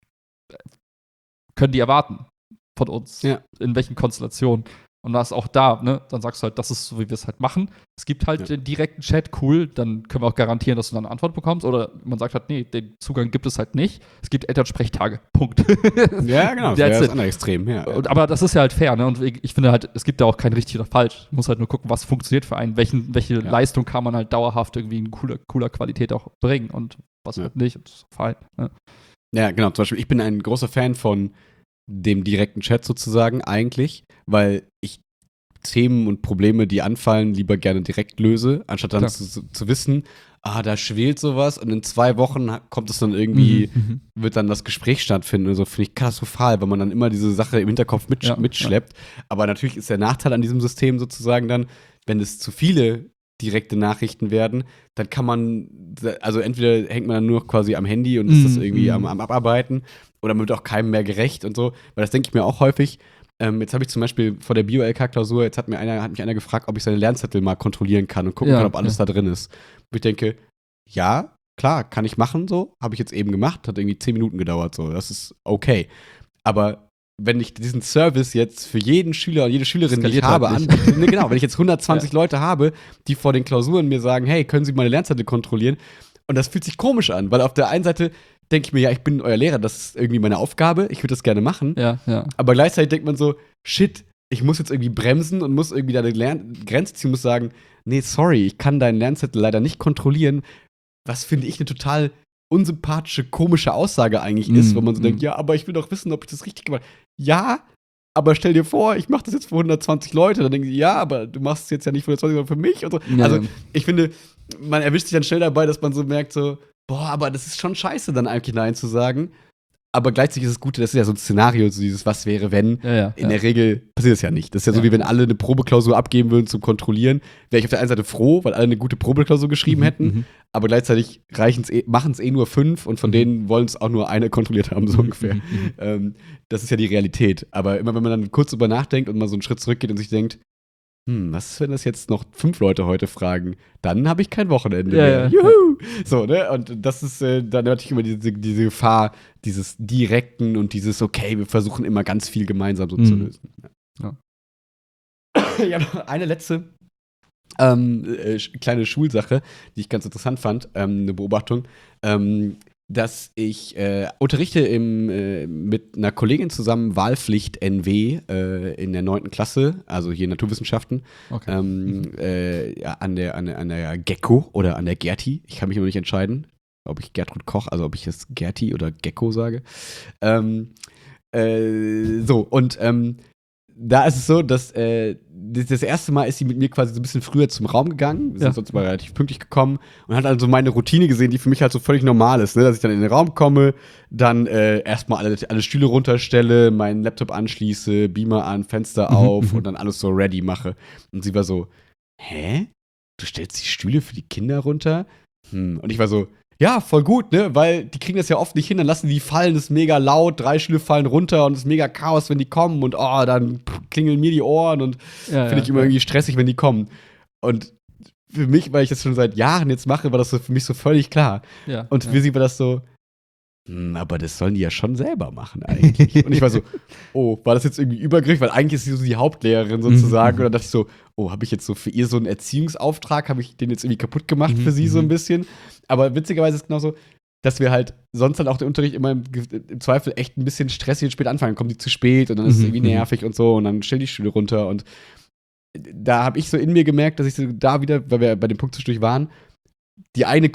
können die erwarten von uns? Ja. In welchen Konstellationen? Und das auch da, ne, dann sagst du halt, das ist so, wie wir es halt machen. Es gibt halt den direkten Chat, cool, dann können wir auch garantieren, dass du dann eine Antwort bekommst. Oder man sagt halt, nee, den Zugang gibt es halt nicht. Es gibt Elternsprechtage, Punkt. Ja, genau, das wäre das andere Extrem, ja. Aber das ist ja halt fair, ne? Und ich finde halt, es gibt da auch kein richtig oder falsch. Man muss halt nur gucken, was funktioniert für einen, welche Leistung kann man halt dauerhaft irgendwie in cooler Qualität auch bringen und was halt nicht. Und das ist fein. Ne? Ja, genau, zum Beispiel, ich bin ein großer Fan von dem direkten Chat sozusagen eigentlich, weil ich Themen und Probleme, die anfallen, lieber gerne direkt löse, anstatt dann zu wissen, da schwelt sowas und in 2 Wochen kommt es dann irgendwie, wird dann das Gespräch stattfinden und so, finde ich katastrophal, weil man dann immer diese Sache im Hinterkopf mitschleppt. Aber natürlich ist der Nachteil an diesem System sozusagen dann, wenn es zu viele direkte Nachrichten werden, dann kann man, also entweder hängt man dann nur quasi am Handy und ist das irgendwie am Abarbeiten, oder man wird auch keinem mehr gerecht und so, weil das denke ich mir auch häufig. Jetzt habe ich zum Beispiel vor der Bio-LK-Klausur, jetzt hat mich einer gefragt, ob ich seine Lernzettel mal kontrollieren kann und gucken kann, ob alles da drin ist. Und ich denke, ja, klar, kann ich machen, so, habe ich jetzt eben gemacht, hat irgendwie 10 Minuten gedauert, so, das ist okay. Aber wenn ich diesen Service jetzt für jeden Schüler und jede Schülerin, die ich habe, anbiete, genau, wenn ich jetzt 120 Leute habe, die vor den Klausuren mir sagen, hey, können Sie meine Lernzettel kontrollieren? Und das fühlt sich komisch an, weil auf der einen Seite denke ich mir, ja, ich bin euer Lehrer, das ist irgendwie meine Aufgabe, ich würde das gerne machen. Ja. Aber gleichzeitig denkt man so, shit, ich muss jetzt irgendwie bremsen und muss irgendwie da eine Grenze ziehen, muss sagen, nee, sorry, ich kann deinen Lernzettel leider nicht kontrollieren. Was finde ich eine total unsympathische, komische Aussage eigentlich ist, wo man so denkt, ja, aber ich will doch wissen, ob ich das richtig gemacht habe. Ja, aber stell dir vor, ich mache das jetzt für 120 Leute, dann denken sie, ja, aber du machst es jetzt ja nicht für 120, sondern für mich. Und so. Ja. Also ich finde, man erwischt sich dann schnell dabei, dass man so merkt, so, boah, aber das ist schon scheiße, dann eigentlich Nein zu sagen. Aber gleichzeitig ist es gut, das ist ja so ein Szenario, so dieses Was wäre, wenn. In der Regel passiert es ja nicht. Das ist ja so, wie wenn alle eine Probeklausur abgeben würden zum Kontrollieren. Wäre ich auf der einen Seite froh, weil alle eine gute Probeklausur geschrieben hätten. Aber gleichzeitig machen es nur 5 und von denen wollen es auch nur eine kontrolliert haben, so ungefähr. Das ist ja die Realität. Aber immer wenn man dann kurz drüber nachdenkt und mal so einen Schritt zurückgeht und sich denkt, was ist, wenn das jetzt noch 5 Leute heute fragen? Dann habe ich kein Wochenende mehr. Juhu! So, ne? Und das ist dann natürlich immer diese Gefahr, dieses Direkten und dieses, okay, wir versuchen immer ganz viel gemeinsam so zu lösen. Ja. Ich habe noch eine letzte kleine Schulsache, die ich ganz interessant fand, eine Beobachtung, dass ich unterrichte mit einer Kollegin zusammen Wahlpflicht NW in der 9. Klasse, also hier Naturwissenschaften, Okay. ja, an der Gecko oder an der Gerti. Ich kann mich immer nicht entscheiden, ob ich Gertrud Koch, also ob ich jetzt Gerti oder Gecko sage. Da ist es so, dass das erste Mal ist sie mit mir quasi so ein bisschen früher zum Raum gegangen. Wir sind sonst mal relativ pünktlich gekommen und hat also meine Routine gesehen, die für mich halt so völlig normal ist, ne? Dass ich dann in den Raum komme, dann erstmal alle Stühle runterstelle, meinen Laptop anschließe, Beamer an, Fenster auf und dann alles so ready mache. Und sie war so, hä? Du stellst die Stühle für die Kinder runter? Und ich war so, ja, voll gut, ne? Weil die kriegen das ja oft nicht hin, dann lassen die fallen, das ist mega laut, 3 Stühle fallen runter und es ist mega Chaos, wenn die kommen und dann klingeln mir die Ohren und finde ich immer irgendwie stressig, wenn die kommen. Und für mich, weil ich das schon seit Jahren jetzt mache, war das so für mich so völlig klar. Ja, und für sie war das so, aber das sollen die ja schon selber machen eigentlich. Und ich war so, oh, war das jetzt irgendwie Übergriff? Weil eigentlich ist sie so die Hauptlehrerin sozusagen. Und dann dachte ich so, oh, habe ich jetzt so für ihr so einen Erziehungsauftrag, habe ich den jetzt irgendwie kaputt gemacht für sie so ein bisschen? Aber witzigerweise ist es genauso, dass wir halt sonst halt auch den Unterricht immer im Zweifel echt ein bisschen stressig und spät anfangen. Dann kommen die zu spät und dann ist es irgendwie nervig und so und dann stell die Stühle runter. Und da habe ich so in mir gemerkt, dass ich so da wieder, weil wir bei dem Punkt zwischendurch waren, die eigene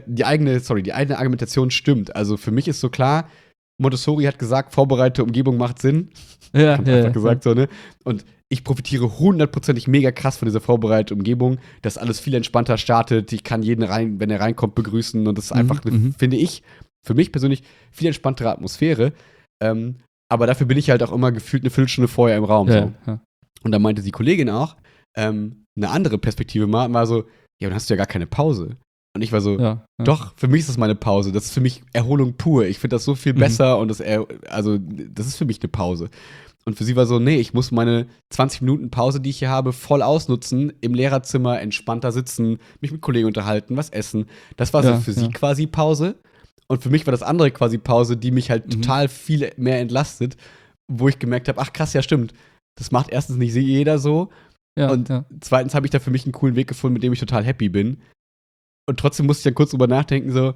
Argumentation stimmt. Also für mich ist so klar, Montessori hat gesagt, vorbereitete Umgebung macht Sinn. Ja, einfach gesagt so, ne? Und ich profitiere hundertprozentig mega krass von dieser vorbereiteten Umgebung, dass alles viel entspannter startet. Ich kann jeden rein, wenn er reinkommt, begrüßen und das ist einfach, finde ich, für mich persönlich viel entspanntere Atmosphäre. Aber dafür bin ich halt auch immer gefühlt eine Viertelstunde vorher im Raum. So. Ja. Und da meinte die Kollegin auch, eine andere Perspektive war so, ja, dann hast du ja gar keine Pause. Und ich war so, doch, für mich ist das meine Pause. Das ist für mich Erholung pur. Ich finde das so viel besser und das ist für mich eine Pause. Und für sie war so, nee, ich muss meine 20 Minuten Pause, die ich hier habe, voll ausnutzen, im Lehrerzimmer entspannter sitzen, mich mit Kollegen unterhalten, was essen. Das war so für sie quasi Pause. Und für mich war das andere quasi Pause, die mich halt total viel mehr entlastet, wo ich gemerkt habe, ach krass, ja stimmt. Das macht erstens nicht jeder so. Und zweitens habe ich da für mich einen coolen Weg gefunden, mit dem ich total happy bin. Und trotzdem musste ich dann kurz drüber nachdenken, so,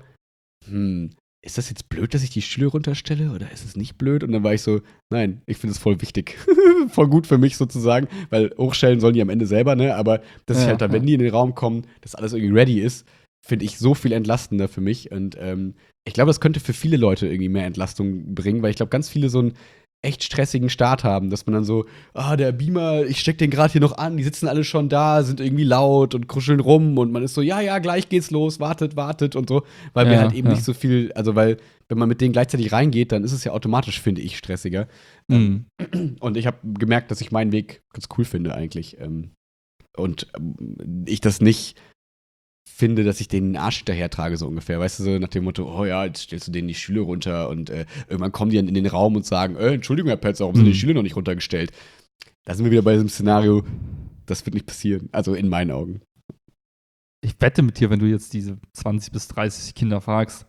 ist das jetzt blöd, dass ich die Stühle runterstelle oder ist es nicht blöd? Und dann war ich so, nein, ich finde es voll wichtig. Voll gut für mich sozusagen, weil hochstellen sollen die am Ende selber, ne? Aber dass ich halt da, wenn die in den Raum kommen, dass alles irgendwie ready ist, finde ich so viel entlastender für mich. Und ich glaube, das könnte für viele Leute irgendwie mehr Entlastung bringen, weil ich glaube, ganz viele so einen echt stressigen Start haben, dass man dann so, der Beamer, ich steck den gerade hier noch an, die sitzen alle schon da, sind irgendwie laut und kuscheln rum und man ist so, ja, gleich geht's los, wartet und so, weil wir halt eben nicht so viel, also weil, wenn man mit denen gleichzeitig reingeht, dann ist es ja automatisch, finde ich, stressiger. Und ich habe gemerkt, dass ich meinen Weg ganz cool finde eigentlich. Und ich das nicht finde, dass ich den Arsch hinterher trage, so ungefähr. Weißt du, so nach dem Motto, oh ja, jetzt stellst du denen die Stühle runter und irgendwann kommen die dann in den Raum und sagen, Entschuldigung, Herr Petz, warum sind die Stühle noch nicht runtergestellt? Da sind wir wieder bei diesem Szenario, das wird nicht passieren. Also in meinen Augen. Ich wette mit dir, wenn du jetzt diese 20 bis 30 Kinder fragst,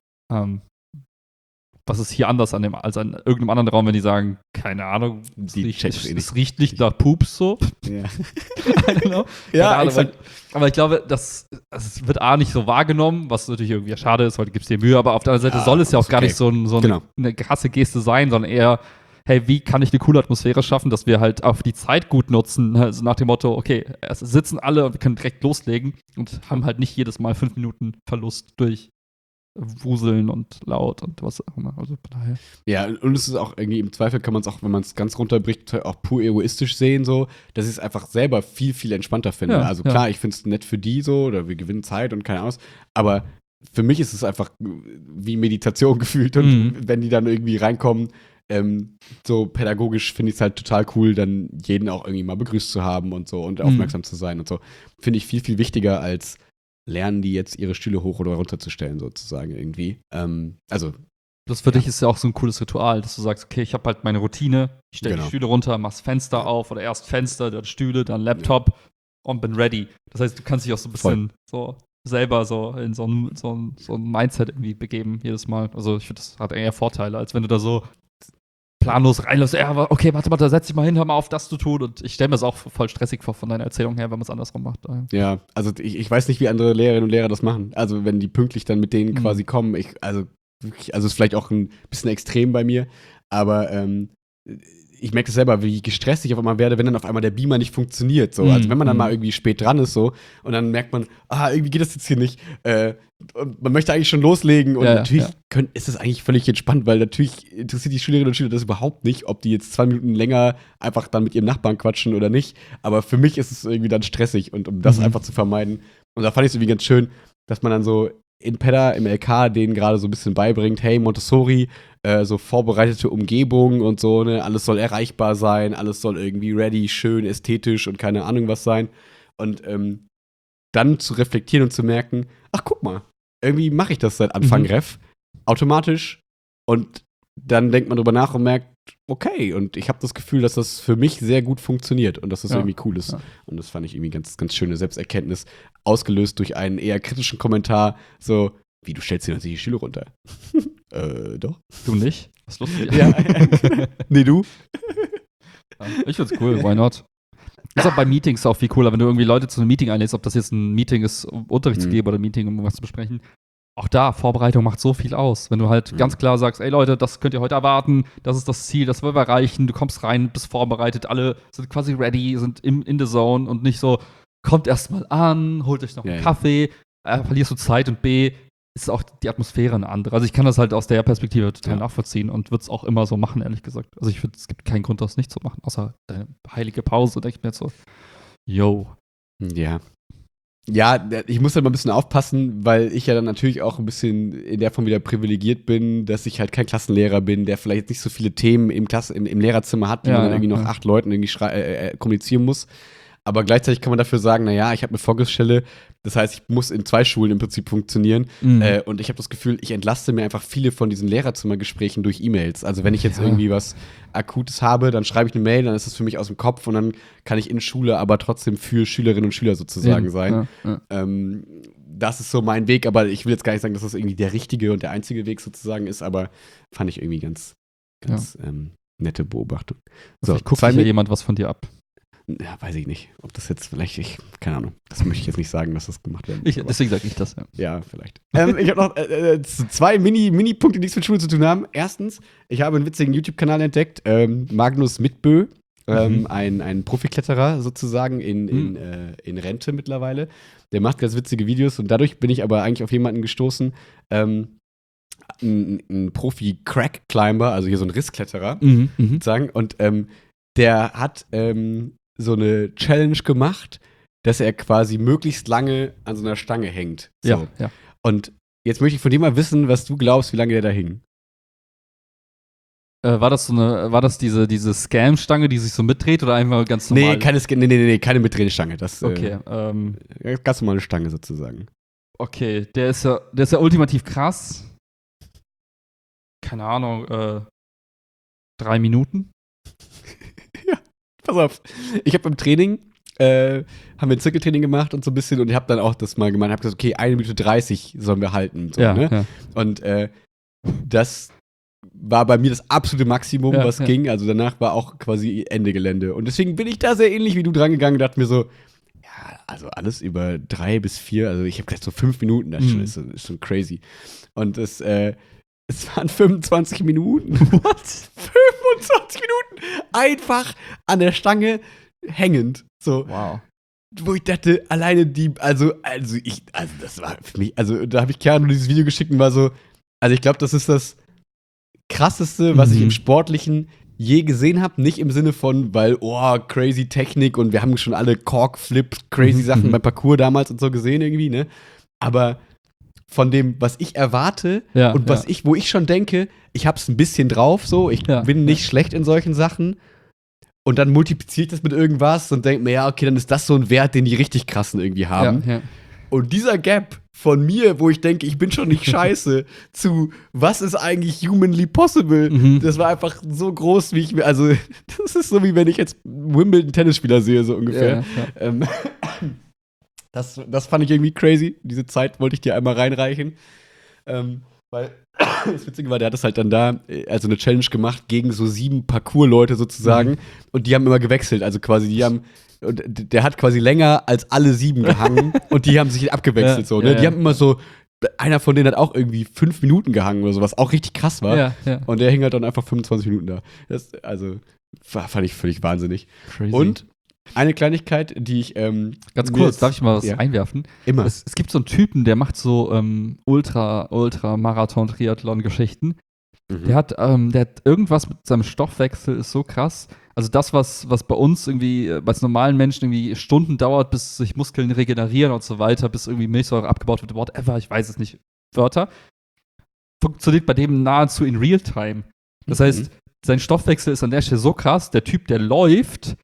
was ist hier anders als an irgendeinem anderen Raum, wenn die sagen, keine Ahnung, es riecht nicht nach Pups so. Ja. I don't know. Ja, aber ich glaube, das wird nicht so wahrgenommen, was natürlich irgendwie schade ist, weil du gibst dir Mühe, aber auf der anderen Seite soll es ja auch gar nicht so eine krasse Geste sein, sondern eher, hey, wie kann ich eine coole Atmosphäre schaffen, dass wir halt auch die Zeit gut nutzen, also nach dem Motto, okay, es sitzen alle und wir können direkt loslegen und haben halt nicht jedes Mal 5 Minuten Verlust durch Wuseln und laut und was auch immer. Also von daher. Ja, und es ist auch irgendwie, im Zweifel kann man es auch, wenn man es ganz runterbricht, auch pur egoistisch sehen, so, dass ich es einfach selber viel, viel entspannter finde. Also klar, ich finde es nett für die so, oder wir gewinnen Zeit und keine Ahnung, aber für mich ist es einfach wie Meditation gefühlt. Und wenn die dann irgendwie reinkommen, so pädagogisch finde ich es halt total cool, dann jeden auch irgendwie mal begrüßt zu haben und so und aufmerksam zu sein und so. Finde ich viel, viel wichtiger als lernen die jetzt ihre Stühle hoch oder runter zu stellen, sozusagen irgendwie. Das für dich ist ja auch so ein cooles Ritual, dass du sagst, okay, ich habe halt meine Routine, ich stelle die Stühle runter, mach's Fenster auf oder erst Fenster, dann Stühle, dann Laptop und bin ready. Das heißt, du kannst dich auch so ein bisschen so selber so in so ein Mindset irgendwie begeben jedes Mal. Also ich finde, das hat eher Vorteile, als wenn du da so planlos reinlässt. Ja, okay, warte, setz dich mal hin, hör mal auf, das zu tun. Und ich stelle mir das auch voll stressig vor von deiner Erzählung her, wenn man es andersrum macht. Ja, also ich weiß nicht, wie andere Lehrerinnen und Lehrer das machen. Also wenn die pünktlich dann mit denen quasi kommen, also ist vielleicht auch ein bisschen extrem bei mir, aber ich merke das selber, wie gestresst ich auf einmal werde, wenn dann auf einmal der Beamer nicht funktioniert. So. Also wenn man dann mal irgendwie spät dran ist so und dann merkt man, irgendwie geht das jetzt hier nicht. Und man möchte eigentlich schon loslegen und natürlich ist es eigentlich völlig entspannt, weil natürlich interessiert die Schülerinnen und Schüler das überhaupt nicht, ob die jetzt 2 Minuten länger einfach dann mit ihrem Nachbarn quatschen oder nicht. Aber für mich ist es irgendwie dann stressig und um das einfach zu vermeiden. Und da fand ich es irgendwie ganz schön, dass man dann so in Pedda im LK denen gerade so ein bisschen beibringt, hey, Montessori, so vorbereitete Umgebung und so, ne, alles soll erreichbar sein, alles soll irgendwie ready, schön, ästhetisch und keine Ahnung was sein. Und dann zu reflektieren und zu merken, ach guck mal, irgendwie mache ich das seit Anfang Ref automatisch und dann denkt man drüber nach und merkt, okay, und ich habe das Gefühl, dass das für mich sehr gut funktioniert und dass das irgendwie cool ist. Ja. Und das fand ich irgendwie ganz, ganz schöne Selbsterkenntnis, ausgelöst durch einen eher kritischen Kommentar, so, wie, du stellst dir natürlich die Schüler runter. Doch. Du nicht? Was ist los mit dir? Ja. Nee, du? Ich find's cool, why not? Ist auch bei Meetings auch viel cooler, wenn du irgendwie Leute zu einem Meeting einlädst, ob das jetzt ein Meeting ist, um Unterricht zu geben oder ein Meeting, um was zu besprechen. Auch da, Vorbereitung macht so viel aus. Wenn du halt ganz klar sagst, ey Leute, das könnt ihr heute erwarten, das ist das Ziel, das wollen wir erreichen, du kommst rein, bist vorbereitet, alle sind quasi ready, sind in the zone und nicht so, kommt erst mal an, holt euch noch einen Kaffee, verlierst du Zeit und B, ist auch die Atmosphäre eine andere. Also ich kann das halt aus der Perspektive total nachvollziehen und würde es auch immer so machen, ehrlich gesagt. Also ich finde, es gibt keinen Grund, das nicht zu machen, außer deine heilige Pause, denke ich mir jetzt so, yo. Ja. Ja, ich muss halt mal ein bisschen aufpassen, weil ich ja dann natürlich auch ein bisschen in der Form wieder privilegiert bin, dass ich halt kein Klassenlehrer bin, der vielleicht nicht so viele Themen im Lehrerzimmer hat, die man dann irgendwie noch 8 Leuten irgendwie kommunizieren muss. Aber gleichzeitig kann man dafür sagen, naja, ich habe eine Vorgriffsstelle, das heißt, ich muss in 2 Schulen im Prinzip funktionieren. Und ich habe das Gefühl, ich entlaste mir einfach viele von diesen Lehrerzimmergesprächen durch E-Mails. Also wenn ich jetzt irgendwie was Akutes habe, dann schreibe ich eine Mail, dann ist das für mich aus dem Kopf und dann kann ich in Schule aber trotzdem für Schülerinnen und Schüler sozusagen sein. Das ist so mein Weg, aber ich will jetzt gar nicht sagen, dass das irgendwie der richtige und der einzige Weg sozusagen ist, aber fand ich irgendwie ganz nette Beobachtung. So, guckt ja jemand was von dir ab. Ja, weiß ich nicht. Ob das jetzt vielleicht, keine Ahnung. Das möchte ich jetzt nicht sagen, dass das gemacht werden muss. Deswegen sage ich das, ja. Ja, vielleicht. Ich habe noch 2 Mini-Punkte, die nichts mit Schule zu tun haben. Erstens, ich habe einen witzigen YouTube-Kanal entdeckt, Magnus Mitbö, ein Profikletterer sozusagen in Rente mittlerweile. Der macht ganz witzige Videos und dadurch bin ich aber eigentlich auf jemanden gestoßen, ein Profi-Crack-Climber, also hier so ein Risskletterer, sozusagen. Und der hat so eine Challenge gemacht, dass er quasi möglichst lange an so einer Stange hängt. So. Ja. Und jetzt möchte ich von dir mal wissen, was du glaubst, wie lange der da hing. War das diese Scam-Stange, die sich so mitdreht oder einfach ganz normal? Nee, keine Mitdrehstange. Okay. Ganz normale Stange sozusagen. Okay, der ist ja ultimativ krass. Keine Ahnung, 3 Minuten? Ja, pass auf. Ich habe im Training, haben wir ein Zirkeltraining gemacht und so ein bisschen und ich habe dann auch das mal gemacht, habe gesagt, okay, 1 Minute 30 sollen wir halten. So, ne? Ja. Und das war bei mir das absolute Maximum, was ging. Also danach war auch quasi Ende Gelände. Und deswegen bin ich da sehr ähnlich wie du dran gegangen und dachte mir so, ja, also alles über 3 bis 4, also ich habe gesagt so 5 Minuten, das ist schon crazy. Und es waren 25 Minuten. What? 25 Minuten einfach an der Stange hängend. So. Wow. Wo ich dachte, alleine also das war für mich, also da habe ich Keanu dieses Video geschickt und war so, also ich glaube, das ist das Krasseste, was ich im Sportlichen je gesehen habe. Nicht im Sinne von, weil, crazy Technik und wir haben schon alle Cork-Flip, crazy Sachen beim Parcours damals und so gesehen irgendwie, ne? Aber von dem, was ich erwarte und wo ich schon denke, ich hab's ein bisschen drauf, so, ich bin nicht schlecht in solchen Sachen. Und dann multipliziere ich das mit irgendwas und denke mir, ja, okay, dann ist das so ein Wert, den die richtig krassen irgendwie haben. Ja. Und dieser Gap von mir, wo ich denke, ich bin schon nicht scheiße, zu was ist eigentlich humanly possible, das war einfach so groß, wie ich mir, also das ist so, wie wenn ich jetzt Wimbledon-Tennisspieler sehe, so ungefähr. Ja. Das fand ich irgendwie crazy. Diese Zeit wollte ich dir einmal reinreichen. Weil das Witzige war, der hat das halt dann da, also eine Challenge gemacht gegen so 7 Parcours-Leute sozusagen. Und die haben immer gewechselt. Also quasi, und der hat quasi länger als alle 7 gehangen und die haben sich abgewechselt. Ja, so, ne? ja, Die ja. haben immer so, einer von denen hat auch irgendwie 5 Minuten gehangen oder so, was auch richtig krass war. Ja, ja. Und der hing halt dann einfach 25 Minuten da. Fand ich völlig wahnsinnig. Crazy. Und eine Kleinigkeit, die ich Ganz mir kurz, jetzt- darf ich mal was Ja. einwerfen? Immer. Es gibt so einen Typen, der macht so Ultra-Marathon-Triathlon-Geschichten. Mhm. Der hat irgendwas mit seinem Stoffwechsel, ist so krass. Also das, was bei uns irgendwie, bei normalen Menschen irgendwie Stunden dauert, bis sich Muskeln regenerieren und so weiter, bis irgendwie Milchsäure abgebaut wird, whatever, ich weiß es nicht, Wörter, funktioniert bei dem nahezu in Realtime. Das heißt, sein Stoffwechsel ist an der Stelle so krass, der Typ, der läuft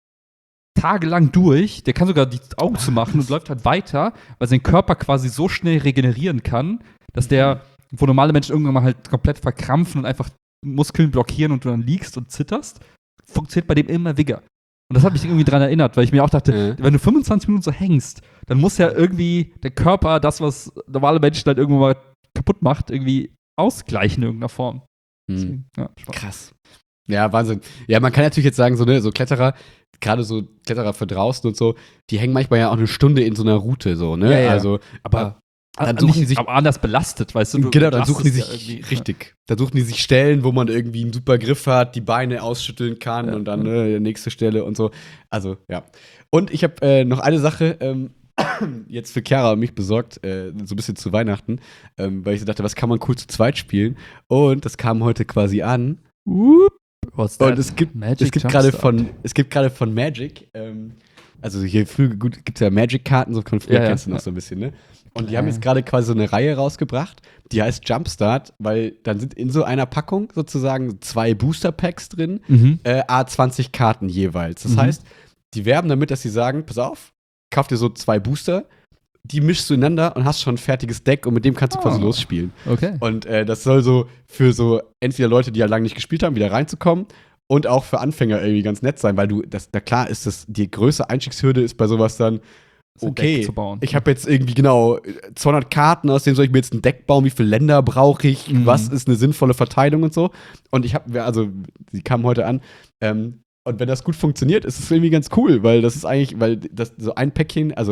tagelang durch, der kann sogar die Augen zumachen und läuft halt weiter, weil sein Körper quasi so schnell regenerieren kann, dass der, wo normale Menschen irgendwann mal halt komplett verkrampfen und einfach Muskeln blockieren und du dann liegst und zitterst, funktioniert bei dem immer Vigor. Und das hat mich irgendwie dran erinnert, weil ich mir auch dachte, wenn du 25 Minuten so hängst, dann muss ja irgendwie der Körper das, was normale Menschen halt irgendwann mal kaputt macht, irgendwie ausgleichen in irgendeiner Form. Mhm. Deswegen, ja, spannend. Krass. Ja, Wahnsinn. Ja, man kann natürlich jetzt sagen, so Kletterer, gerade so Kletterer für draußen und so, die hängen manchmal ja auch eine Stunde in so einer Route, so, ne? Ja, ja. Also, Aber dann suchen die sich- aber anders belastet, weißt du? genau, dann belastest suchen die ja sich, irgendwie, richtig, dann suchen die sich Stellen, wo man irgendwie einen super Griff hat, die Beine ausschütteln kann Ja. und dann nächste Stelle und so. Also, ja. Und ich habe noch eine Sache jetzt für Chiara und mich besorgt, so ein bisschen zu Weihnachten, weil ich so dachte, was kann man cool zu zweit spielen? Und das kam heute quasi an. What's Und that? es gibt Magic gerade Jumpstart. von Magic, also hier früher gibt es ja Magic-Karten, so von früher Ja, ja, kennst du noch ja. so ein bisschen, ne? Und die haben jetzt gerade quasi so eine Reihe rausgebracht, die heißt Jumpstart, weil dann sind in so einer Packung sozusagen 2 Booster-Packs drin, Mhm. A20 Karten jeweils. Das Mhm. heißt, die werben damit, dass sie sagen, pass auf, kauf dir so 2 Booster, die mischst du ineinander und hast schon ein fertiges Deck und mit dem kannst du quasi losspielen. Okay. Und das soll so für so entweder Leute, die ja lange nicht gespielt haben, wieder reinzukommen und auch für Anfänger irgendwie ganz nett sein, weil klar ist das, die größte Einstiegshürde ist bei sowas dann, So ein okay, Deck zu bauen. ich habe jetzt irgendwie genau 200 Karten, aus denen soll ich mir jetzt ein Deck bauen, wie viele Länder brauche ich, Mhm. was ist eine sinnvolle Verteilung und so. Und sie kamen heute an, und wenn das gut funktioniert, ist es irgendwie ganz cool, weil das ist eigentlich, weil das so ein Päckchen, also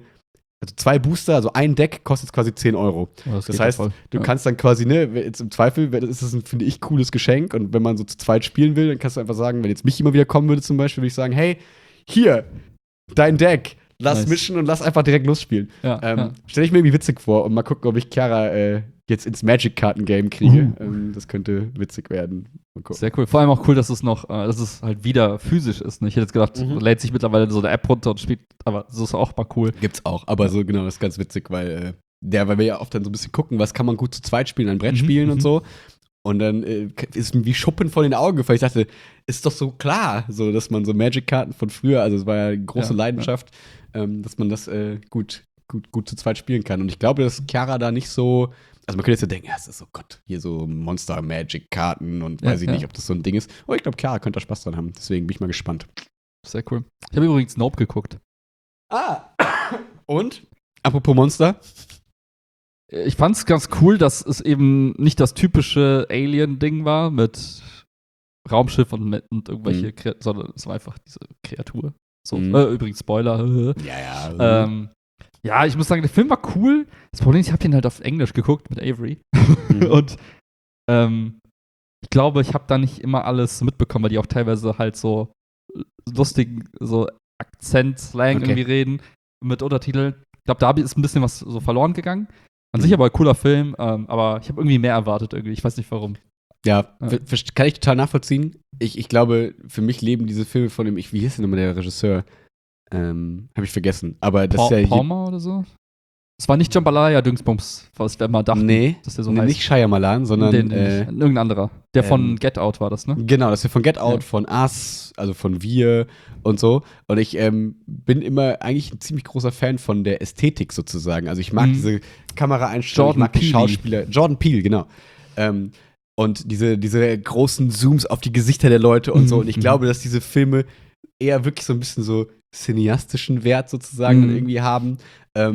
2 Booster, also ein Deck kostet quasi 10 Euro. Das Das geht heißt, ja voll. du kannst dann quasi, ne, jetzt im Zweifel, ist das ein, finde ich, cooles Geschenk. Und wenn man so zu zweit spielen will, dann kannst du einfach sagen, wenn jetzt mich immer wieder kommen würde zum Beispiel, würde ich sagen, hey, hier, dein Deck, lass Nice. mischen und lass einfach direkt losspielen. Ja. Stelle ich mir irgendwie witzig vor und mal gucken, ob ich Chiara jetzt ins Magic-Karten-Game kriege. Das könnte witzig werden. Mal gucken. Sehr cool. Vor allem auch cool, dass es halt wieder physisch ist. Ne? Ich hätte jetzt gedacht, man lädt sich mittlerweile so eine App runter und spielt, aber so ist auch mal cool. Gibt's auch, aber so genau, das ist ganz witzig, weil wir ja oft dann so ein bisschen gucken, was kann man gut zu zweit spielen, an Brettspielen und so. Und dann ist mir wie Schuppen vor den Augen gefallen. Ich dachte, ist doch so klar, so dass man so Magic-Karten von früher, also es war ja eine große Leidenschaft, dass man das gut zu zweit spielen kann. Und ich glaube, dass Chiara da nicht so, also man könnte jetzt ja denken, ja, es ist so Gott, hier so Monster-Magic-Karten und weiß ich nicht, ob das so ein Ding ist. Aber ich glaube, Chiara könnte da Spaß dran haben. Deswegen bin ich mal gespannt. Sehr cool. Ich habe übrigens Nope geguckt. Und? Apropos Monster. Ich fand es ganz cool, dass es eben nicht das typische Alien-Ding war mit Raumschiff und irgendwelche sondern es war einfach diese Kreatur. So, übrigens Spoiler. Ja. Ja, ich muss sagen, der Film war cool. Das Problem ist, ich habe den halt auf Englisch geguckt mit Avery. Und ich glaube, ich habe da nicht immer alles mitbekommen, weil die auch teilweise halt so lustigen, so Akzent, Slang irgendwie reden mit Untertiteln. Ich glaube, da ist ein bisschen was so verloren gegangen. An sich aber ein cooler Film, aber ich habe irgendwie mehr erwartet irgendwie. Ich weiß nicht warum. Ja, kann ich total nachvollziehen. Ich glaube, für mich leben diese Filme von dem, wie hieß denn nochmal der Regisseur? Habe ich vergessen. Aber das ist ja Palmer oder so? Es war nicht Jambalaya Dingsbums, was wir mal dachten, nee, dass der so heißt. nicht Shyamalan, sondern irgendein anderer. Der von Get Out war das, ne? Genau, das ist von Get Out, von Us, also von Wir und so. Und ich bin immer eigentlich ein ziemlich großer Fan von der Ästhetik sozusagen. Also ich mag diese Kameraeinstellungen, ich mag die Schauspieler. Jordan Peele, genau. Und diese großen Zooms auf die Gesichter der Leute und so. Und ich glaube, dass diese Filme eher wirklich so ein bisschen so cineastischen Wert sozusagen dann irgendwie haben.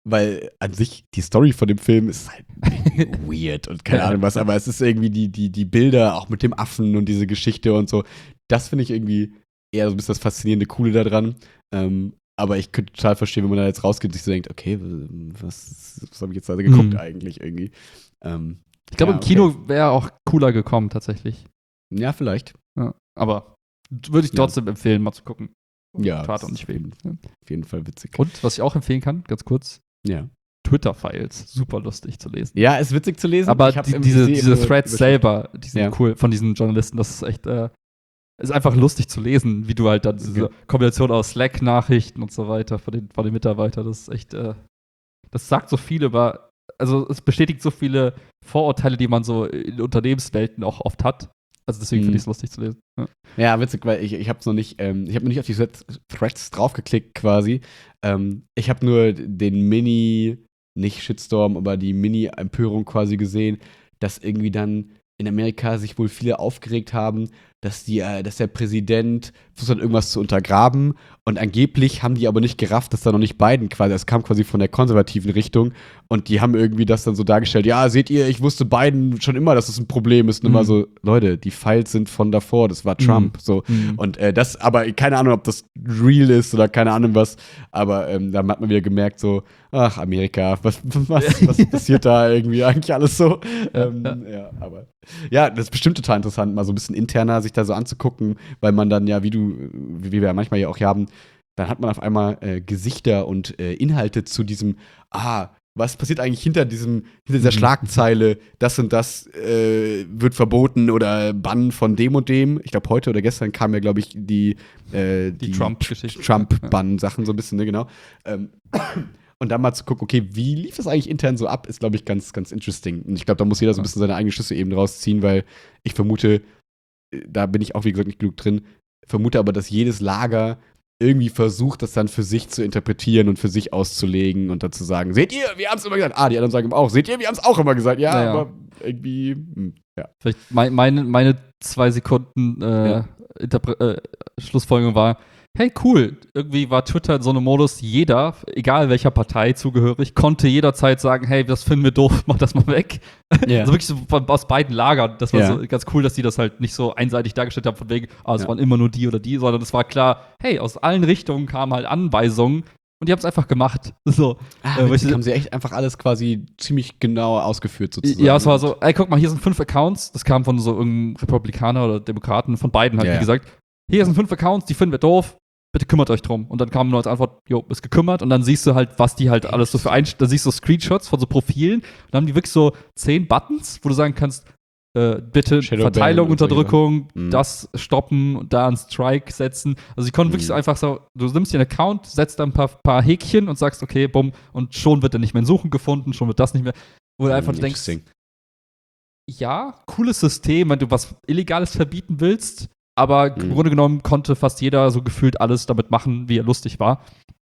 weil an sich die Story von dem Film ist halt weird und keine Ahnung was, aber es ist irgendwie die Bilder, auch mit dem Affen und diese Geschichte und so, das finde ich irgendwie eher so ein bisschen das faszinierende Coole daran. Aber ich könnte total verstehen, wenn man da jetzt rausgeht und sich so denkt, okay, was habe ich jetzt da geguckt eigentlich irgendwie? Ich glaube, im Kino wäre auch cooler gekommen, tatsächlich. Ja, vielleicht. Ja, aber würde ich trotzdem empfehlen, mal zu gucken. Ja, tat auch nicht weh. Auf jeden Fall witzig. Und was ich auch empfehlen kann, ganz kurz, Ja. Twitter-Files, super lustig zu lesen. Ja, ist witzig zu lesen. Aber diese Threads selber, die sind cool von diesen Journalisten, das ist echt, ist einfach lustig zu lesen, wie du halt dann diese Kombination aus Slack-Nachrichten und so weiter von den Mitarbeitern, das ist echt, das sagt so viel also es bestätigt so viele Vorurteile, die man so in Unternehmenswelten auch oft hat. Also deswegen finde ich es lustig zu lesen. Ja, witzig, weil ich habe noch nicht, ich habe noch nicht auf die Threads draufgeklickt quasi. Ich habe nur den nicht Shitstorm, aber die Mini-Empörung quasi gesehen, dass irgendwie dann in Amerika sich wohl viele aufgeregt haben, dass der Präsident versucht hat, irgendwas zu untergraben und angeblich haben die aber nicht gerafft, dass da noch nicht Biden quasi, es kam quasi von der konservativen Richtung und die haben irgendwie das dann so dargestellt, ja, seht ihr, ich wusste Biden schon immer, dass das ein Problem ist und immer so, Leute, die Files sind von davor, das war Trump, so und das, aber keine Ahnung, ob das real ist oder keine Ahnung was, aber dann hat man wieder gemerkt so, ach, Amerika, was passiert da irgendwie eigentlich alles so? Ja, aber ja, das ist bestimmt total interessant, mal so ein bisschen interner sich da so anzugucken, weil man dann ja, wie wir ja manchmal ja auch haben, dann hat man auf einmal Gesichter und Inhalte zu diesem, was passiert eigentlich hinter dieser Schlagzeile, das und das wird verboten oder bannen von dem und dem. Ich glaube, heute oder gestern kam ja, glaube ich, die Trump-Geschichte. Trump-Bann-Sachen so ein bisschen, ne, genau. Und dann mal zu gucken, okay, wie lief das eigentlich intern so ab, ist, glaube ich, ganz, ganz interesting. Und ich glaube, da muss jeder so ein bisschen seine eigenen Schlüsse eben rausziehen, weil ich vermute, da bin ich auch, wie gesagt, nicht genug drin, vermute aber, dass jedes Lager irgendwie versucht, das dann für sich zu interpretieren und für sich auszulegen und dann zu sagen, seht ihr, wir haben es immer gesagt. Die anderen sagen auch, seht ihr, wir haben es auch immer gesagt. Ja, aber irgendwie, ja. Vielleicht meine 2 Sekunden Schlussfolgerung war, hey, cool, irgendwie war Twitter in so einem Modus, jeder, egal welcher Partei zugehörig, konnte jederzeit sagen, hey, das finden wir doof, mach das mal weg. Yeah. Also wirklich so aus beiden Lagern. Das war so ganz cool, dass die das halt nicht so einseitig dargestellt haben, von wegen, es waren immer nur die oder die, sondern es war klar, hey, aus allen Richtungen kamen halt Anweisungen und die haben es einfach gemacht. So. Haben sie echt einfach alles quasi ziemlich genau ausgeführt sozusagen. Ja, es war so, ey, guck mal, hier sind 5 Accounts, das kam von so irgendeinem Republikaner oder Demokraten, von beiden halt, wie gesagt, hier sind 5 Accounts, die finden wir doof, bitte kümmert euch drum. Und dann kam nur als Antwort, ist gekümmert. Und dann siehst du halt, was die halt alles so für da siehst du Screenshots von so Profilen. Und dann haben die wirklich so 10 Buttons, wo du sagen kannst, bitte Verteilung, Unterdrückung, das stoppen, da einen Strike setzen. Also sie konnten wirklich so einfach so, du nimmst dir einen Account, setzt da ein paar Häkchen und sagst, okay, bumm, und schon wird er nicht mehr in Suchen gefunden, schon wird das nicht mehr. Wo du einfach denkst, ja, cooles System, wenn du was Illegales verbieten willst, aber im Grunde genommen konnte fast jeder so gefühlt alles damit machen, wie er lustig war.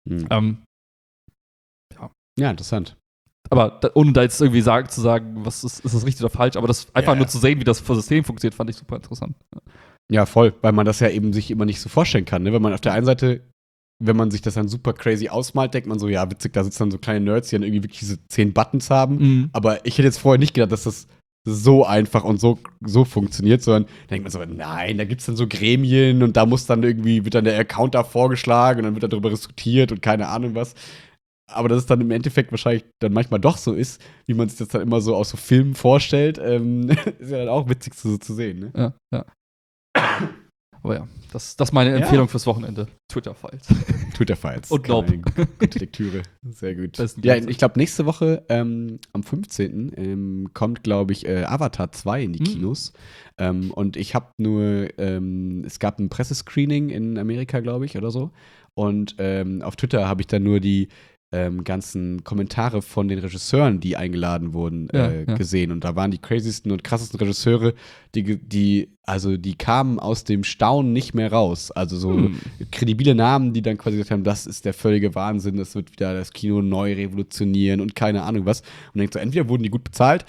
Ja, interessant. Aber ohne da jetzt irgendwie zu sagen, was ist das richtig oder falsch, aber das einfach nur zu sehen, wie das System funktioniert, fand ich super interessant. Ja, voll, weil man das ja eben sich immer nicht so vorstellen kann, ne? Wenn man auf der einen Seite, wenn man sich das dann super crazy ausmalt, denkt man so, ja, witzig, da sitzen dann so kleine Nerds, die dann irgendwie wirklich diese 10 Buttons haben. Aber ich hätte jetzt vorher nicht gedacht, dass das so einfach und so funktioniert, sondern da denkt man so, nein, da gibt's dann so Gremien und da wird dann der Account da vorgeschlagen und dann wird darüber diskutiert und keine Ahnung was. Aber dass es dann im Endeffekt wahrscheinlich dann manchmal doch so ist, wie man sich das dann immer so aus so Filmen vorstellt, ist ja dann auch witzig zu sehen, ne? Ja. Aber ja, das ist meine Empfehlung fürs Wochenende. Twitter-Files. Twitter-Files. Und Nope. Gute Lektüre. Sehr gut. Ja, ich glaube, nächste Woche, am 15. Kommt, glaube ich, Avatar 2 in die Kinos. Und ich habe nur, es gab ein Pressescreening in Amerika, glaube ich, oder so. Und auf Twitter habe ich dann nur die ganzen Kommentare von den Regisseuren, die eingeladen wurden, gesehen. Und da waren die craziesten und krassesten Regisseure, die kamen aus dem Staunen nicht mehr raus. Also so kredibile Namen, die dann quasi gesagt haben, das ist der völlige Wahnsinn, das wird wieder das Kino neu revolutionieren und keine Ahnung was. Und denkt so, entweder wurden die gut bezahlt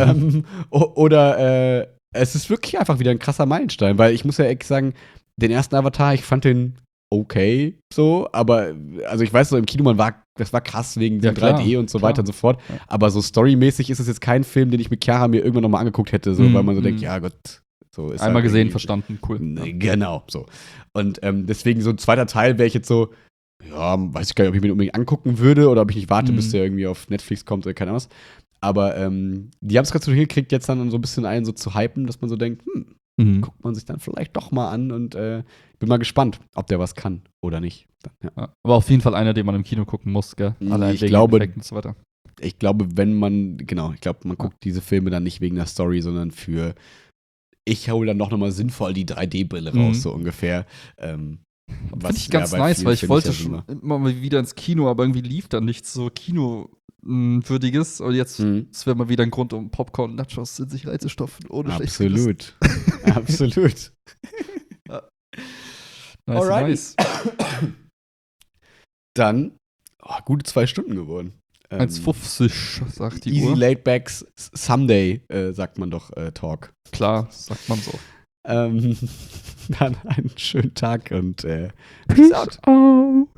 oder es ist wirklich einfach wieder ein krasser Meilenstein, weil ich muss ja ehrlich sagen, den ersten Avatar, ich fand den okay, so, aber also ich weiß so, im Kino, das war krass wegen Ja, dem klar, 3D und so klar. weiter und so fort. Ja. Aber so storymäßig ist es jetzt kein Film, den ich mit Chiara mir irgendwann nochmal angeguckt hätte, so, weil man so denkt, ja Gott, so ist Einmal halt gesehen, irgendwie- verstanden, cool. Ja. Genau, so. Und deswegen so ein zweiter Teil wäre ich jetzt so, ja, weiß ich gar nicht, ob ich mir den unbedingt angucken würde oder ob ich nicht warte, bis der irgendwie auf Netflix kommt oder keine Ahnung was. Aber die haben es gerade so hingekriegt, jetzt dann so ein bisschen einen so zu hypen, dass man so denkt, guckt man sich dann vielleicht doch mal an und bin mal gespannt, ob der was kann oder nicht. Dann, ja. Ja. Aber auf jeden Fall einer, den man im Kino gucken muss, gell? Allein Ich wegen glaube- Effekten und so weiter. Ich glaube, man guckt diese Filme dann nicht wegen der Story, sondern ich hole dann doch nochmal sinnvoll die 3D-Brille raus, so ungefähr. Finde ich ganz nice, weil ich wollte schon immer mal wieder ins Kino, aber irgendwie lief da nichts so Kinowürdiges. Und jetzt wäre mal wieder ein Grund, um Popcorn und Nachos in sich reinzustopfen, ohne schlecht zu wissen. Absolut. Nice, Alrighty. nice. Dann, gute 2 Stunden geworden. 1,50, sagt die Easy Uhr. Laid Backs Someday, sagt man doch, Talk. Klar, sagt man so. Dann einen schönen Tag und Peace out. out.